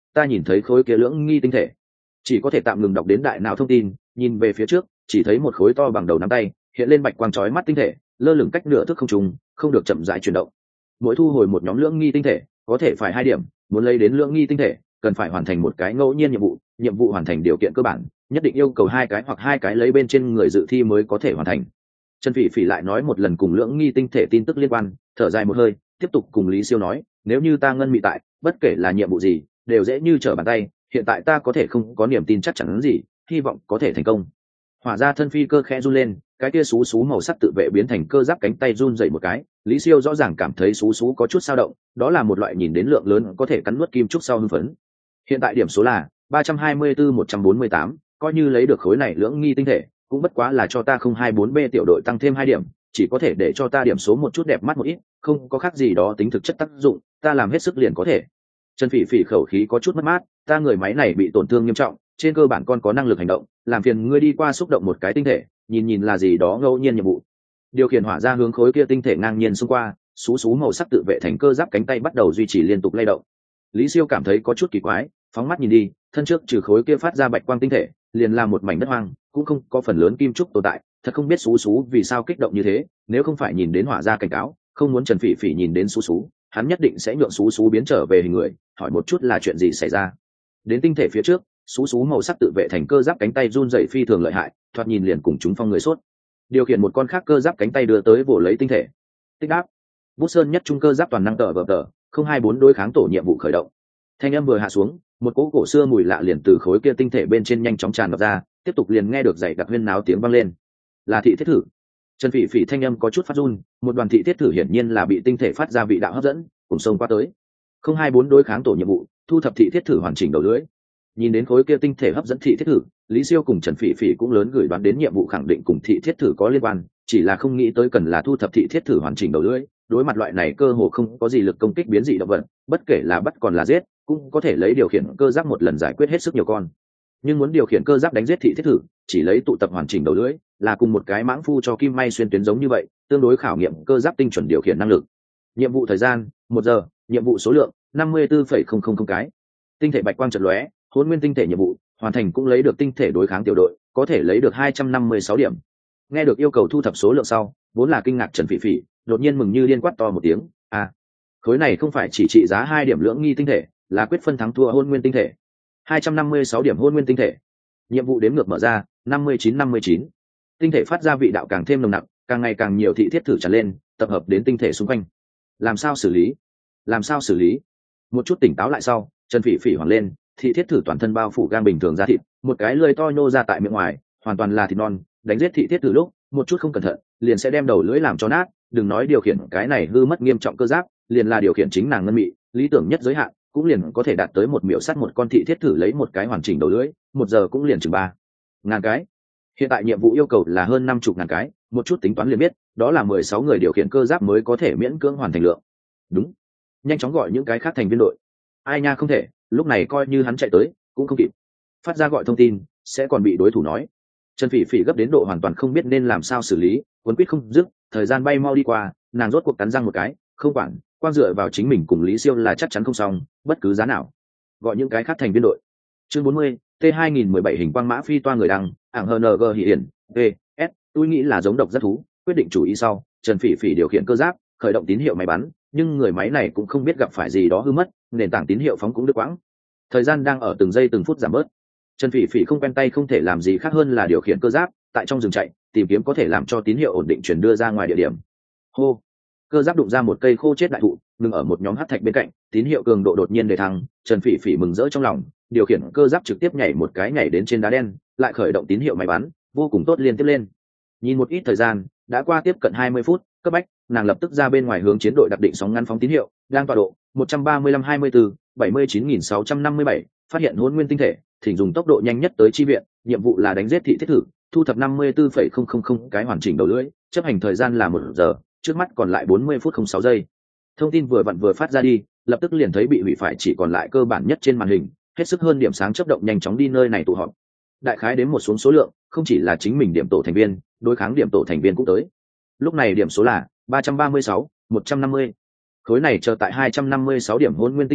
Speaker 1: ta nhìn thấy khối kia lưỡng nghi tinh thể. Chỉ có thể tạm ngừng đọc đến đại não thông tin, nhìn về phía trước, chỉ thấy một khối to bằng đầu nắm tay hiện lên bạch quang chói mắt tinh thể, lơ lửng cách nửa thước không trung, không được chậm rãi chuyển động. Mỗi thu hồi một nhóm lưỡng nghi tinh thể có thể phải hai điểm, muốn lấy đến lưỡng nghi tinh thể cần phải hoàn thành một cái ngẫu nhiên nhiệm vụ, nhiệm vụ hoàn thành điều kiện cơ bản nhất định yêu cầu hai cái hoặc hai cái lấy bên trên người dự thi mới có thể hoàn thành. Trần Phỉ Phỉ lại nói một lần cùng lưỡng nghi tinh thể tin tức liên quan, thở dài một hơi, tiếp tục cùng Lý Siêu nói, nếu như ta ngân mị tại, bất kể là nhiệm vụ gì, đều dễ như trở bàn tay, hiện tại ta có thể không có niềm tin chắc chắn gì, hy vọng có thể thành công. Hỏa ra thân phi cơ khẽ run lên, cái kia xú xú màu sắc tự vệ biến thành cơ giáp cánh tay run dậy một cái, Lý Siêu rõ ràng cảm thấy xú xú có chút dao động, đó là một loại nhìn đến lượng lớn có thể cắn nuốt kim trúc sau hưng phấn. Hiện tại điểm số là ba trăm hai mươi tư một trăm bốn mươi tám, coi như lấy được khối này lưỡng nghi tinh thể, cũng bất quá là cho ta không hai bốn B tiểu đội tăng thêm hai điểm, chỉ có thể để cho ta điểm số một chút đẹp mắt một ít, không có khác gì đó tính thực chất tác dụng, ta làm hết sức liền có thể. Trần Phỉ Phỉ khẩu khí có chút mất mát, ta người máy này bị tổn thương nghiêm trọng, trên cơ bản con có năng lực hành động, làm phiền ngươi đi qua xúc động một cái tinh thể, nhìn nhìn là gì đó ngẫu nhiên nhiệm vụ. Điều khiển hỏa ra hướng khối kia tinh thể ngang nhiên xung qua, xú xú màu sắc tự vệ thành cơ giáp cánh tay bắt đầu duy trì liên tục lay động. Lý Siêu cảm thấy có chút kỳ quái, phóng mắt nhìn đi, thân trước trừ khối kia phát ra bạch quang tinh thể, liền là một mảnh đất hoang, cũng không có phần lớn kim trúc tồn tại, thật không biết xú xú vì sao kích động như thế, nếu không phải nhìn đến hỏa ra cảnh cáo, không muốn Trần Phỉ Phỉ nhìn đến xú xú, hắn nhất định sẽ nhượng xú xú biến trở về hình người, hỏi một chút là chuyện gì xảy ra. Đến tinh thể phía trước, xú xú màu sắc tự vệ thành cơ giáp cánh tay run rẩy phi thường lợi hại, thoạt nhìn liền cùng chúng phong người sốt. Điều khiển một con khác cơ giáp cánh tay đưa tới vồ lấy tinh thể. Tích đáp. Bút sơn nhất trung cơ giáp toàn năng tờ vờ tờ, không hai bốn đối kháng tổ nhiệm vụ khởi động. Thanh âm vừa hạ xuống, một cỗ cổ xưa mùi lạ liền từ khối kia tinh thể bên trên nhanh chóng tràn ngập ra, tiếp tục liền nghe được dày đặc huyên náo tiếng vang lên. Là thị thiết thử. Trần Phỉ Phỉ thanh âm có chút phát run, một đoàn thị thiết thử hiển nhiên là bị tinh thể phát ra vị đạo hấp dẫn, cùng sông qua tới. Không hai bốn đối kháng tổ nhiệm vụ, thu thập thị thiết thử hoàn chỉnh đầu lưới. Nhìn đến khối kia tinh thể hấp dẫn thị thiết thử, Lý Siêu cùng Trần Phỉ Phỉ cũng lớn gửi đoán đến nhiệm vụ khẳng định cùng thị thiết thử có liên quan, chỉ là không nghĩ tới cần là thu thập thị thiết thử hoàn chỉnh đầu lưới. Đối mặt loại này cơ hồ không có gì lực công kích biến dị động vật, bất kể là bắt còn là giết, cũng có thể lấy điều khiển cơ giáp một lần giải quyết hết sức nhiều con. Nhưng muốn điều khiển cơ giáp đánh giết thị thiết thử, chỉ lấy tụ tập hoàn chỉnh đầu lưới, là cùng một cái mãng phu cho kim may xuyên tuyến giống như vậy, tương đối khảo nghiệm cơ giáp tinh chuẩn điều khiển năng lực. Nhiệm vụ thời gian một giờ, nhiệm vụ số lượng năm mươi tư phẩy không không không cái. Tinh thể bạch quang chợt lóe, hỗn nguyên tinh thể nhiệm vụ hoàn thành, cũng lấy được tinh thể đối kháng tiểu đội, có thể lấy được hai trăm năm mươi sáu điểm. Nghe được yêu cầu thu thập số lượng sau, vốn là kinh ngạc Trần Phỉ Phỉ đột nhiên mừng như điên quát to một tiếng, à, khối này không phải chỉ trị giá hai điểm lưỡng nghi tinh thể, là quyết phân thắng thua hôn nguyên tinh thể. hai trăm năm mươi sáu điểm hôn nguyên tinh thể. Nhiệm vụ đếm ngược mở ra, năm mươi chín năm mươi chín. Tinh thể phát ra vị đạo càng thêm nồng nặc, càng ngày càng nhiều thị thiết thử tràn lên, tập hợp đến tinh thể xung quanh. Làm sao xử lý? Làm sao xử lý? Một chút tỉnh táo lại sau, Trần Phỉ Phỉ hoảng lên, thị thiết thử toàn thân bao phủ gang bình thường da thịt, một cái lưỡi to nhô ra tại miệng ngoài, hoàn toàn là thịt non, đánh giết thị thiết thử lúc, một chút không cẩn thận, liền sẽ đem đầu lưỡi làm cho nát, đừng nói điều khiển cái này hư mất nghiêm trọng cơ giáp, liền là điều khiển chính nàng ngân mị, lý tưởng nhất giới hạn, cũng liền có thể đạt tới một miểu sát một con thị thiết thử lấy một cái hoàn chỉnh đầu lưỡi, một giờ cũng liền chừng ba ngàn cái. Hiện tại nhiệm vụ yêu cầu là hơn năm chục ngàn cái, một chút tính toán liền biết, đó là mười sáu người điều khiển cơ giáp mới có thể miễn cưỡng hoàn thành lượng. Đúng, nhanh chóng gọi những cái khác thành viên đội. Ai nha không thể, lúc này coi như hắn chạy tới, cũng không kịp. Phát ra gọi thông tin, sẽ còn bị đối thủ nói. Trần Phỉ Phỉ gấp đến độ hoàn toàn không biết nên làm sao xử lý, cuốn quýt không dứt, thời gian bay mau đi qua, nàng rốt cuộc cắn răng một cái, không quản, quan dựa vào chính mình cùng Lý Siêu là chắc chắn không xong, bất cứ giá nào. Gọi những cái khác thành viên đội. Chương bốn mươi, T hai nghìn mười bảy hình quang mã phi toa người đăng, ảng hờ en giê hiển, T, S, tôi nghĩ là giống độc rất thú, quyết định chủ ý sau, Trần Phỉ Phỉ điều khiển cơ giáp, khởi động tín hiệu máy bắn, nhưng người máy này cũng không biết gặp phải gì đó hư mất, nền tảng tín hiệu phóng cũng đứt quãng. Thời gian đang ở từng giây từng phút giảm bớt. Trần Phỉ Phỉ không quen tay không thể làm gì khác hơn là điều khiển cơ giáp, tại trong rừng chạy, tìm kiếm có thể làm cho tín hiệu ổn định truyền đưa ra ngoài địa điểm. Hô, cơ giáp đụng ra một cây khô chết đại thụ, ngừng ở một nhóm hắc thạch bên cạnh, tín hiệu cường độ đột nhiên đề thăng, Trần Phỉ Phỉ mừng rỡ trong lòng, điều khiển cơ giáp trực tiếp nhảy một cái nhảy đến trên đá đen, lại khởi động tín hiệu máy bắn, vô cùng tốt liên tiếp lên. Nhìn một ít thời gian, đã qua tiếp cận hai mươi phút, cấp bách, nàng lập tức ra bên ngoài hướng chiến đội đặc định sóng ngắn phóng tín hiệu, đang tọa độ một trăm ba mươi lăm hai mươi tư, bảy mươi chín nghìn sáu trăm năm mươi bảy, phát hiện hỗn nguyên tinh thể, thỉnh dùng tốc độ nhanh nhất tới chi viện, nhiệm vụ là đánh giết thị thiết thử, thu thập năm mươi tư phẩy không không không cái hoàn chỉnh đầu lưỡi, chấp hành thời gian là một giờ, trước mắt còn lại bốn mươi phút không sáu giây. Thông tin vừa vặn vừa phát ra đi, lập tức liền thấy bị hủy phải chỉ còn lại cơ bản nhất trên màn hình, hết sức hơn điểm sáng chớp động nhanh chóng đi nơi này tụ họp. Đại khái đến một xuống số lượng, không chỉ là chính mình điểm tổ thành viên, đối kháng điểm tổ thành viên cũng tới. Lúc này điểm số là ba trăm ba mươi sáu, một trăm năm mươi. Khối này chờ tại hai trăm năm mươi sáu điểm hỗn nguyên tinh thể,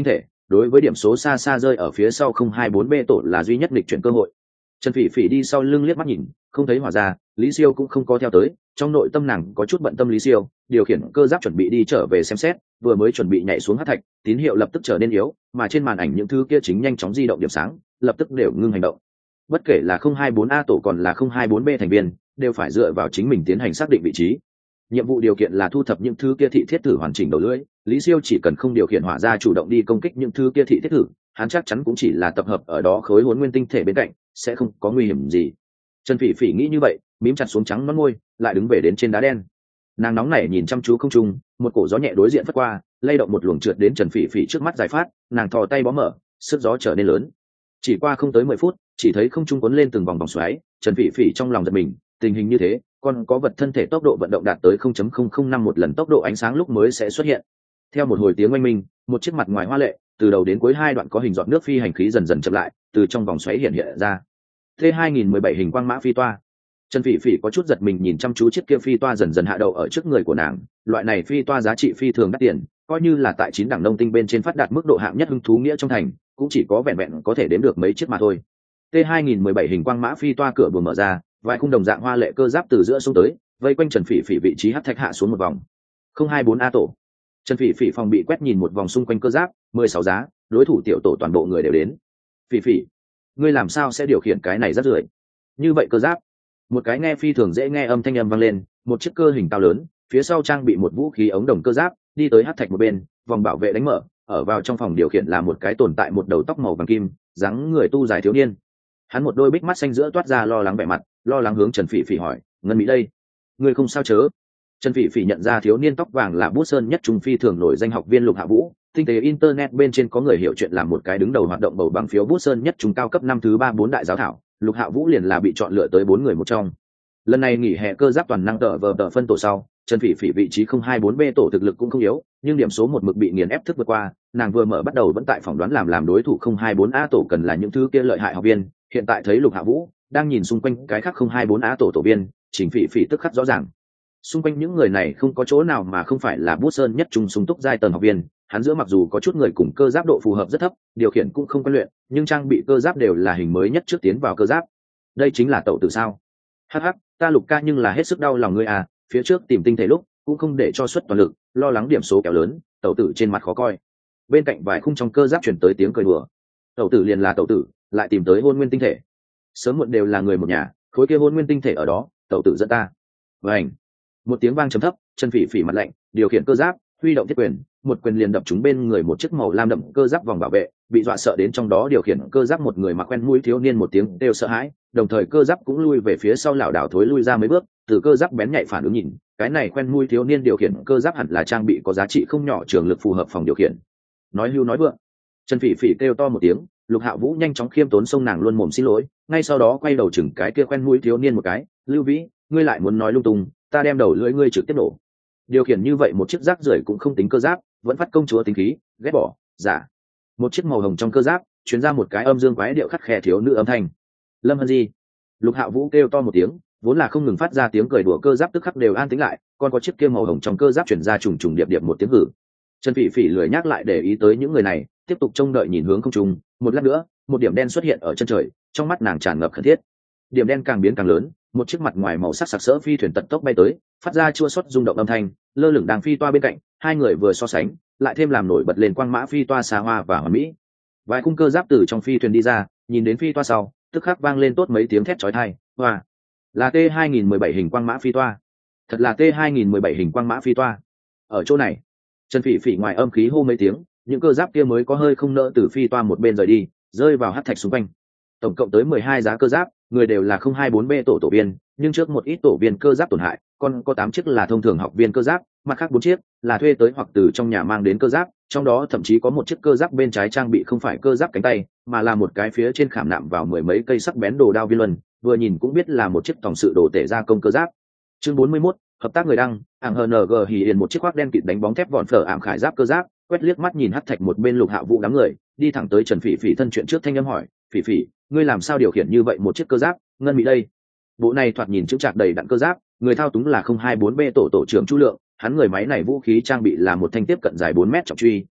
Speaker 1: đối với điểm số xa xa rơi ở phía sau không hai bốn b tổ là duy nhất nghịch chuyển cơ hội. Trần Phỉ Phỉ đi sau lưng liếc mắt nhìn, không thấy hỏa ra, Lý Siêu cũng không có theo tới, trong nội tâm nàng có chút bận tâm Lý Siêu, điều khiển cơ giáp chuẩn bị đi trở về xem xét, vừa mới chuẩn bị nhảy xuống hắc thạch, tín hiệu lập tức trở nên yếu, mà trên màn ảnh những thứ kia chính nhanh chóng di động điểm sáng, lập tức đều ngưng hành động. Bất kể là không hai bốn A tổ còn là không hai bốn B thành viên, đều phải dựa vào chính mình tiến hành xác định vị trí. Nhiệm vụ điều kiện là thu thập những thứ kia thị thiết thử hoàn chỉnh đầu lưỡi, Lý Siêu chỉ cần không điều khiển hỏa ra chủ động đi công kích những thứ kia thị thiết thử, hắn chắc chắn cũng chỉ là tập hợp ở đó khối hỗn nguyên tinh thể bên cạnh, sẽ không có nguy hiểm gì. Trần Phỉ Phỉ nghĩ như vậy, mím chặt xuống trắng nón môi, lại đứng về đến trên đá đen. Nàng nóng nảy nhìn chăm chú không trung, một cổ gió nhẹ đối diện phất qua, lay động một luồng trượt đến Trần Phỉ Phỉ trước mắt giải phát, nàng thò tay bó mở, sức gió trở nên lớn. Chỉ qua không tới mười phút, chỉ thấy không trung cuốn lên từng vòng vòng xoáy, Trần Phỉ Phỉ trong lòng giật mình, tình hình như thế, còn có vật thân thể tốc độ vận động đạt tới không phẩy không không năm một lần tốc độ ánh sáng lúc mới sẽ xuất hiện. Theo một hồi tiếng oanh minh, một chiếc mặt ngoài hoa lệ, từ đầu đến cuối hai đoạn có hình giọt nước phi hành khí dần dần chậm lại, từ trong vòng xoáy hiện hiện ra. T hai nghìn mười bảy hình quang mã phi toa. Trần Phỉ Phỉ có chút giật mình nhìn chăm chú chiếc kia phi toa dần dần hạ đậu ở trước người của nàng, loại này phi toa giá trị phi thường đắt tiền, coi như là tại chín đẳng nông tinh bên trên phát đạt mức độ hạng nhất hưng thú nghĩa trong thành, cũng chỉ có vẹn vẹn có thể đếm được mấy chiếc mà thôi. T hai nghìn mười bảy hình quang mã phi toa cửa buồng mở ra, vài khung đồng dạng hoa lệ cơ giáp từ giữa xuống tới, vây quanh Trần Phỉ Phỉ vị trí hắc thạch hạ xuống một vòng. không hai bốn A tổ. Trần Phỉ Phỉ phòng bị quét nhìn một vòng xung quanh cơ giáp, mười sáu giá, đối thủ tiểu tổ toàn bộ người đều đến. Phỉ Phỉ, ngươi làm sao sẽ điều khiển cái này rất rưởi? Như vậy cơ giáp. Một cái nghe phi thường dễ nghe âm thanh âm vang lên, một chiếc cơ hình cao lớn, phía sau trang bị một vũ khí ống đồng cơ giáp, đi tới hắc thạch một bên, vòng bảo vệ đánh mở, ở vào trong phòng điều khiển là một cái tồn tại một đầu tóc màu vàng kim, dáng người tu dài thiếu niên. Hắn một đôi bích mắt xanh giữa toát ra lo lắng vẻ mặt, lo lắng hướng Trần Phỉ Phỉ hỏi, "Ngân Mỹ đây, ngươi không sao chớ?" Trần Phỉ Phỉ nhận ra thiếu niên tóc vàng là Bút Sơn nhất trung phi thường nổi danh học viên Lục Hạ Vũ, tinh tế internet bên trên có người hiểu chuyện làm một cái đứng đầu hoạt động bầu bằng phiếu Bút Sơn nhất trung cao cấp năm thứ ba bốn đại giáo thảo, Lục Hạ Vũ liền là bị chọn lựa tới bốn người một trong. Lần này nghỉ hè cơ giáp toàn năng tờ vờ tờ phân tổ sau, Trần Phỉ Phỉ vị trí không hai bốn B tổ thực lực cũng không yếu, nhưng điểm số một mực bị nghiền ép thức vượt qua, nàng vừa mở bắt đầu vẫn tại phỏng đoán làm làm đối thủ không hai bốn A tổ cần là những thứ kia lợi hại học viên, hiện tại thấy Lục Hạ Vũ đang nhìn xung quanh cái khác không hai bốn A tổ tổ viên, Trình Phỉ Phỉ tức khắc rõ ràng. Xung quanh những người này không có chỗ nào mà không phải là Bút Sơn nhất trung sung túc giai tầng học viên, hắn giữa mặc dù có chút người cùng cơ giáp độ phù hợp rất thấp, điều khiển cũng không quen luyện, nhưng trang bị cơ giáp đều là hình mới nhất trước tiến vào cơ giáp. Đây chính là tẩu tử sao? Hắc hắc, ta Lục ca nhưng là hết sức đau lòng ngươi à, phía trước tìm tinh thể lúc cũng không để cho xuất toàn lực, lo lắng điểm số kéo lớn, tẩu tử trên mặt khó coi. Bên cạnh vài khung trong cơ giáp truyền tới tiếng cười đùa. Tẩu tử liền là tẩu tử, lại tìm tới hôn nguyên tinh thể. Sớm muộn đều là người một nhà, khối kia hôn nguyên tinh thể ở đó, tẩu tử dẫn ta. Vành. Một tiếng vang trầm thấp, Trần Phỉ Phỉ mặt lạnh, điều khiển cơ giáp, huy động thiết quyền, một quyền liền đập trúng bên người một chiếc màu lam đậm cơ giáp vòng bảo vệ, bị dọa sợ đến trong đó điều khiển cơ giáp một người mặc quen mũi thiếu niên một tiếng đều sợ hãi, đồng thời cơ giáp cũng lui về phía sau lảo đảo thối lui ra mấy bước, từ cơ giáp bén nhạy phản ứng nhìn, cái này quen mũi thiếu niên điều khiển cơ giáp hẳn là trang bị có giá trị không nhỏ trường lực phù hợp phòng điều khiển. Nói hưu nói vượng. Trần Phỉ Phỉ kêu to một tiếng, Lục Hạ Vũ nhanh chóng khiêm tốn xông nàng luôn mồm xin lỗi, ngay sau đó quay đầu chừng cái kia quen mũi thiếu niên một cái, "Lưu Vĩ, ngươi lại muốn nói lung tung, ta đem đầu lưỡi ngươi trực tiếp nổ." Điều khiển như vậy một chiếc rác rưởi cũng không tính cơ giáp, vẫn phát công chúa tính khí, ghét bỏ, giả. Một chiếc màu hồng trong cơ giáp, truyền ra một cái âm dương quái điệu khắt khe thiếu nữ âm thanh. "Lâm Hân Di." Lục Hạ Vũ kêu to một tiếng, vốn là không ngừng phát ra tiếng cười đùa cơ giáp tức khắc đều an tĩnh lại, còn có chiếc kia màu hồng trong cơ giáp truyền ra trùng trùng điệp điệp một tiếng hử. Trần Phỉ Phỉ lười nhắc lại để ý tới những người này, tiếp tục trông đợi nhìn hướng không trung, một lát nữa, một điểm đen xuất hiện ở chân trời, trong mắt nàng tràn ngập khẩn thiết. Điểm đen càng biến càng lớn, một chiếc mặt ngoài màu sắc sặc sỡ phi thuyền tật tốc bay tới, phát ra chua xót rung động âm thanh, lơ lửng đang phi toa bên cạnh, hai người vừa so sánh, lại thêm làm nổi bật lên quang mã phi toa xa hoa và hoàn mỹ. Vài khung cơ giáp từ trong phi thuyền đi ra, nhìn đến phi toa sau, tức khắc vang lên tốt mấy tiếng thét chói tai, "Oa, là T hai nghìn mười bảy hình quang mã phi toa, thật là T hai nghìn mười bảy hình quang mã phi toa." Ở chỗ này, Trần Phỉ Phỉ ngoài âm khí hô mấy tiếng, những cơ giáp kia mới có hơi không nỡ từ phi toa một bên rời đi, rơi vào hắc thạch xung quanh. Tổng cộng tới mười hai giá cơ giáp, người đều là không hai bốn B tổ tổ viên, nhưng trước một ít tổ viên cơ giáp tổn hại, còn có tám chiếc là thông thường học viên cơ giáp, mặt khác bốn chiếc là thuê tới hoặc từ trong nhà mang đến cơ giáp, trong đó thậm chí có một chiếc cơ giáp bên trái trang bị không phải cơ giáp cánh tay, mà là một cái phía trên khảm nạm vào mười mấy cây sắc bén đồ đao viên luân, vừa nhìn cũng biết là một chiếc tổng sự đồ tể gia công cơ giáp. Chương bốn mươi mốt, hợp tác người đăng, ảng hờ en giê hì yên một chiếc khoác đen kịt đánh bóng thép vọn phở ảm khải giáp cơ giáp, quét liếc mắt nhìn hắc thạch một bên Lục Hạ Vũ đám người, đi thẳng tới Trần Phỉ Phỉ thân chuyện trước thanh âm hỏi, "Phỉ Phỉ, ngươi làm sao điều khiển như vậy một chiếc cơ giáp, Ngân Mỹ đây?" Bộ này thoạt nhìn chững chạc đầy đặn cơ giáp, người thao túng là không hai bốn B tổ tổ trưởng Chu Lượng, hắn người máy này vũ khí trang bị là một thanh tiếp cận dài bốn mét trọng truy,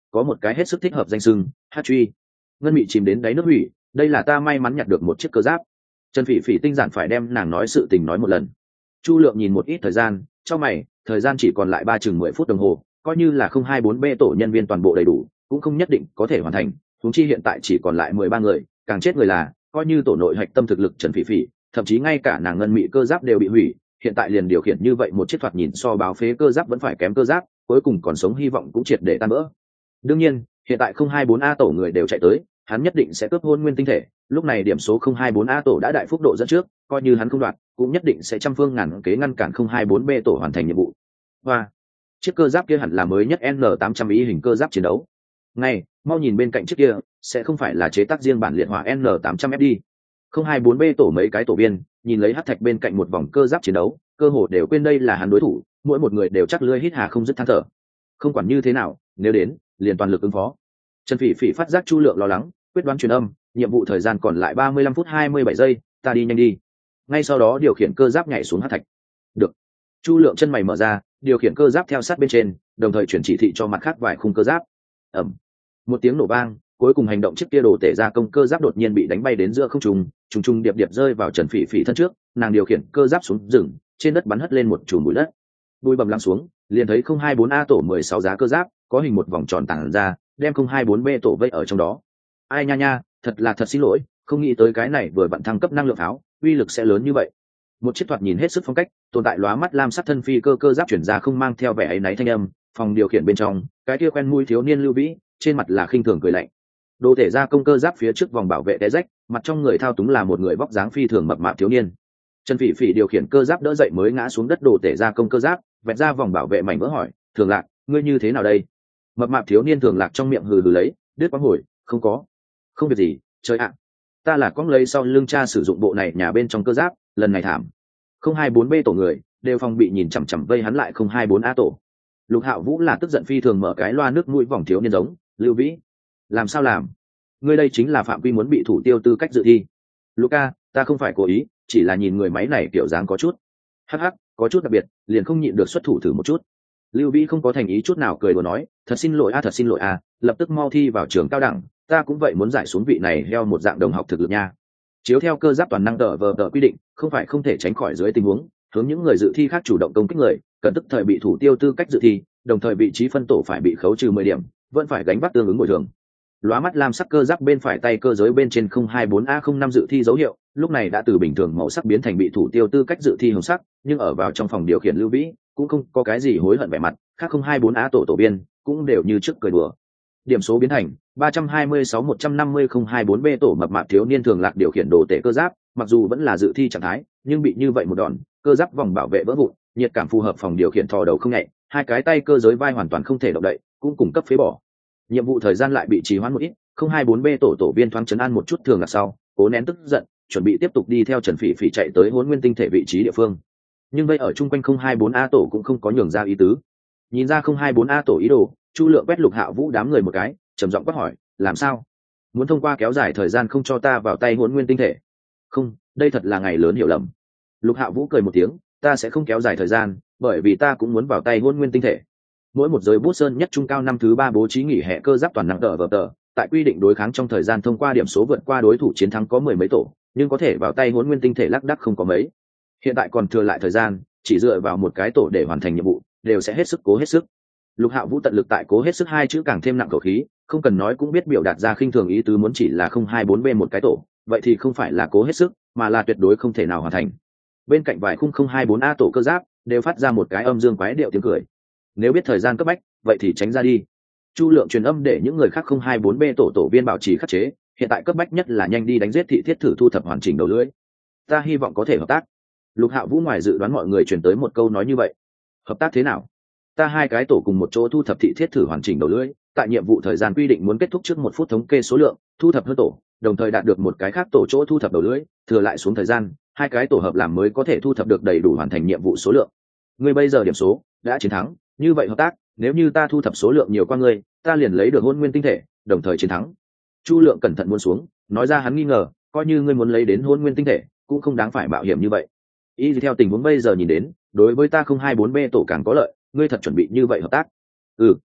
Speaker 1: có một cái hết sức thích hợp danh sưng hát truy. Ngân mị chìm đến đáy nước hủy, đây là ta may mắn nhặt được một chiếc cơ giáp. Trần Phỉ Phỉ tinh giản phải đem nàng nói sự tình nói một lần. Chu Lượng nhìn một ít thời gian, cho mày, thời gian chỉ còn lại ba chừng mười phút đồng hồ, coi như là không hai bốn B tổ nhân viên toàn bộ đầy đủ, cũng không nhất định có thể hoàn thành, huống chi hiện tại chỉ còn lại mười ba người, càng chết người là, coi như tổ nội hạch tâm thực lực Trần Phỉ Phỉ, thậm chí ngay cả nàng ngân mị cơ giáp đều bị hủy, hiện tại liền điều khiển như vậy một chiếc thoạt nhìn so báo phế cơ giáp vẫn phải kém cơ giáp, cuối cùng còn sống hy vọng cũng triệt để tan vỡ. Đương nhiên, hiện tại không hai bốn A tổ người đều chạy tới, hắn nhất định sẽ cướp hôn nguyên tinh thể, lúc này điểm số không hai bốn A tổ đã đại phúc độ dẫn trước, coi như hắn không đoạt, cũng nhất định sẽ trăm phương ngàn kế ngăn cản không hai bốn B tổ hoàn thành nhiệm vụ. Hoa, chiếc cơ giáp kia hẳn là mới nhất N tám trăm ý hình cơ giáp chiến đấu. Ngay, mau nhìn bên cạnh chiếc kia, sẽ không phải là chế tác riêng bản liệt hỏa N tám trăm F đi. không hai bốn B tổ mấy cái tổ viên, nhìn lấy hắc thạch bên cạnh một vòng cơ giáp chiến đấu, cơ hồ đều quên đây là hắn đối thủ, mỗi một người đều chắc lưỡi hít hà không dứt than thở. Không quản như thế nào, nếu đến, liền toàn lực ứng phó. Trần Phỉ Phỉ phát giác Chu Lượng lo lắng, quyết đoán truyền âm, nhiệm vụ thời gian còn lại ba mươi lăm phút hai mươi bảy giây, ta đi nhanh đi. Ngay sau đó điều khiển cơ giáp nhảy xuống hắc thạch. Được. Chu Lượng chân mày mở ra, điều khiển cơ giáp theo sát bên trên, đồng thời chuyển chỉ thị cho mặt khác vài khung cơ giáp. Ầm. Một tiếng nổ vang, cuối cùng hành động chiếc kia đồ tể ra công cơ giáp đột nhiên bị đánh bay đến giữa không trung, trùng trùng điệp điệp rơi vào Trần Phỉ Phỉ thân trước, nàng điều khiển cơ giáp xuống rừng, trên đất bắn hất lên một chùm bụi đất. Bụi bầm lắng xuống, liền thấy không hai bốn A tổ mười sáu giá cơ giáp, có hình một vòng tròn tản ra, đem không hai bốn B tổ vây ở trong đó. Ai nha nha, thật là thật xin lỗi, không nghĩ tới cái này vừa vặn thăng cấp năng lượng pháo, uy lực sẽ lớn như vậy. Một chiếc thoạt nhìn hết sức phong cách, tồn tại lóa mắt lam sắc thân phi cơ cơ giáp chuyển ra không mang theo vẻ ấy náy thanh âm, phòng điều khiển bên trong, cái kia quen mũi thiếu niên Lưu Vĩ, trên mặt là khinh thường cười lạnh. Đồ thể ra công cơ giáp phía trước vòng bảo vệ té rách, mặt trong người thao túng là một người vóc dáng phi thường mập mạp thiếu niên. Trần Phỉ Phỉ điều khiển cơ giáp đỡ dậy mới ngã xuống đất đồ thể ra công cơ giáp, vẹt ra vòng bảo vệ mảnh vỡ hỏi, Thường Lạc, ngươi như thế nào đây? Mập mạp thiếu niên Thường Lạc trong miệng hừ hừ lấy, đứt quãng hồi, không có, không việc gì, trời ạ, ta là con lấy sau lưng cha sử dụng bộ này nhà bên trong cơ giáp, lần này thảm. Không hai bốn B tổ người đều phòng bị nhìn chằm chằm vây hắn lại không hai bốn A tổ. Lục Hạo Vũ là tức giận phi thường mở cái loa nước mũi vòng thiếu niên giống, Lưu Vĩ, làm sao làm? Ngươi đây chính là phạm vi muốn bị thủ tiêu tư cách dự thi. Luca, ta không phải cố ý, chỉ là nhìn người máy này kiểu dáng có chút hắc hắc, có chút đặc biệt, liền không nhịn được xuất thủ thử một chút. Lưu Vĩ không có thành ý chút nào, cười đùa nói, thật xin lỗi a, thật xin lỗi a, lập tức mau thi vào trường cao đẳng, ta cũng vậy muốn giải xuống vị này heo một dạng đồng học thực lực nha. Chiếu theo cơ giáp toàn năng tờ vờ tờ quy định, không phải không thể tránh khỏi dưới tình huống hướng những người dự thi khác chủ động công kích người, cần tức thời bị thủ tiêu tư cách dự thi, đồng thời vị trí phân tổ phải bị khấu trừ mười điểm, vẫn phải gánh vác tương ứng bồi thường. Lóa mắt lam sắc cơ giáp bên phải tay cơ giới bên trên không hai bốn A không năm dự thi dấu hiệu, lúc này đã từ bình thường màu sắc biến thành bị thủ tiêu tư cách dự thi hồng sắc, nhưng ở vào trong phòng điều khiển Lưu Vĩ cũng không có cái gì hối hận vẻ mặt, khác không hai bốn A tổ tổ biên cũng đều như trước cười đùa. Điểm số biến thành ba trăm hai mươi sáu một trăm năm mươi không hai bốn B tổ mập mạp thiếu niên Thường Lạc điều khiển đồ tể cơ giáp, mặc dù vẫn là dự thi trạng thái, nhưng bị như vậy một đòn, cơ giáp vòng bảo vệ vỡ vụn, nhiệt cảm phù hợp phòng điều khiển thò đầu không nhẹ, hai cái tay cơ giới vai hoàn toàn không thể động đậy, cũng cung cấp phế bỏ. Nhiệm vụ thời gian lại bị trì hoãn một ít, không hai bốn B tổ tổ viên thoáng trấn an một chút Thường Lạc sau, cố nén tức giận, chuẩn bị tiếp tục đi theo Trần Phỉ Phỉ chạy tới Hỗn Nguyên tinh thể vị trí địa phương. Nhưng vây ở chung quanh không hai bốn A tổ cũng không có nhường ra ý tứ. Nhìn ra không hai bốn A tổ ý đồ, Chu Lượng quét Lục Hạo Vũ đám người một cái, trầm giọng quát hỏi, làm sao? Muốn thông qua kéo dài thời gian không cho ta vào tay Hỗn Nguyên tinh thể? Không, đây thật là ngày lớn hiểu lầm. Lục Hạo Vũ cười một tiếng, ta sẽ không kéo dài thời gian, bởi vì ta cũng muốn vào tay Hỗn Nguyên tinh thể. Mỗi một giới bút sơn nhất trung cao năm thứ ba bố trí nghỉ hè cơ giáp toàn năng tờ vờ tờ, tại quy định đối kháng trong thời gian thông qua điểm số vượt qua đối thủ chiến thắng có mười mấy tổ, nhưng có thể vào tay Hỗn Nguyên tinh thể lác đác không có mấy. Hiện tại còn thừa lại thời gian, chỉ dựa vào một cái tổ để hoàn thành nhiệm vụ, đều sẽ hết sức cố hết sức. Lục Hạo Vũ tận lực tại cố hết sức hai chữ càng thêm nặng khẩu khí, không cần nói cũng biết biểu đạt ra khinh thường ý tứ, muốn chỉ là không hai bốn B một cái tổ, vậy thì không phải là cố hết sức, mà là tuyệt đối không thể nào hoàn thành. Bên cạnh vài khung không hai bốn A tổ cơ giáp đều phát ra một cái âm dương quái điệu tiếng cười. Nếu biết thời gian cấp bách, vậy thì tránh ra đi. Chu Lượng truyền âm để những người khác không hai bốn B tổ tổ viên bảo trì khắc chế, hiện tại cấp bách nhất là nhanh đi đánh giết thị thiết thử thu thập hoàn chỉnh đầu lưỡi. Ta hy vọng có thể hợp tác. Lục Hạo Vũ ngoài dự đoán mọi người truyền tới một câu nói như vậy. Hợp tác thế nào? Ta hai cái tổ cùng một chỗ thu thập thị thiết thử hoàn chỉnh đầu lưỡi, tại nhiệm vụ thời gian quy định muốn kết thúc trước một phút thống kê số lượng, thu thập hơn tổ, đồng thời đạt được một cái khác tổ chỗ thu thập đầu lưỡi, thừa lại xuống thời gian, hai cái tổ hợp làm mới có thể thu thập được đầy đủ hoàn thành nhiệm vụ số lượng. Ngươi bây giờ điểm số đã chiến thắng, như vậy hợp tác, nếu như ta thu thập số lượng nhiều qua ngươi, ta liền lấy được Hỗn Nguyên tinh thể, đồng thời chiến thắng. Chu Lượng cẩn thận muốn xuống, nói ra hắn nghi ngờ, coi như ngươi muốn lấy đến Hỗn Nguyên tinh thể, cũng không đáng phải mạo hiểm như vậy. Y theo tình huống bây giờ nhìn đến, đối với ta không hai bốn B tổ càng có lợi, ngươi thật chuẩn bị như vậy hợp tác? Ừ, một,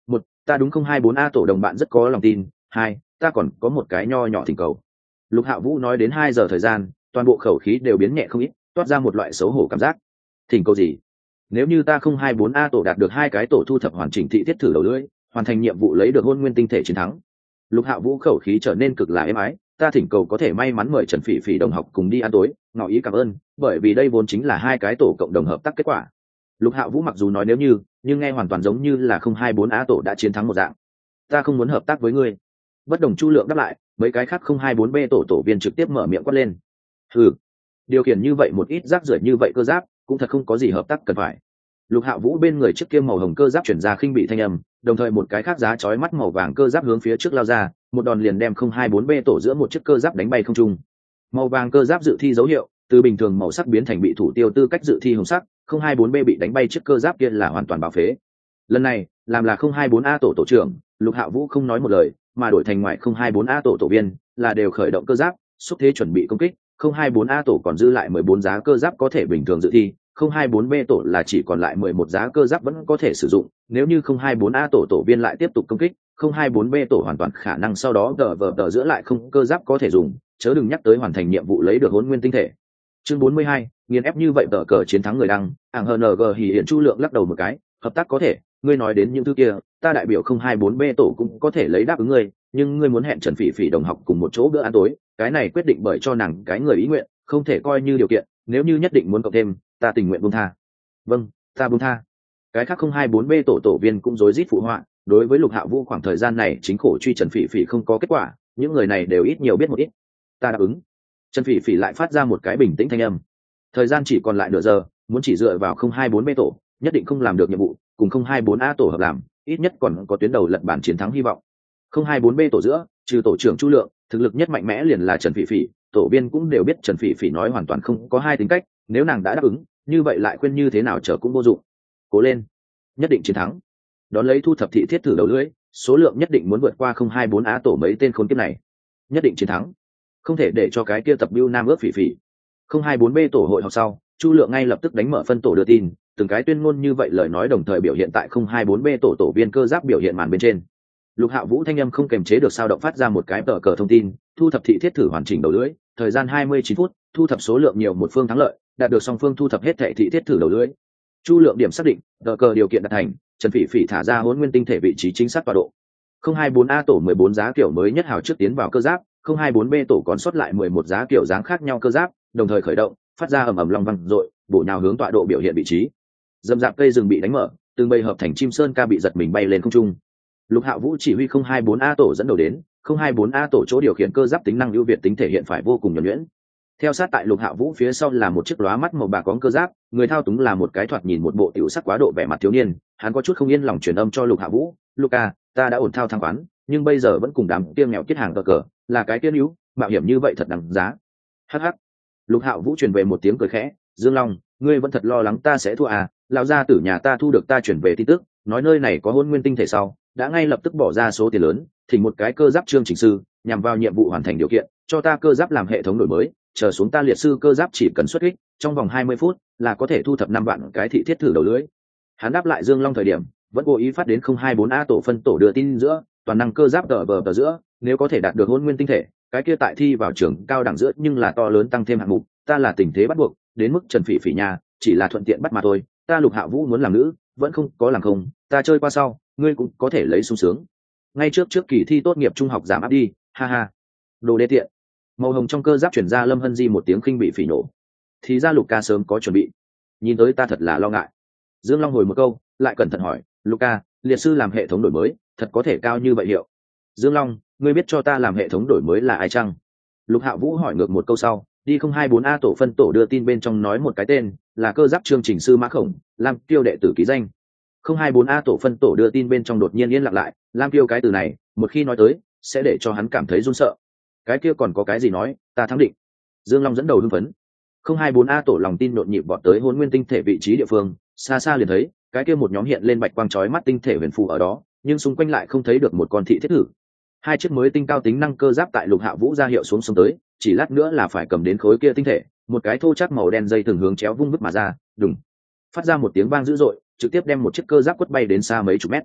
Speaker 1: ta đúng không hai bốn a tổ đồng bạn rất có lòng tin. Hai, ta còn có một cái nho nhỏ thỉnh cầu. Lục Hạ Vũ nói đến hai giờ thời gian, toàn bộ khẩu khí đều biến nhẹ không ít, toát ra một loại xấu hổ cảm giác. Thỉnh cầu gì? Nếu như ta không hai bốn a tổ đạt được hai cái tổ thu thập hoàn chỉnh thị thiết thử đầu lưỡi, hoàn thành nhiệm vụ lấy được hôn nguyên tinh thể chiến thắng. Lục Hạ Vũ khẩu khí trở nên cực là êm ái, ta thỉnh cầu có thể may mắn mời Trần Phỉ Phỉ đồng học cùng đi ăn tối, ngỏ ý cảm ơn, bởi vì đây vốn chính là hai cái tổ cộng đồng hợp tác kết quả. Lục Hạ Vũ mặc dù nói nếu như, nhưng nghe hoàn toàn giống như là không hai bốn a tổ đã chiến thắng một dạng. Ta không muốn hợp tác với ngươi. Bất đồng Chu Lượng đáp lại, mấy cái khác không hai bốn b tổ tổ viên trực tiếp mở miệng quát lên. Hừ, điều khiển như vậy một ít rác rưởi như vậy cơ giáp, cũng thật không có gì hợp tác cần phải. Lục Hạ Vũ bên người chiếc kia màu hồng cơ giáp chuyển ra khinh bị thanh âm, đồng thời một cái khác giá chói mắt màu vàng cơ giáp hướng phía trước lao ra, một đòn liền đem không hai bốn b tổ giữa một chiếc cơ giáp đánh bay không trung. Màu vàng cơ giáp dự thi dấu hiệu, từ bình thường màu sắc biến thành bị thủ tiêu tư cách dự thi hồng sắc, không hai bốn b bị đánh bay chiếc cơ giáp kia là hoàn toàn báo phế. Lần này, làm là không hai bốn a tổ tổ trưởng, Lục Hạ Vũ không nói một lời, mà đổi thành ngoài không hai bốn a tổ tổ viên, là đều khởi động cơ giáp, xúc thế chuẩn bị công kích, không hai bốn a tổ còn dư lại mười bốn giá cơ giáp có thể bình thường dự thi, không hai bốn b tổ là chỉ còn lại mười một giá cơ giáp vẫn có thể sử dụng, nếu như không hai bốn a tổ tổ viên lại tiếp tục công kích, không hai bốn b tổ hoàn toàn khả năng sau đó đờ vờ đờ giữa lại không cơ giáp có thể dùng, chớ đừng nhắc tới hoàn thành nhiệm vụ lấy được hỗn nguyên tinh thể. Chương bốn mươi hai, nghiền ép như vậy tờ cờ chiến thắng người đăng, ảng hờ en giê hỉ hiện Chu Lượng lắc đầu một cái, hợp tác có thể, ngươi nói đến những thứ kia, ta đại biểu không hai bốn b tổ cũng có thể lấy đáp ứng ngươi, nhưng ngươi muốn hẹn Trần Phỉ Phỉ đồng học cùng một chỗ bữa ăn tối, cái này quyết định bởi cho nàng cái người ý nguyện, không thể coi như điều kiện, nếu như nhất định muốn cộng thêm, ta tình nguyện buông tha. Vâng, ta buông tha. Cái khác không hai bốn b tổ tổ viên cũng rối rít phụ họa, đối với Lục Hạ Vũ khoảng thời gian này chính khổ truy Trần Phỉ Phỉ không có kết quả, những người này đều ít nhiều biết một ít. Ta đáp ứng. Trần Phỉ Phỉ lại phát ra một cái bình tĩnh thanh âm. Thời gian chỉ còn lại nửa giờ, muốn chỉ dựa vào không hai bốn b tổ, nhất định không làm được nhiệm vụ, cùng không hai bốn a tổ hợp làm, ít nhất còn có tuyến đầu lật bản chiến thắng hy vọng. không hai bốn b tổ giữa, trừ tổ trưởng Chu Lượng, thực lực nhất mạnh mẽ liền là Trần Phỉ Phỉ, tổ viên cũng đều biết Trần Phỉ Phỉ nói hoàn toàn không có hai tính cách, nếu nàng đã đáp ứng, như vậy lại khuyên như thế nào trở cũng vô dụng. Cố lên, nhất định chiến thắng. Đón lấy thu thập thị thiết thử đầu lưỡi, số lượng nhất định muốn vượt qua không hai bốn a tổ mấy tên khốn kiếp này. Nhất định chiến thắng. Không thể để cho cái kia tập Bưu Nam ước Phỉ Phỉ. không hai bốn b tổ hội họp sau, Chu Lượng ngay lập tức đánh mở phân tổ đưa tin, từng cái tuyên ngôn như vậy lời nói đồng thời biểu hiện tại không hai bốn b tổ tổ viên cơ giáp biểu hiện màn bên trên. Lục Hạ Vũ thanh âm không kềm chế được sao động phát ra một cái tờ cờ thông tin, thu thập thị thiết thử hoàn chỉnh đầu lưỡi, thời gian hai mươi chín phút, thu thập số lượng nhiều một phương thắng lợi, đạt được song phương thu thập hết thảy thị thiết thử đầu lưỡi. Chu Lượng điểm xác định, tờ cờ điều kiện đạt thành, Trần Phỉ Phỉ thả ra hỗn nguyên tinh thể vị trí chính xác tọa độ. không hai bốn a tổ mười bốn giá kiểu mới nhất hào trước tiến vào cơ giáp, không hai bốn b tổ còn sót lại mười một giá kiểu dáng khác nhau cơ giáp, đồng thời khởi động, phát ra ầm ầm long vang rội, bổ nhào hướng tọa độ biểu hiện vị trí. Dầm dạp cây rừng bị đánh mở, từng bầy hợp thành chim sơn ca bị giật mình bay lên không trung. Lục Hạ Vũ chỉ huy không hai bốn a tổ dẫn đầu đến, không hai bốn a tổ chỗ điều khiển cơ giáp tính năng ưu việt tính thể hiện phải vô cùng nhuần nhuyễn. Theo sát tại Lục Hạ Vũ phía sau là một chiếc lóa mắt màu bạc có cơ giáp, người thao túng là một cái thoạt nhìn một bộ tiểu sắc quá độ vẻ mặt thiếu niên, hắn có chút không yên lòng truyền âm cho Lục Hạ Vũ, "Luca, ta đã ổn thao thang quán, nhưng bây giờ vẫn cùng đám kia nghèo kiết hàng cờ cờ, là cái tiên yếu, mạo hiểm như vậy thật đáng giá." Hắc hắc. Lục Hạ Vũ truyền về một tiếng cười khẽ, "Dương Long, ngươi vẫn thật lo lắng ta sẽ thua à? Lão gia tử nhà ta thu được ta chuyển về tin tức, nói nơi này có hôn nguyên tinh thể sau, đã ngay lập tức bỏ ra số tiền lớn, thỉnh một cái cơ giáp trương chỉnh sư, nhằm vào nhiệm vụ hoàn thành điều kiện, cho ta cơ giáp làm hệ thống đổi mới, chờ xuống ta liệt sư cơ giáp chỉ cần xuất kích, trong vòng hai mươi phút là có thể thu thập năm vạn cái thị thiết thử đầu lưỡi." Hắn đáp lại Dương Long thời điểm, vẫn cố ý phát đến không hai bốn a tổ phân tổ đưa tin giữa, toàn năng cơ giáp đỡ bờ bờ giữa, nếu có thể đạt được hôn nguyên tinh thể, cái kia tại thi vào trường cao đẳng giữa nhưng là to lớn tăng thêm hạng mục, ta là tình thế bắt buộc, đến mức Trần Phỉ Phỉ nhà, chỉ là thuận tiện bắt mà thôi, ta Lục Hạ Vũ muốn làm nữ, vẫn không có làm không, ta chơi qua sau, ngươi cũng có thể lấy sung sướng. Ngay trước trước kỳ thi tốt nghiệp trung học giảm áp đi, ha ha. Đồ đê tiện. Màu hồng trong cơ giáp chuyển ra Lâm Hân Di một tiếng khinh bị phỉ nổ. Thì ra Lục ca sớm có chuẩn bị. Nhìn tới ta thật là lo ngại. Dương Long hồi một câu, lại cẩn thận hỏi, "Lục ca, liệt sư làm hệ thống đổi mới, thật có thể cao như vậy hiệu?" "Dương Long, ngươi biết cho ta làm hệ thống đổi mới là ai chăng?" Lục Hạ Vũ hỏi ngược một câu sau, đi không hai bốn a tổ phân tổ đưa tin bên trong nói một cái tên, là cơ giáp chương trình sư Mã Khổng, Lam Kiêu đệ tử ký danh. không hai bốn a tổ phân tổ đưa tin bên trong đột nhiên yên lặng lại, Lam Kiêu cái từ này, một khi nói tới, sẽ để cho hắn cảm thấy run sợ. Cái kia còn có cái gì nói, ta thắng định. Dương Long dẫn đầu hưng phấn. không hai bốn a tổ lòng tin nhộn nhịp vọt tới hôn nguyên tinh thể vị trí địa phương, xa xa liền thấy, cái kia một nhóm hiện lên bạch quang chói mắt tinh thể huyền phù ở đó, nhưng xung quanh lại không thấy được một con thị thiết thử. Hai chiếc mới tinh cao tính năng cơ giáp tại Lục Hạ Vũ ra hiệu xuống sông tới, chỉ lát nữa là phải cầm đến khối kia tinh thể, một cái thô chắc màu đen dây thường hướng chéo vung vứt mà ra, đùng, phát ra một tiếng vang dữ dội, trực tiếp đem một chiếc cơ giáp quất bay đến xa mấy chục mét.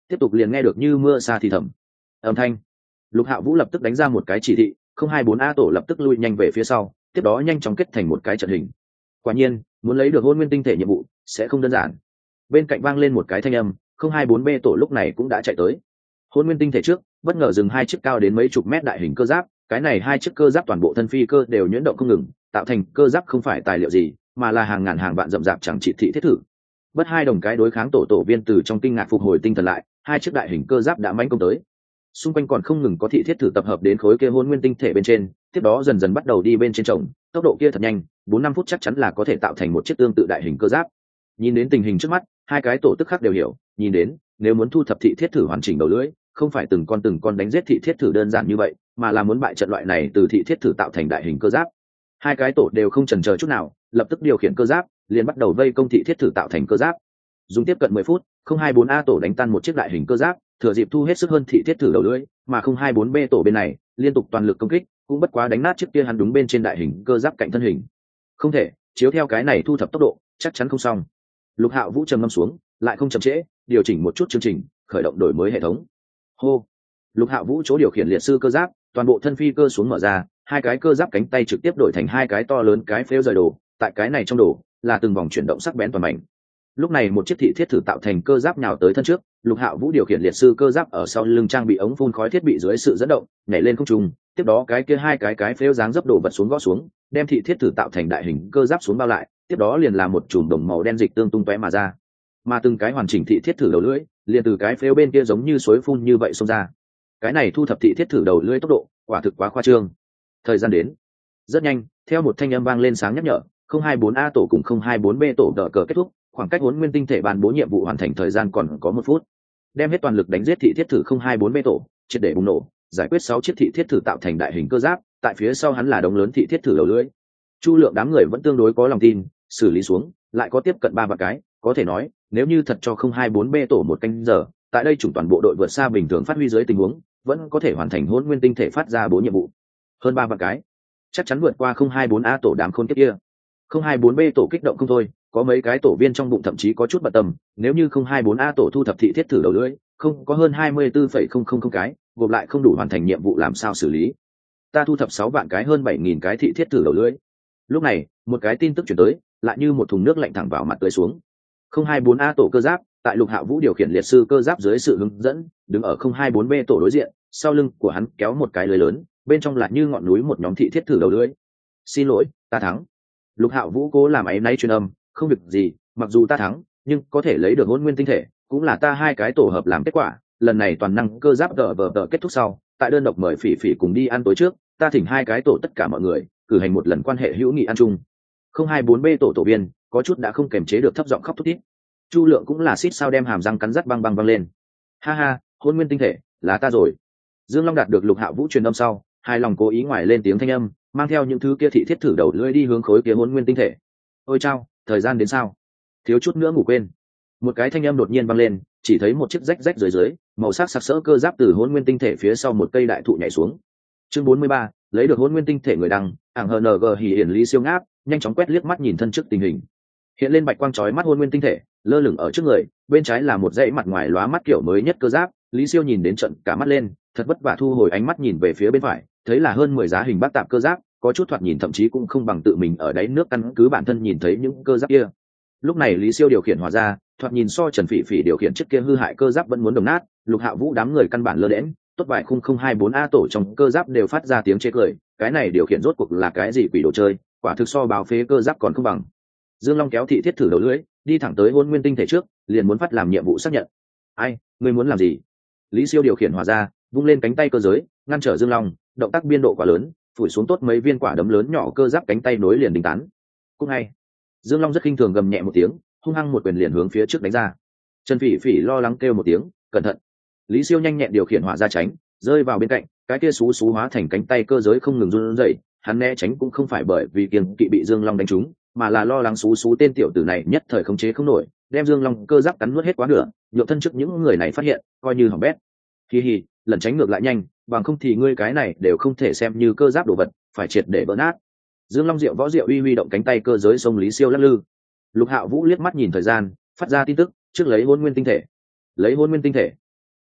Speaker 1: tiếp tục liền nghe được như mưa xa thì thầm âm thanh. Lục Hạo Vũ lập tức đánh ra một cái chỉ thị, không hai bốn A tổ lập tức lui nhanh về phía sau, tiếp đó nhanh chóng kết thành một cái trận hình. Quả nhiên, muốn lấy được hôn nguyên tinh thể nhiệm vụ sẽ không đơn giản. Bên cạnh vang lên một cái thanh âm, không hai bốn B tổ lúc này cũng đã chạy tới. Hôn nguyên tinh thể trước, bất ngờ dừng hai chiếc cao đến mấy chục mét đại hình cơ giáp, cái này hai chiếc cơ giáp toàn bộ thân phi cơ đều nhuyễn động không ngừng, tạo thành cơ giáp không phải tài liệu gì, mà là hàng ngàn hàng vạn rậm rạp chẳng trị thị thiết thử. Bất hai đồng cái đối kháng tổ tổ viên từ trong kinh ngạc phục hồi tinh thần lại, hai chiếc đại hình cơ giáp đã mãnh công tới. Xung quanh còn không ngừng có thị thiết thử tập hợp đến khối kia hôn nguyên tinh thể bên trên, tiếp đó dần dần bắt đầu đi bên trên chồng, tốc độ kia thật nhanh, bốn năm phút chắc chắn là có thể tạo thành một chiếc tương tự đại hình cơ giáp. Nhìn đến tình hình trước mắt, hai cái tổ tức khắc đều hiểu, nhìn đến, nếu muốn thu thập thị thiết thử hoàn chỉnh đầu lưỡi, không phải từng con từng con đánh giết thị thiết thử đơn giản như vậy, mà là muốn bại trận loại này từ thị thiết thử tạo thành đại hình cơ giáp. Hai cái tổ đều không chần chờ chút nào, lập tức điều khiển cơ giáp, liền bắt đầu vây công thị thiết thử tạo thành cơ giáp. Dùng tiếp cận mười phút, không hai bốn A tổ đánh tan một chiếc đại hình cơ giáp, thừa dịp thu hết sức hơn thị thiết thử đầu lưỡi, mà không hai bốn B tổ bên này liên tục toàn lực công kích, cũng bất quá đánh nát chiếc kia hắn đúng bên trên đại hình cơ giáp cạnh thân hình. Không thể, chiếu theo cái này thu thập tốc độ, chắc chắn không xong. Lục Hạo Vũ trầm ngâm xuống, lại không chậm trễ, điều chỉnh một chút chương trình, khởi động đổi mới hệ thống. Hô. Lục Hạo Vũ chỗ điều khiển liệt sư cơ giáp, toàn bộ thân phi cơ xuống mở ra, hai cái cơ giáp cánh tay trực tiếp đổi thành hai cái to lớn cái phếu rời đồ, tại cái này trong đồ là từng vòng chuyển động sắc bén toàn mảnh. Lúc này một chiếc thị thiết thử tạo thành cơ giáp nhào tới thân trước, Lục Hạo Vũ điều khiển liệt sư cơ giáp ở sau lưng trang bị ống phun khói thiết bị dưới sự dẫn động, nhảy lên không trung, tiếp đó cái kia hai cái cái phếu dáng dấp đổ vật xuống gõ xuống, đem thị thiết thử tạo thành đại hình cơ giáp xuống bao lại, tiếp đó liền là một chùm đồng màu đen dịch tương tung tóe mà ra. Mà từng cái hoàn chỉnh thị thiết thử đầu lưỡi, liền từ cái phếu bên kia giống như suối phun như vậy xông ra. Cái này thu thập thị thiết thử đầu lưỡi tốc độ, quả thực quá khoa trương. Thời gian đến. Rất nhanh, theo một thanh âm vang lên sáng nhắc nhở, không hai bốn A tổ cùng không hai bốn B tổ đỡ cờ kết thúc, khoảng cách huấn nguyên tinh thể ban bố nhiệm vụ hoàn thành thời gian còn có một phút. Đem hết toàn lực đánh giết thị thiết thử không hai bốn B tổ, triệt để bùng nổ, giải quyết sáu chiếc thị thiết thử tạo thành đại hình cơ giáp, tại phía sau hắn là đống lớn thị thiết thử đầu lưỡi. Chu lượng đám người vẫn tương đối có lòng tin, xử lý xuống, lại có tiếp cận ba vạn cái, có thể nói, nếu như thật cho không hai bốn B tổ một canh giờ, tại đây chủng toàn bộ đội vượt xa bình thường phát huy dưới tình huống, vẫn có thể hoàn thành huấn nguyên tinh thể phát ra bốn nhiệm vụ. Hơn ba vạn cái, chắc chắn vượt qua không hai bốn A tổ đám khôn kiếp kia. Không hai bốn B tổ kích động không thôi, có mấy cái tổ viên trong bụng thậm chí có chút bận tâm, nếu như không hai bốn A tổ thu thập thị thiết thử đầu lưỡi, không có hơn hai mươi tư phẩy không không không cái, gộp lại không đủ hoàn thành nhiệm vụ làm sao xử lý. Ta thu thập sáu vạn cái hơn bảy nghìn cái thị thiết thử đầu lưỡi. Lúc này, một cái tin tức chuyển tới, lại như một thùng nước lạnh thẳng vào mặt tưới xuống. Không hai bốn A tổ cơ giáp, tại Lục Hạo Vũ điều khiển liệt sư cơ giáp dưới sự hướng dẫn, đứng ở không hai bốn B tổ đối diện, sau lưng của hắn kéo một cái lưới lớn, bên trong là như ngọn núi một nhóm thị thiết thử đầu lưỡi. Xin lỗi, ta thắng. Lục Hạo Vũ cố làm áy náy truyền âm, không việc gì, mặc dù ta thắng, nhưng có thể lấy được hôn nguyên tinh thể, cũng là ta hai cái tổ hợp làm kết quả. Lần này toàn năng cơ giáp đỡ vờ đỡ kết thúc sau, tại đơn độc mời Phỉ Phỉ cùng đi ăn tối trước, ta thỉnh hai cái tổ tất cả mọi người, cử hành một lần quan hệ hữu nghị ăn chung. Không hai bốn B tổ tổ viên, có chút đã không kềm chế được thấp giọng khóc thút thít. Chu Lượng cũng là xít sao đem hàm răng cắn rắt băng băng băng lên. Ha ha, hôn nguyên tinh thể, là ta rồi. Dương Long đạt được Lục Hạo Vũ truyền âm sau, hai lòng cố ý ngoài lên tiếng thanh âm, mang theo những thứ kia thị thiết thử đầu lưỡi đi hướng khối kia hôn nguyên tinh thể. Ôi chao, thời gian đến sao? Thiếu chút nữa ngủ quên. Một cái thanh âm đột nhiên vang lên, chỉ thấy một chiếc rách rách dưới dưới, màu sắc sặc sỡ cơ giáp từ hôn nguyên tinh thể phía sau một cây đại thụ nhảy xuống. Chương bốn mươi ba, lấy được hôn nguyên tinh thể người đăng, ảng hờ nờ gờ hỉ hiển lý siêu ngáp, nhanh chóng quét liếc mắt nhìn thân trước tình hình. Hiện lên bạch quang chói mắt hôn nguyên tinh thể, lơ lửng ở trước người, bên trái là một dãy mặt ngoài lóa mắt kiểu mới nhất cơ giáp, Lý Siêu nhìn đến trận cả mắt lên, thật vất vả thu hồi ánh mắt nhìn về phía bên phải, thấy là hơn mười giá hình bát tạp cơ giáp, có chút thoạt nhìn thậm chí cũng không bằng tự mình ở đáy nước căn cứ bản thân nhìn thấy những cơ giáp kia. Lúc này Lý Siêu điều khiển hỏa ra, thoạt nhìn so Trần Phỉ Phỉ điều khiển chiếc kia hư hại cơ giáp vẫn muốn đồng nát, Lục Hạo Vũ đám người căn bản lơ đễnh, tốt vài khung không hai bốn A tổ trong cơ giáp đều phát ra tiếng chế cười, cái này điều khiển rốt cuộc là cái gì quỷ đồ chơi, quả thực so báo phế cơ giáp còn không bằng. Dương Long kéo thị thiết thử đầu lưỡi, đi thẳng tới hôn nguyên tinh thể trước, liền muốn phát làm nhiệm vụ xác nhận. Ai, ngươi muốn làm gì? Lý Siêu điều khiển hỏa ra, vung lên cánh tay cơ giới, ngăn trở Dương Long, động tác biên độ quá lớn, phủi xuống tốt mấy viên quả đấm lớn nhỏ cơ giáp cánh tay nối liền đình tán. Cũng hay. Dương Long rất khinh thường gầm nhẹ một tiếng, hung hăng một quyền liền hướng phía trước đánh ra. Trần Phỉ Phỉ lo lắng kêu một tiếng, cẩn thận. Lý Siêu nhanh nhẹn điều khiển hỏa ra tránh, rơi vào bên cạnh, cái kia xú xú hóa thành cánh tay cơ giới không ngừng run rẩy, hắn né tránh cũng không phải bởi vì kiêng kỵ bị Dương Long đánh trúng, mà là lo lắng xú xú tên tiểu tử này nhất thời khống chế không nổi, đem Dương Long cơ giáp cắn nuốt hết quá nửa, nhượng thân trước những người này phát hiện, coi như hỏng bét. Hi hi, lần tránh ngược lại nhanh, bằng không thì ngươi cái này đều không thể xem như cơ giáp đồ vật, phải triệt để vỡ nát. Dương Long diệu võ diệu uy huy động cánh tay cơ giới xông Lý Siêu lắc lư. Lục Hạo Vũ liếc mắt nhìn thời gian, phát ra tin tức, trước lấy hôn nguyên tinh thể. Lấy hôn nguyên tinh thể,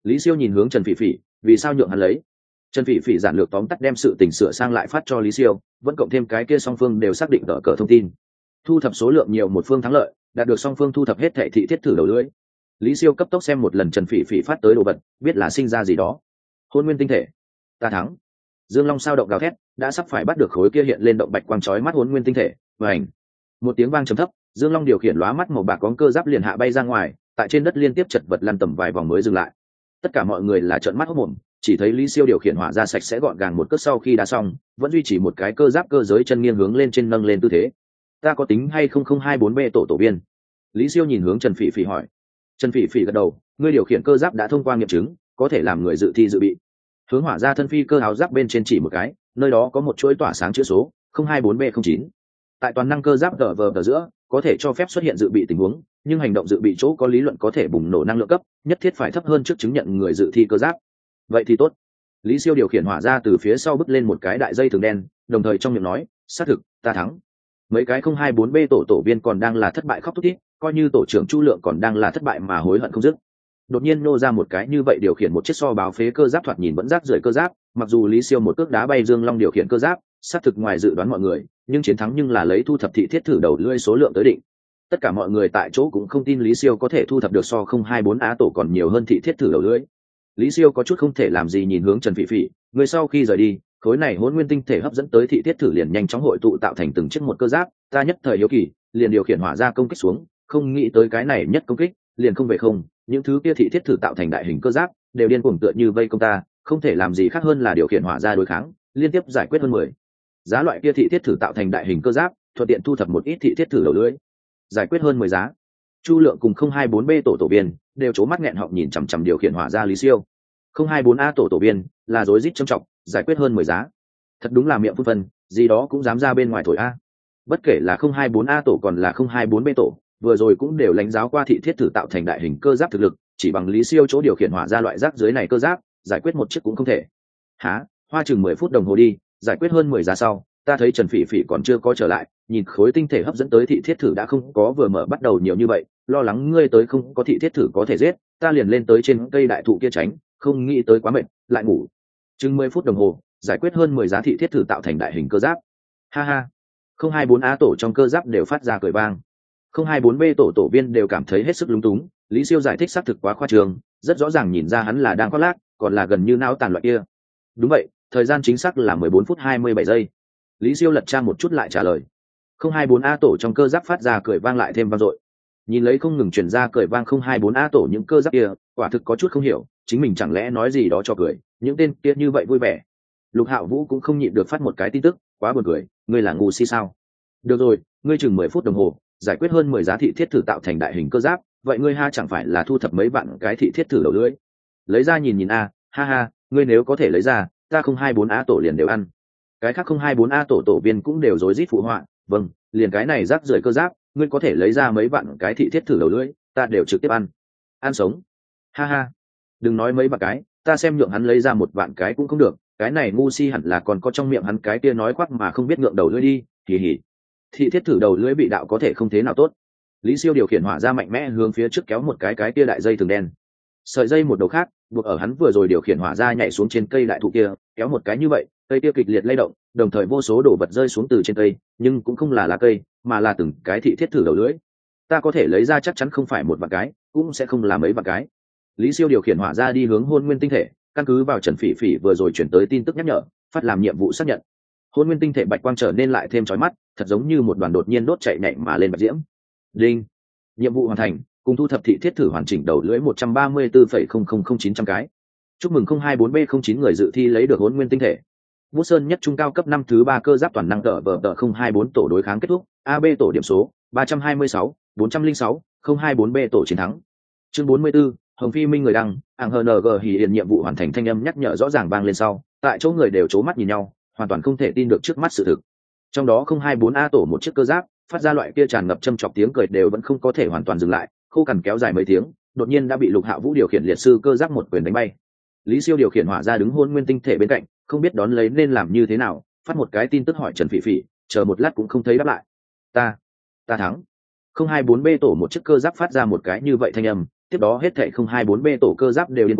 Speaker 1: Lý Siêu nhìn hướng Trần Phỉ Phỉ, vì sao nhượng hắn lấy? Trần Phỉ Phỉ giản lược tóm tắt đem sự tình sửa sang lại phát cho Lý Siêu, vẫn cộng thêm cái kia song phương đều xác định tờ cờ thông tin. Thu thập số lượng nhiều một phương thắng lợi, đạt được song phương thu thập hết thệ thị thiết thử đầu lưỡi. Lý Siêu cấp tốc xem một lần Trần Phỉ Phỉ phát tới đồ vật, biết là sinh ra gì đó. Hôn nguyên tinh thể, ta thắng. Dương Long sao động gào thét, đã sắp phải bắt được khối kia hiện lên động bạch quang chói mắt hôn nguyên tinh thể. Vành, một tiếng vang trầm thấp, Dương Long điều khiển lóa mắt màu bạc có cơ giáp liền hạ bay ra ngoài, tại trên đất liên tiếp chật vật lăn tầm vài vòng mới dừng lại. Tất cả mọi người là trợn mắt hốt mồm, chỉ thấy Lý Siêu điều khiển hỏa ra sạch sẽ gọn gàng một cước sau khi đã xong, vẫn duy trì một cái cơ giáp cơ giới chân nghiêng hướng lên trên nâng lên tư thế. Ta có tính hay không không hai bốn b tổ tổ viên? Lý Siêu nhìn hướng Trần Phỉ Phỉ hỏi. Trần Phỉ Phỉ gật đầu, ngươi điều khiển cơ giáp đã thông qua nghiệm chứng, có thể làm người dự thi dự bị. Hướng hỏa ra thân phi cơ áo giáp bên trên chỉ một cái, nơi đó có một chuỗi tỏa sáng chữ số không hai bốn b không chín. Tại toàn năng cơ giáp đờ vờ ở giữa, có thể cho phép xuất hiện dự bị tình huống, nhưng hành động dự bị chỗ có lý luận có thể bùng nổ năng lượng cấp, nhất thiết phải thấp hơn trước chứng nhận người dự thi cơ giáp. Vậy thì tốt. Lý Siêu điều khiển hỏa ra từ phía sau bước lên một cái đại dây thường đen, đồng thời trong miệng nói, xác thực, ta thắng. Mấy cái không hai bốn b tổ tổ viên còn đang là thất bại khóc thút thít, coi như tổ trưởng Chu Lượng còn đang là thất bại mà hối hận không dứt. Đột nhiên nô ra một cái như vậy điều khiển một chiếc so báo phế cơ giáp thoạt nhìn vẫn rác rưởi cơ giáp, mặc dù Lý Siêu một cước đá bay Dương Long điều khiển cơ giáp, xác thực ngoài dự đoán mọi người, nhưng chiến thắng nhưng là lấy thu thập thị thiết thử đầu lưỡi số lượng tới định. Tất cả mọi người tại chỗ cũng không tin Lý Siêu có thể thu thập được so không hai bốn á tổ còn nhiều hơn thị thiết thử đầu lưỡi. Lý Siêu có chút không thể làm gì nhìn hướng Trần Phỉ Phỉ, người sau khi rời đi, khối này hỗn nguyên tinh thể hấp dẫn tới thị thiết thử liền nhanh chóng hội tụ tạo thành từng chiếc một cơ giáp, ta nhất thời hiếu kỳ, liền điều khiển hỏa ra công kích xuống, không nghĩ tới cái này nhất công kích, liền không về không, những thứ kia thị thiết thử tạo thành đại hình cơ giáp, đều điên cuồng tựa như vây công ta, không thể làm gì khác hơn là điều khiển hỏa ra đối kháng, liên tiếp giải quyết hơn mười. Giá loại kia thị thiết thử tạo thành đại hình cơ giáp, thuận tiện thu thập một ít thị thiết thử đầu lưỡi. Giải quyết hơn mười giá. Chu Lượng cùng không hai bốn b tổ tổ viên đều trố mắt nghẹn họng nhìn chằm chằm điều khiển hỏa ra Lý Siêu. không hai bốn a tổ tổ viên là rối rít trầm trọng, giải quyết hơn mười giá. Thật đúng là miệng phun phân, gì đó cũng dám ra bên ngoài thổi a. Bất kể là không hai bốn a tổ còn là không hai bốn b tổ, vừa rồi cũng đều lãnh giáo qua thị thiết thử tạo thành đại hình cơ giáp thực lực, chỉ bằng Lý Siêu chỗ điều khiển hỏa ra loại rác dưới này cơ giáp, giải quyết một chiếc cũng không thể. Hả? Hoa chừng mười phút đồng hồ đi, giải quyết hơn mười giá sau, ta thấy Trần Phỉ Phỉ còn chưa có trở lại, nhìn khối tinh thể hấp dẫn tới thị thiết thử đã không có vừa mở bắt đầu nhiều như vậy, lo lắng ngươi tới không có thị thiết thử có thể giết, ta liền lên tới trên cây đại thụ kia tránh, không nghĩ tới quá mệt, lại ngủ. Chừng mười phút đồng hồ, giải quyết hơn mười giá thị thiết thử tạo thành đại hình cơ giáp. Ha ha. không hai bốn a tổ trong cơ giáp đều phát ra cười vang. không hai bốn b tổ tổ viên đều cảm thấy hết sức lúng túng, Lý Siêu giải thích xác thực quá khoa trương, rất rõ ràng nhìn ra hắn là đang khoác lác, còn là gần như não tàn loại kia. Đúng vậy, thời gian chính xác là mười bốn phút hai mươi bảy giây. Lý Siêu lật tra một chút lại trả lời. không hai bốn a tổ trong cơ giáp phát ra cười vang lại thêm vang dội. Nhìn lấy không ngừng truyền ra cười vang không hai bốn a tổ những cơ giáp kia, quả thực có chút không hiểu, chính mình chẳng lẽ nói gì đó cho cười, những tên kia như vậy vui vẻ. Lục Hạo Vũ cũng không nhịn được phát một cái tin tức, quá buồn cười, ngươi là ngu si sao? Được rồi, ngươi chừng mười phút đồng hồ, giải quyết hơn mười giá thị thiết thử tạo thành đại hình cơ giáp, vậy ngươi ha chẳng phải là thu thập mấy vạn cái thị thiết thử đầu lưỡi? Lấy ra nhìn nhìn a, ha ha, ngươi nếu có thể lấy ra, ta không hai bốn a tổ liền đều ăn. Cái khác không hai bốn a tổ tổ viên cũng đều rối rít phụ họa, vâng, liền cái này rác rưởi cơ giáp, ngươi có thể lấy ra mấy vạn cái thị thiết thử đầu lưỡi, ta đều trực tiếp ăn. Ăn sống. Ha ha. Đừng nói mấy vạn cái, ta xem nhượng hắn lấy ra một vạn cái cũng không được, cái này ngu si hẳn là còn có trong miệng hắn cái kia nói khoác mà không biết ngượng đầu lưỡi đi, hì hì. Thị thiết thử đầu lưỡi bị đạo có thể không thế nào tốt. Lý Siêu điều khiển hỏa ra mạnh mẽ hướng phía trước kéo một cái cái kia đại dây thường đen. Sợi dây một đầu khác, buộc ở hắn vừa rồi điều khiển hỏa ra nhảy xuống trên cây đại thụ kia, kéo một cái như vậy, cây kia kịch liệt lay động, đồng thời vô số đồ vật rơi xuống từ trên cây, nhưng cũng không là lá cây, mà là từng cái thị thiết thử đầu lưỡi. Ta có thể lấy ra chắc chắn không phải một vạn cái, cũng sẽ không là mấy vạn cái. Lý Siêu điều khiển hỏa ra đi hướng hôn nguyên tinh thể, căn cứ vào Trần Phỉ Phỉ vừa rồi chuyển tới tin tức nhắc nhở, phát làm nhiệm vụ xác nhận. Hôn nguyên tinh thể bạch quang trở nên lại thêm chói mắt, thật giống như một đoàn đột nhiên đốt chạy nhảy mà lên bạch diễm. Đinh. Nhiệm vụ hoàn thành, cùng thu thập thị thiết thử hoàn chỉnh đầu lưỡi một trăm ba mươi tư phẩy không không không chín trăm cái. Chúc mừng không hai bốn b không chín người dự thi lấy được hỗn nguyên tinh thể. Vũ Sơn nhất trung cao cấp năm thứ ba cơ giáp toàn năng tờ vở tờ không hai bốn tổ đối kháng kết thúc, a bê tổ điểm số ba trăm hai mươi sáu, bốn trăm lẻ sáu, không hai bốn b tổ chiến thắng. Chương bốn mươi 44, Hồng Phi Minh người đăng, ảng hờ en giê hỉ hiện nhiệm vụ hoàn thành thanh âm nhắc nhở rõ ràng vang lên sau, tại chỗ người đều trố mắt nhìn nhau, hoàn toàn không thể tin được trước mắt sự thực. Trong đó không hai bốn a tổ một chiếc cơ giáp, phát ra loại kia tràn ngập châm chọc tiếng cười đều vẫn không có thể hoàn toàn dừng lại, khô cằn kéo dài mấy tiếng, đột nhiên đã bị Lục Hạo Vũ điều khiển liệt sư cơ giáp một quyền đánh bay. Lý Siêu điều khiển hỏa ra đứng hôn nguyên tinh thể bên cạnh, không biết đón lấy nên làm như thế nào, phát một cái tin tức hỏi Trần Phỉ Phỉ, chờ một lát cũng không thấy đáp lại. Ta, ta thắng. không hai bốn b tổ một chiếc cơ giáp phát ra một cái như vậy thanh âm, tiếp đó hết thảy không hai bốn b tổ cơ giáp đều điên cuồng,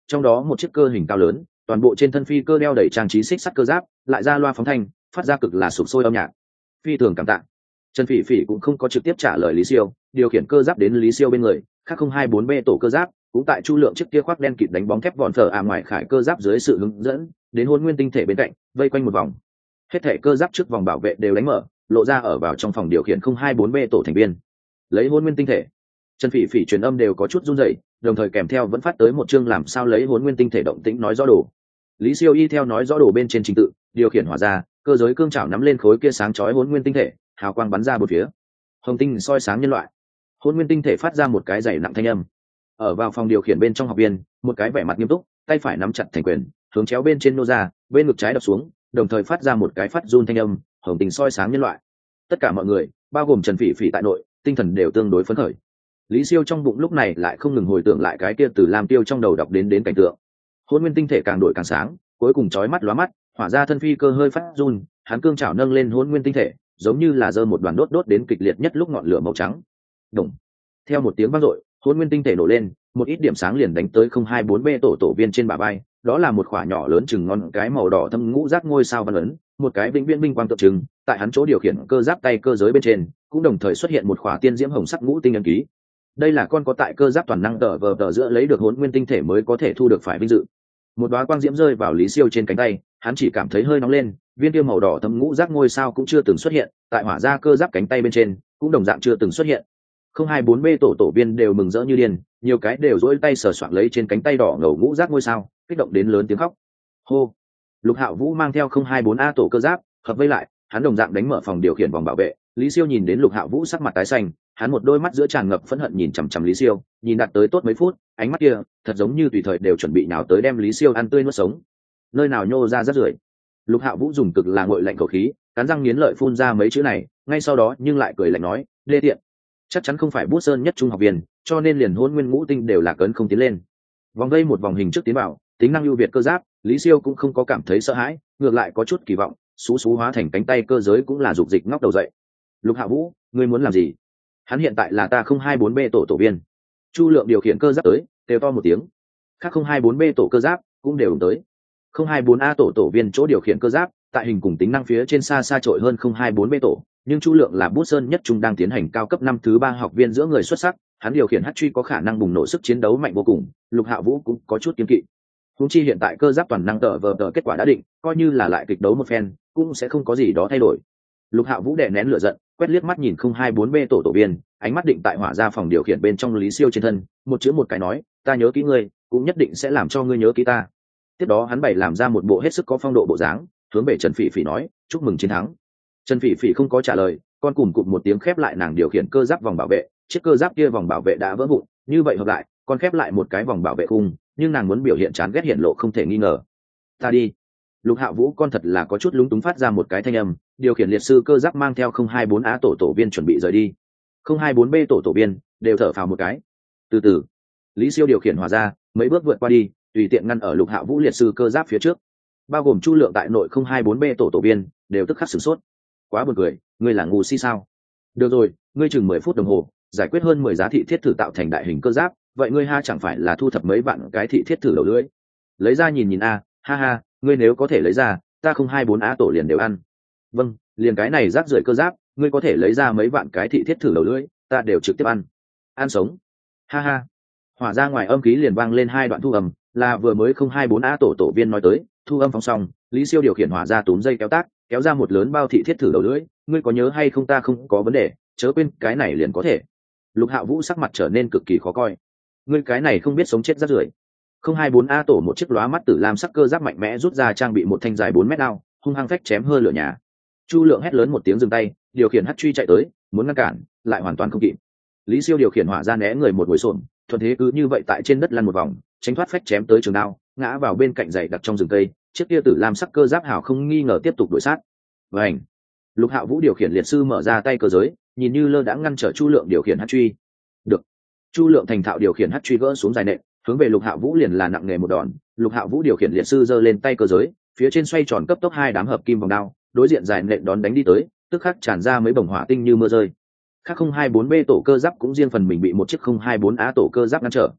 Speaker 1: trong đó một chiếc cơ hình cao lớn, toàn bộ trên thân phi cơ đeo đầy trang trí xích sắt cơ giáp, lại ra loa phóng thanh, phát ra cực là sục sôi âm nhạc. Phi thường cảm tạ. Trần Phỉ Phỉ cũng không có trực tiếp trả lời Lý Siêu, điều khiển cơ giáp đến Lý Siêu bên người, khác không hai bốn B tổ cơ giáp cũng tại Chu Lượng chiếc kia khoác đen kịt đánh bóng thép vòn phở à ngoài khải cơ giáp dưới sự hướng dẫn, đến Hỗn Nguyên tinh thể bên cạnh, vây quanh một vòng. Hết thảy cơ giáp trước vòng bảo vệ đều đánh mở, lộ ra ở vào trong phòng điều khiển không hai bốn B tổ thành viên. Lấy Hỗn Nguyên tinh thể. Trần Phỉ Phỉ truyền âm đều có chút run rẩy, đồng thời kèm theo vẫn phát tới một chương làm sao lấy Hỗn Nguyên tinh thể động tĩnh nói rõ đồ. Lý Siêu y theo nói rõ đồ bên trên trình tự, điều khiển hỏa ra, cơ giới cương chảo nắm lên khối kia sáng chói Hỗn Nguyên tinh thể, hào quang bắn ra bốn phía. Hồng tinh soi sáng nhân loại. Hỗn Nguyên tinh thể phát ra một cái dày nặng thanh âm. Ở vào phòng điều khiển bên trong học viên, một cái vẻ mặt nghiêm túc, tay phải nắm chặt thành quyền, hướng chéo bên trên nô ra, bên ngực trái đập xuống, đồng thời phát ra một cái phát run thanh âm, hồng tinh soi sáng nhân loại. Tất cả mọi người, bao gồm Trần Phỉ Phỉ tại nội, tinh thần đều tương đối phấn khởi. Lý Siêu trong bụng lúc này lại không ngừng hồi tưởng lại cái kia từ Lam Tiêu trong đầu đọc đến đến cảnh tượng. Hỗn Nguyên tinh thể càng đổi càng sáng, cuối cùng chói mắt lóa mắt, hỏa ra thân phi cơ hơi phát run, hắn cương chảo nâng lên Hỗn Nguyên tinh thể, giống như là giơ một đoàn đốt đốt đến kịch liệt nhất lúc ngọn lửa màu trắng. Đùng. Theo một tiếng vang dội, Hỗn Nguyên tinh thể nổ lên, một ít điểm sáng liền đánh tới không hai bốn B tổ tổ viên trên bả vai, đó là một quả nhỏ lớn chừng ngón cái màu đỏ thâm ngũ giác ngôi sao văn ấn, một cái vĩnh viễn minh quang tượng trưng, tại hắn chỗ điều khiển cơ giáp tay cơ giới bên trên, cũng đồng thời xuất hiện một quả tiên diễm hồng sắc ngũ tinh ấn ký. Đây là con có tại cơ giáp toàn năng tờ vờ tờ giữa lấy được Hỗn Nguyên tinh thể mới có thể thu được phải vinh dự. Một đóa quang diễm rơi vào Lý Siêu trên cánh tay, hắn chỉ cảm thấy hơi nóng lên, viên tiêu màu đỏ thâm ngũ giác ngôi sao cũng chưa từng xuất hiện, tại hỏa ra cơ giáp cánh tay bên trên, cũng đồng dạng chưa từng xuất hiện. Không hai bốn B tổ tổ viên đều mừng rỡ như điên, nhiều cái đều dỗi tay sờ soạng lấy trên cánh tay đỏ ngầu ngũ giác ngôi sao, kích động đến lớn tiếng khóc. Hô. Lục Hạo Vũ mang theo không hai bốn A tổ cơ giáp, hợp vây lại, hắn đồng dạng đánh mở phòng điều khiển vòng bảo vệ. Lý Siêu nhìn đến Lục Hạo Vũ sắc mặt tái xanh, hắn một đôi mắt giữa tràn ngập phẫn hận nhìn chằm chằm Lý Siêu, nhìn đạt tới tốt mấy phút, ánh mắt kia thật giống như tùy thời đều chuẩn bị nào tới đem Lý Siêu ăn tươi nuốt sống. Nơi nào nhô ra rất rưởi. Lục Hạo Vũ dùng cực là ngội lạnh khẩu khí, cắn răng nghiến lợi phun ra mấy chữ này, ngay sau đó nhưng lại cười lạnh nói, "Lê Tiện, chắc chắn không phải Bút Sơn nhất trung học viên, cho nên liền Hỗn Nguyên ngũ tinh đều là cấn không tiến lên." Vòng vây một vòng hình trước tiến vào, tính năng ưu việt cơ giáp, Lý Siêu cũng không có cảm thấy sợ hãi, ngược lại có chút kỳ vọng, xú xú hóa thành cánh tay cơ giới cũng là dục dịch ngóc đầu dậy. "Lục Hạo Vũ, ngươi muốn làm gì?" Hắn hiện tại là ta không hai bốn B tổ tổ viên. Chu Lượng điều khiển cơ giáp tới, kêu to một tiếng. Khác không hai bốn B tổ cơ giáp cũng đều tới. Không hai bốn A tổ tổ viên chỗ điều khiển cơ giáp, tại hình cùng tính năng phía trên xa xa trội hơn không hai bốn B tổ, nhưng Chu Lượng là Bút Sơn nhất trung đang tiến hành cao cấp năm thứ ba học viên giữa người xuất sắc, hắn điều khiển hắc truy có khả năng bùng nổ sức chiến đấu mạnh vô cùng, Lục Hạo Vũ cũng có chút kiêng kỵ. Huống chi hiện tại cơ giáp toàn năng tờ vờ tờ kết quả đã định, coi như là lại kịch đấu một phen, cũng sẽ không có gì đó thay đổi. Lục Hạo Vũ đè nén lửa giận, quét liếc mắt nhìn không hai bốn B tổ tổ viên, ánh mắt định tại hỏa ra phòng điều khiển bên trong Lý Siêu trên thân, một chữ một cái nói, "Ta nhớ kỹ ngươi, cũng nhất định sẽ làm cho ngươi nhớ kỹ ta." Tiếp đó hắn bày làm ra một bộ hết sức có phong độ bộ dáng, hướng về Trần Phỉ Phỉ nói, "Chúc mừng chiến thắng." Trần Phỉ Phỉ không có trả lời, con cùm cụm một tiếng khép lại nàng điều khiển cơ giáp vòng bảo vệ, chiếc cơ giáp kia vòng bảo vệ đã vỡ vụn, như vậy hợp lại, con khép lại một cái vòng bảo vệ khung, nhưng nàng muốn biểu hiện chán ghét hiện lộ không thể nghi ngờ. "Ta đi." Lục Hạo Vũ con thật là có chút lúng túng phát ra một cái thanh âm, điều khiển liệt sư cơ giáp mang theo không hai bốn A tổ tổ viên chuẩn bị rời đi. Không hai bốn B tổ tổ viên đều thở phào một cái. Từ từ, Lý Siêu điều khiển hỏa ra, mấy bước vượt qua đi, tùy tiện ngăn ở Lục Hạo Vũ liệt sư cơ giáp phía trước. Bao gồm Chu Lượng tại nội không hai bốn B tổ tổ viên, đều tức khắc sửng sốt. Quá buồn cười, ngươi là ngu si sao? Được rồi, ngươi chừng mười phút đồng hồ, giải quyết hơn mười giá thị thiết thử tạo thành đại hình cơ giáp, vậy ngươi ha chẳng phải là thu thập mấy vạn cái thị thiết thử đầu lưỡi? Lấy ra nhìn nhìn a, ha ha, ngươi nếu có thể lấy ra, ta không hai bốn A tổ liền đều ăn. Vâng, liền cái này rác rưởi cơ giáp, ngươi có thể lấy ra mấy vạn cái thị thiết thử đầu lưỡi, ta đều trực tiếp ăn. Ăn sống. Ha ha. Hỏa ra ngoài âm khí liền vang lên hai đoạn thu âm, là vừa mới không hai bốn A tổ tổ viên nói tới, thu âm phóng xong, Lý Siêu điều khiển hỏa ra túm dây kéo tác, kéo ra một lớn bao thị thiết thử đầu lưỡi, ngươi có nhớ hay không ta không có vấn đề, chớ quên cái này liền có thể. Lục Hạo Vũ sắc mặt trở nên cực kỳ khó coi. Ngươi cái này không biết sống chết rác rưởi. Không hai bốn A tổ một chiếc lóa mắt tử lam sắc cơ giáp mạnh mẽ rút ra trang bị một thanh dài bốn mét đao, hung hăng phách chém hơ lửa nhà. Chu Lượng hét lớn một tiếng dừng tay, điều khiển hắc truy chạy tới, muốn ngăn cản, lại hoàn toàn không kịp. Lý Siêu điều khiển hỏa ra né người một ngồi xổm, thuận thế cứ như vậy tại trên đất lăn một vòng, tránh thoát phách chém tới trường đao, ngã vào bên cạnh dày đặc trong rừng cây, chiếc kia tử lam sắc cơ giáp hảo không nghi ngờ tiếp tục đuổi sát. Vành. Lục Hạo Vũ điều khiển liệt sư mở ra tay cơ giới, nhìn như lơ đãng ngăn trở Chu Lượng điều khiển hắc truy. Được. Chu Lượng thành thạo điều khiển hắc truy gỡ xuống dài nện, hướng về Lục Hạo Vũ liền là nặng nghề một đòn. Lục Hạo Vũ điều khiển liệt sư giơ lên tay cơ giới, phía trên xoay tròn cấp tốc hai đám hợp kim vòng đao, đối diện dài nện đón đánh đi tới, tức khắc tràn ra mấy bồng hỏa tinh như mưa rơi. Khác không hai bốn B tổ cơ giáp cũng riêng phần mình bị một chiếc không hai bốn A tổ cơ giáp ngăn trở.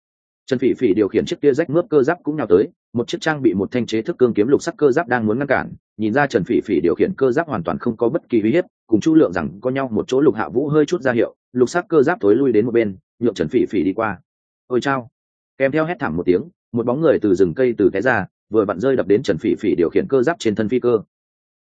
Speaker 1: Trần Phỉ Phỉ điều khiển chiếc kia rách mướp cơ giáp cũng nhào tới, một chiếc trang bị một thanh chế thức cương kiếm lục sắc cơ giáp đang muốn ngăn cản, nhìn ra Trần Phỉ Phỉ điều khiển cơ giáp hoàn toàn không có bất kỳ uy hiếp, cùng Chu Lượng rằng có nhau một chỗ. Lục Hạ Vũ hơi chút ra hiệu, lục sắc cơ giáp tối lui đến một bên, nhượng Trần Phỉ Phỉ đi qua. Ôi chao! Kèm theo hét thảm một tiếng, một bóng người từ rừng cây từ té ra, vừa vặn rơi đập đến Trần Phỉ Phỉ điều khiển cơ giáp trên thân phi cơ,